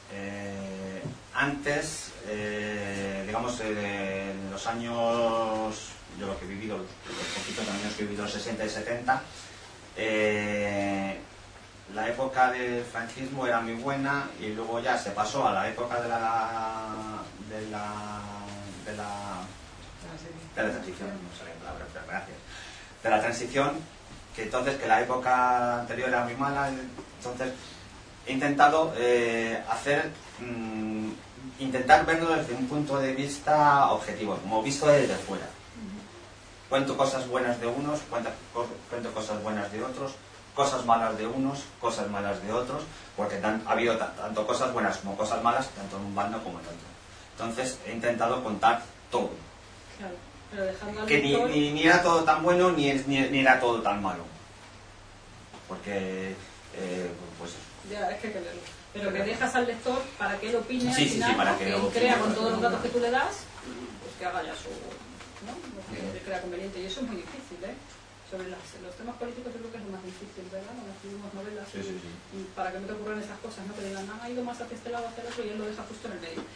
antes, digamos, en los años... Yo lo que he vivido, los poquitos años que he vivido, los 60 y 70, la época del franquismo era muy buena y luego ya se pasó a la época de la transición, no sé la palabra, pero gracias, de la transición, que entonces que la época anterior era muy mala. Entonces he intentado intentar verlo desde un punto de vista objetivo, como visto desde fuera. Cuento cosas buenas de unos, cuento cosas buenas de otros, cosas malas de unos, cosas malas de otros, porque ha habido tanto cosas buenas como cosas malas, tanto en un bando como en otro. Entonces he intentado contar todo. Claro, pero dejando al que lector... ni era todo tan bueno ni era todo tan malo. Porque, pues... Ya, es que hay que leerlo. Pero que dejas al lector para que él opine al sí, final, para que que él crea con todos los datos que tú le das, pues que haga ya su... ¿no? Lo que él crea conveniente. Y eso es muy difícil, Sobre los temas políticos yo creo que es lo más difícil, ¿verdad? Cuando escribimos novelas, y para que no te ocurran esas cosas, ¿no? Que digan, ha ido más hacia este lado, hacia el otro, y él lo deja justo en el medio.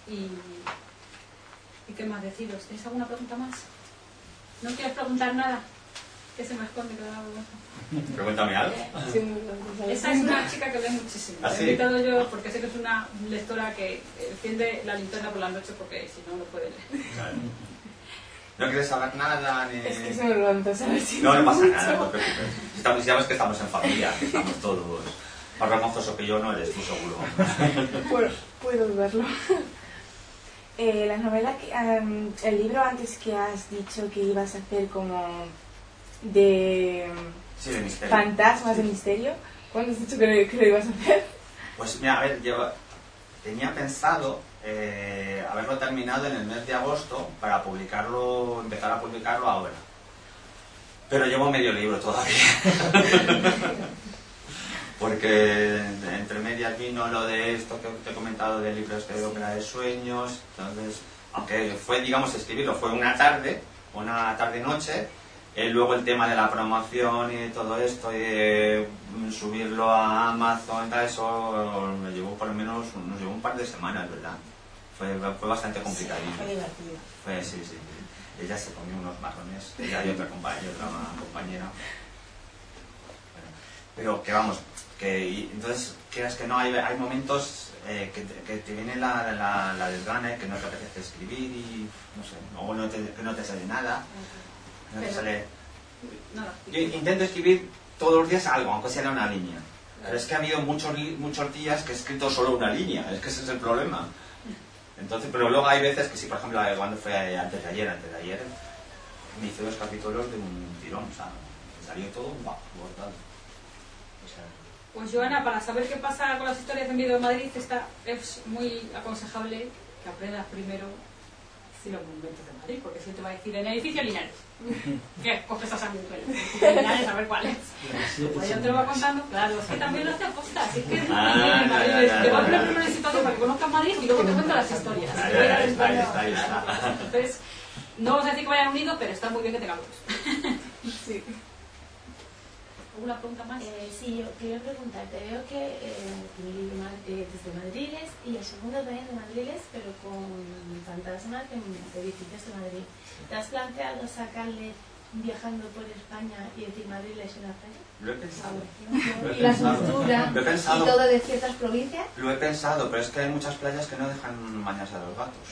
¿Y qué más deciros? ¿Tenéis alguna pregunta más? ¿No quieres preguntar nada? ¿Qué se me esconde cada uno? Pregúntame algo. Esa es una chica que lee muchísimo. ¿Ah, La he sí? invitado yo porque sé que es una lectora que enciende la linterna por la noche porque si no, no puede leer. Claro. ¿No quieres saber nada? Ni... Es que se me lo van a saber si no pasa nada, no te preocupes. Ya ves que estamos en familia, que estamos todos... Más vergonzoso que yo no eres, tú seguro. Puedo verlo. La novela, el libro antes que has dicho que ibas a hacer como de misterio. Fantasmas de misterio, ¿cuándo has dicho que lo ibas a hacer? Pues mira, a ver, yo tenía pensado haberlo terminado en el mes de agosto para empezar a publicarlo ahora. Pero llevo medio libro todavía. Porque entre medias vino lo de esto que te he comentado del libro de ópera de sueños. Entonces, aunque fue, digamos, escribirlo fue una tarde-noche, luego el tema de la promoción y todo esto, y subirlo a Amazon y tal, eso me llevó por lo menos un par de semanas, ¿verdad? Fue bastante complicadito. Fue divertido. Sí. Ella se comió unos marrones, ella y otra compañera. Pero que vamos, entonces, quieras que no, hay momentos que te viene la desgana, que no te apetece escribir y no sé, o que no te sale nada, no te sale... Yo intento escribir todos los días algo, aunque sea una línea, pero es que ha habido muchos días que he escrito solo una línea, es que ese es el problema. Entonces, pero luego hay veces que sí, por ejemplo, cuando fue antes de ayer me hice 2 capítulos de un tirón, o sea, me salió todo bordado. O sea, pues Joana, para saber qué pasa con las historias en Vídeo de Madrid, es muy aconsejable que aprendas primero los monumentos de Madrid, porque si te va a decir en edificio Linares, ¿qué? Coges a San Miguel, Linares, a ver cuál es. Pues yo te lo va contando, claro, es que también lo hace aposta, así que te va a poner primero el sitio para que conozcas Madrid y luego te cuenta las historias. Ahí está. Entonces, no vamos a decir que vayan unidos, pero está muy bien que tengan dos. Sí. ¿Alguna pregunta más? Sí, yo quería preguntarte, veo que tu libro desde Madriles y el segundo también de Madriles, pero con fantasmas de edificios de Madrid. ¿Te has planteado sacarle viajando por España y decir Madriles en la playa? Lo he pensado. Y la cultura y todo de ciertas provincias. Lo he pensado, pero es que hay muchas playas que no dejan bañarse a los gatos.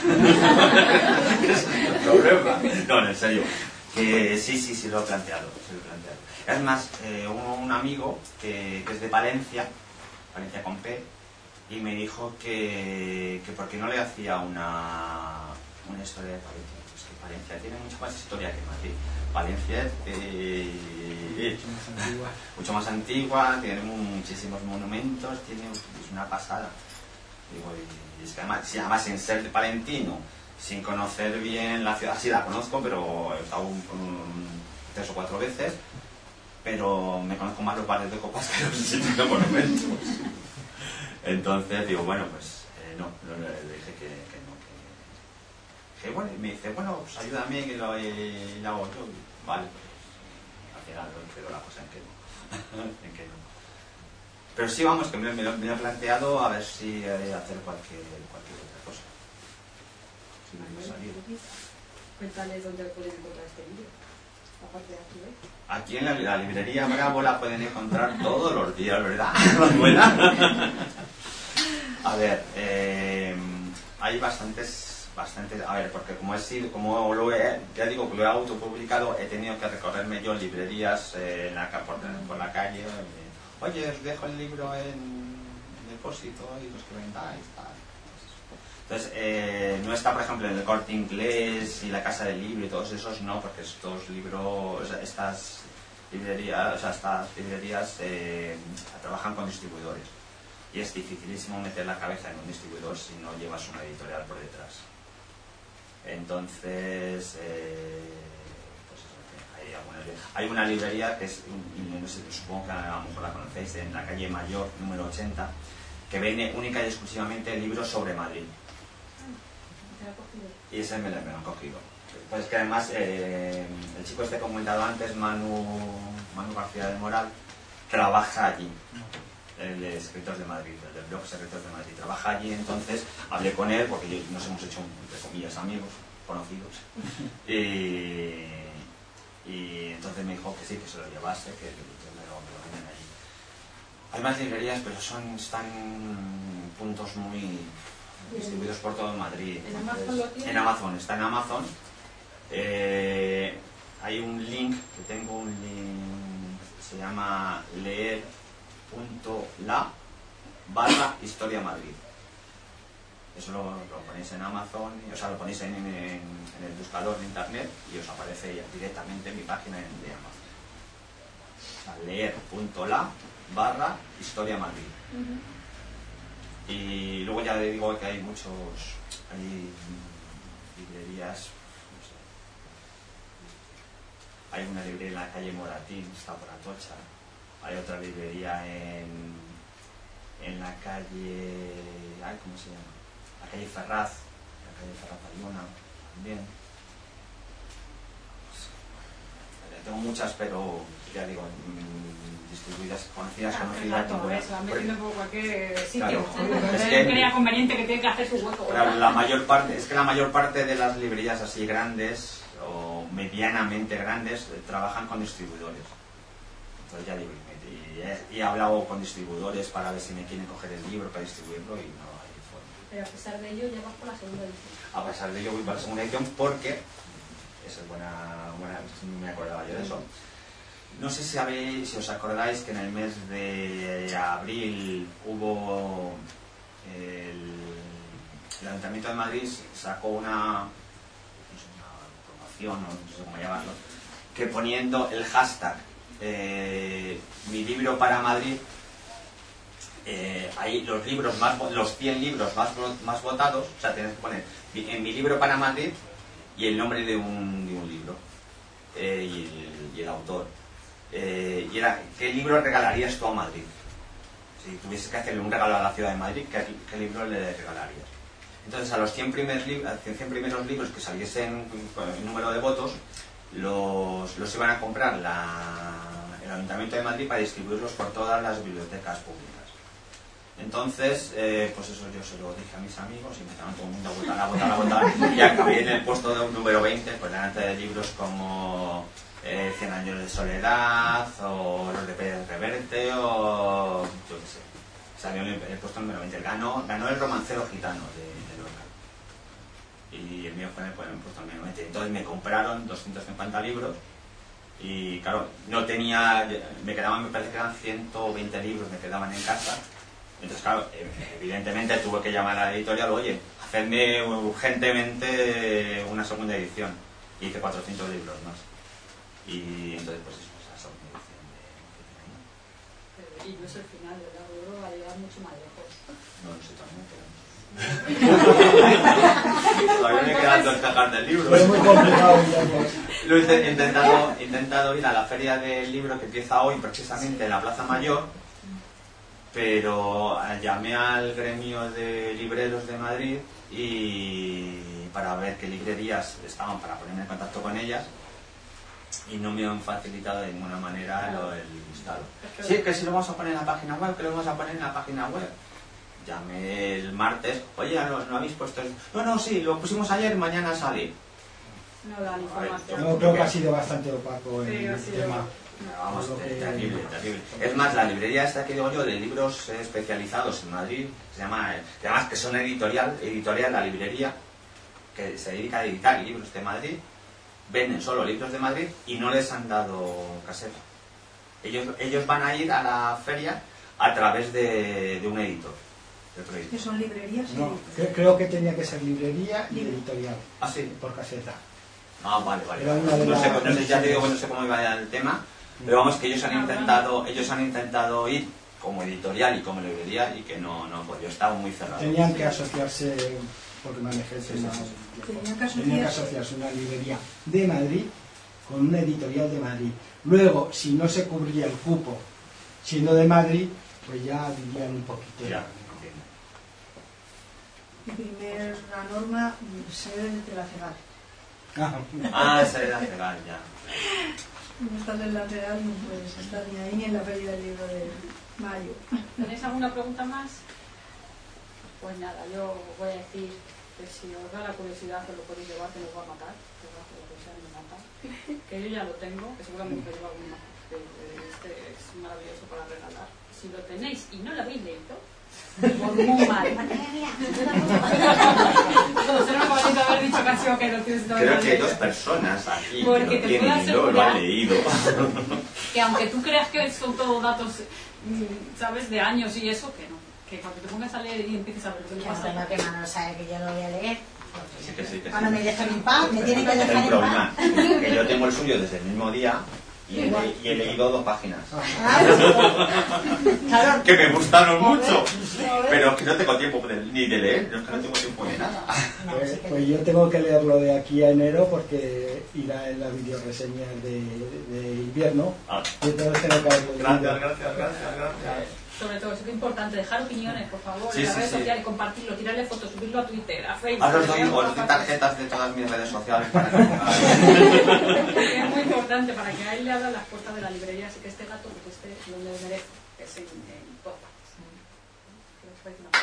Ese es el problema. No, en serio. Sí, lo he planteado. Es más, un amigo que es de Palencia con P, y me dijo que por qué no le hacía una historia de Palencia. Es que Palencia tiene mucha más historia que Madrid. Palencia es mucho más antigua, tiene muchísimos monumentos, es una pasada. Digo, y es que además sin ser de palentino, sin conocer bien la ciudad, sí la conozco, pero he estado 3 o 4 veces, pero me conozco más los bares de copas que los sitios de monumentos. Entonces digo, bueno, pues no, le dije que no, que bueno, y me dice, bueno, pues ayúdame que lo hago yo. Vale, pues al final quedó la cosa en que no. Pero sí, vamos, que me lo he planteado a ver si hacer cualquier otra cosa. Si me salir. Cuéntales dónde pueden encontrar este libro. Aparte de aquí, ¿ves? Aquí en la librería Bravo la pueden encontrar todos los días, ¿verdad? Buena. A ver, hay bastantes, a ver, porque como ya digo que lo he autopublicado, he tenido que recorrerme yo librerías por la calle. Oye, os dejo el libro en depósito y los que vendáis, tal. Entonces, no está, por ejemplo, en el Corte Inglés y la Casa del Libro y todos esos, no, porque estos libros, estas librerías trabajan con distribuidores. Y es dificilísimo meter la cabeza en un distribuidor si no llevas una editorial por detrás. Entonces, hay una librería que es, no sé, supongo que a lo mejor la conocéis, en la calle Mayor, número 80, que vende única y exclusivamente libros sobre Madrid. Y ese me lo han cogido. Pues que además el chico que he comentado antes, Manu García del Moral, trabaja allí, el de Escritores de Madrid, el del blog Secretos de Madrid, trabaja allí. Entonces hablé con él, porque nos hemos hecho, entre comillas, amigos, conocidos, y entonces me dijo que sí, que se lo llevase, que me lo venden allí. Hay más librerías, pero están en puntos muy distribuidos por todo Madrid. ¿En Amazon lo tiene? En Amazon, está en Amazon. Hay un link, se llama leer.la/Historia Madrid. Eso lo ponéis en Amazon, o sea, lo ponéis en el buscador de internet y os aparece directamente en mi página de Amazon. O sea, leer.la/Historia Madrid. Y luego ya le digo que hay librerías, no sé. Hay una librería en la calle Moratín, está por Atocha. Hay otra librería en la calle, ¿cómo se llama? La calle Ferraz. La calle Ferraz hay una también. Tengo muchas, pero ya digo, distribuidas, conocidas. Metiendo por cualquier sitio. Claro. Es que crea conveniente que tiene que hacer su hueco. La mayor parte de las librerías así grandes o medianamente grandes trabajan con distribuidores. Entonces ya digo, Y he hablado con distribuidores para ver si me quieren coger el libro para distribuirlo y no hay forma. Pero a pesar de ello, ya vas por la segunda edición. A pesar de ello voy para la segunda edición porque, esa es buena, me acordaba yo de eso. No sé si os acordáis que en el mes de abril hubo el Ayuntamiento de Madrid sacó una promoción, no sé cómo llamarlo, que poniendo el hashtag mi libro para Madrid, ahí los 100 libros más votados, o sea, tienes que poner en mi libro para Madrid y el nombre de un libro y el autor. Y era, ¿qué libro regalarías tú a Madrid? Si tuvieses que hacerle un regalo a la ciudad de Madrid, ¿qué libro le regalarías? Entonces a los 100 primeros libros que saliesen con el número de votos, los iban a comprar el Ayuntamiento de Madrid para distribuirlos por todas las bibliotecas públicas. Entonces, pues eso yo se lo dije a mis amigos y empezaron todo el mundo a votar y acabé en el puesto número 20, pues delante de libros como 100 años de soledad o Los de Pérez Reverte o yo qué sé. Salió en el puesto número 20. Ganó El romancero gitano de Lorca. Y el mío fue en el puesto número 20. Entonces me compraron 250 libros y claro, no tenía, me parece que eran 120 libros, me quedaban en casa. Entonces claro, evidentemente tuve que llamar a la editorial, oye, hacerme urgentemente una segunda edición. Y hice 400 libros más. Y entonces pues eso, esa segunda edición de... Y no es el final, ¿verdad? Luego va a llegar mucho más lejos. No sé, también. Todavía me quedan 2 cajas del libro. Es muy complicado. Lo he intentado ir a la feria del libro que empieza hoy precisamente en la Plaza Mayor, pero llamé al gremio de libreros de Madrid y para ver qué librerías estaban para ponerme en contacto con ellas y no me han facilitado de ninguna manera el listado. Sí, que si lo vamos a poner en la página web, que lo vamos a poner en la página web. Llamé el martes, oye, ¿no habéis puesto el...? No, sí, lo pusimos ayer, mañana sale. No dan información. No, creo que ha sido bastante opaco el tema. Vamos, terrible. Es más, la librería esta que digo yo de libros especializados en Madrid, se llama, además que son editorial la librería, que se dedica a editar libros de Madrid, venden solo libros de Madrid y no les han dado caseta. Ellos van a ir a la feria a través de un editor. ¿Que son librerías? No, creo que tenía que ser librería y editorial. Ah, sí. Por caseta. Ah, vale. No sé, ya te digo que no sé cómo iba el tema, pero vamos que ellos han intentado ir como editorial y como librería y que no, pues yo estaba muy cerrado. Tenían que asociarse, porque manejé el tema. Tenían que asociarse una librería de Madrid con una editorial de Madrid. Luego, si no se cubría el cupo siendo de Madrid, pues ya dirían un poquito. Ya. Y primero la norma sede de la CEGAL. Sede de la CEGAL, ya. No estás en la CEGAL, no puedes estar ni ahí ni en la feria del libro de mayo. ¿Tenéis alguna pregunta más? Pues nada, yo voy a decir que si os da la curiosidad os lo podéis llevar, que nos va a matar, que yo ya lo tengo, que seguramente lleva algún más, que este es maravilloso para regalar. Si lo tenéis y no lo habéis leído, por muy mal. Todos era bonito haber dicho casi que no tienes. Creo que hay 2 personas aquí porque que no tienen y no lo han leído. Que aunque tú creas que son todos datos, sabes, de años y eso, que no. Que cuando te pongas a leer y empieces a ver lo que pasa. No, que Manolo sabe que yo lo voy a leer. Sí. Cuando me dejen en paz, me tienen que dejar en paz. El problema es que yo tengo el suyo desde el mismo día. Y he leído 2 páginas que me gustaron mucho, pero que no tengo tiempo ni de leer, no tengo tiempo de nada. Pues yo tengo que leerlo de aquí a enero porque irá en la videoreseña de invierno. Entonces tengo que haberlo leído. Gracias. Sobre todo, eso es importante, dejar opiniones, por favor, en las redes sociales, compartirlo, tirarle fotos, subirlo a Twitter, a Facebook. Ahora os doy tarjetas de todas mis redes sociales para que es muy importante para que a él le abran las puertas de la librería, así que este gato que esté donde merece, que es en todas partes.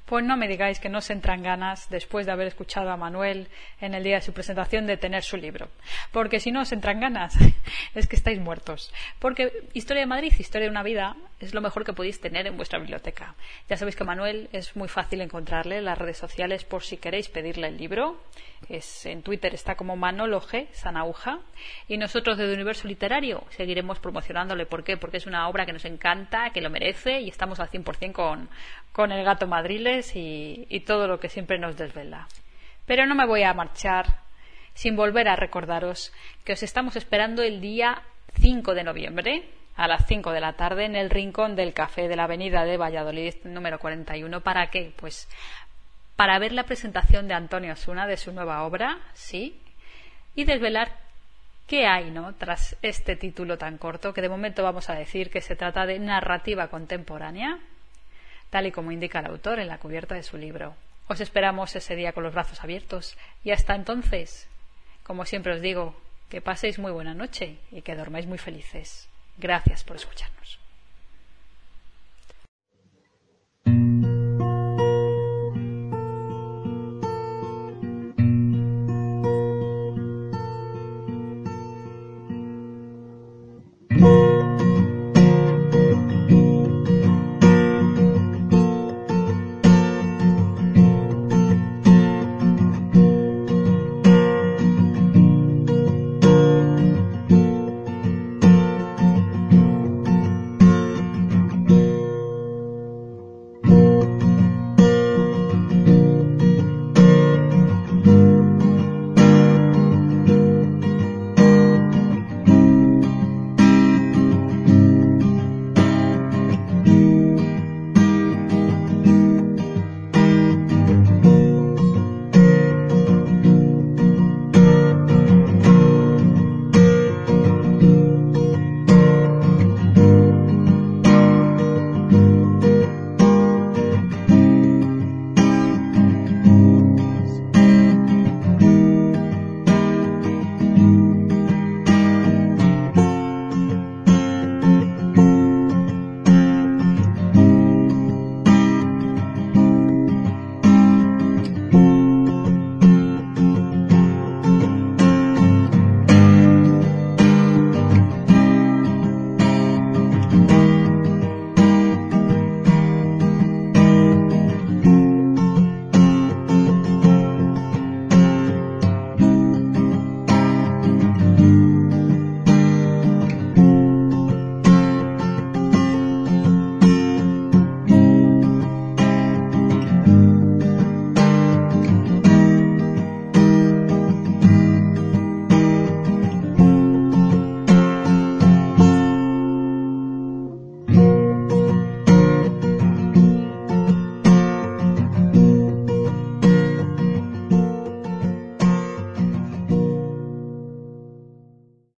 Pues no me digáis que no os entran ganas, después de haber escuchado a Manuel en el día de su presentación, de tener su libro. Porque si no os entran ganas, es que estáis muertos. Porque Historia de Madrid, Historia de una vida, es lo mejor que podéis tener en vuestra biblioteca. Ya sabéis que Manuel es muy fácil encontrarle en las redes sociales por si queréis pedirle el libro. En Twitter está como Manolo G. Sanauja. Y nosotros desde Universo Literario seguiremos promocionándole. ¿Por qué? Porque es una obra que nos encanta, que lo merece, y estamos al 100% con El gato Madriles y todo lo que siempre nos desvela. Pero no me voy a marchar sin volver a recordaros que os estamos esperando el día 5 de noviembre a las 5 de la tarde en el Rincón del Café de la Avenida de Valladolid, número 41. ¿Para qué? Pues para ver la presentación de Antonio Osuna de su nueva obra, sí, y desvelar qué hay, ¿no?, tras este título tan corto, que de momento vamos a decir que se trata de narrativa contemporánea, tal y como indica el autor en la cubierta de su libro. Os esperamos ese día con los brazos abiertos y hasta entonces, como siempre os digo, que paséis muy buena noche y que dormáis muy felices. Gracias por escucharnos.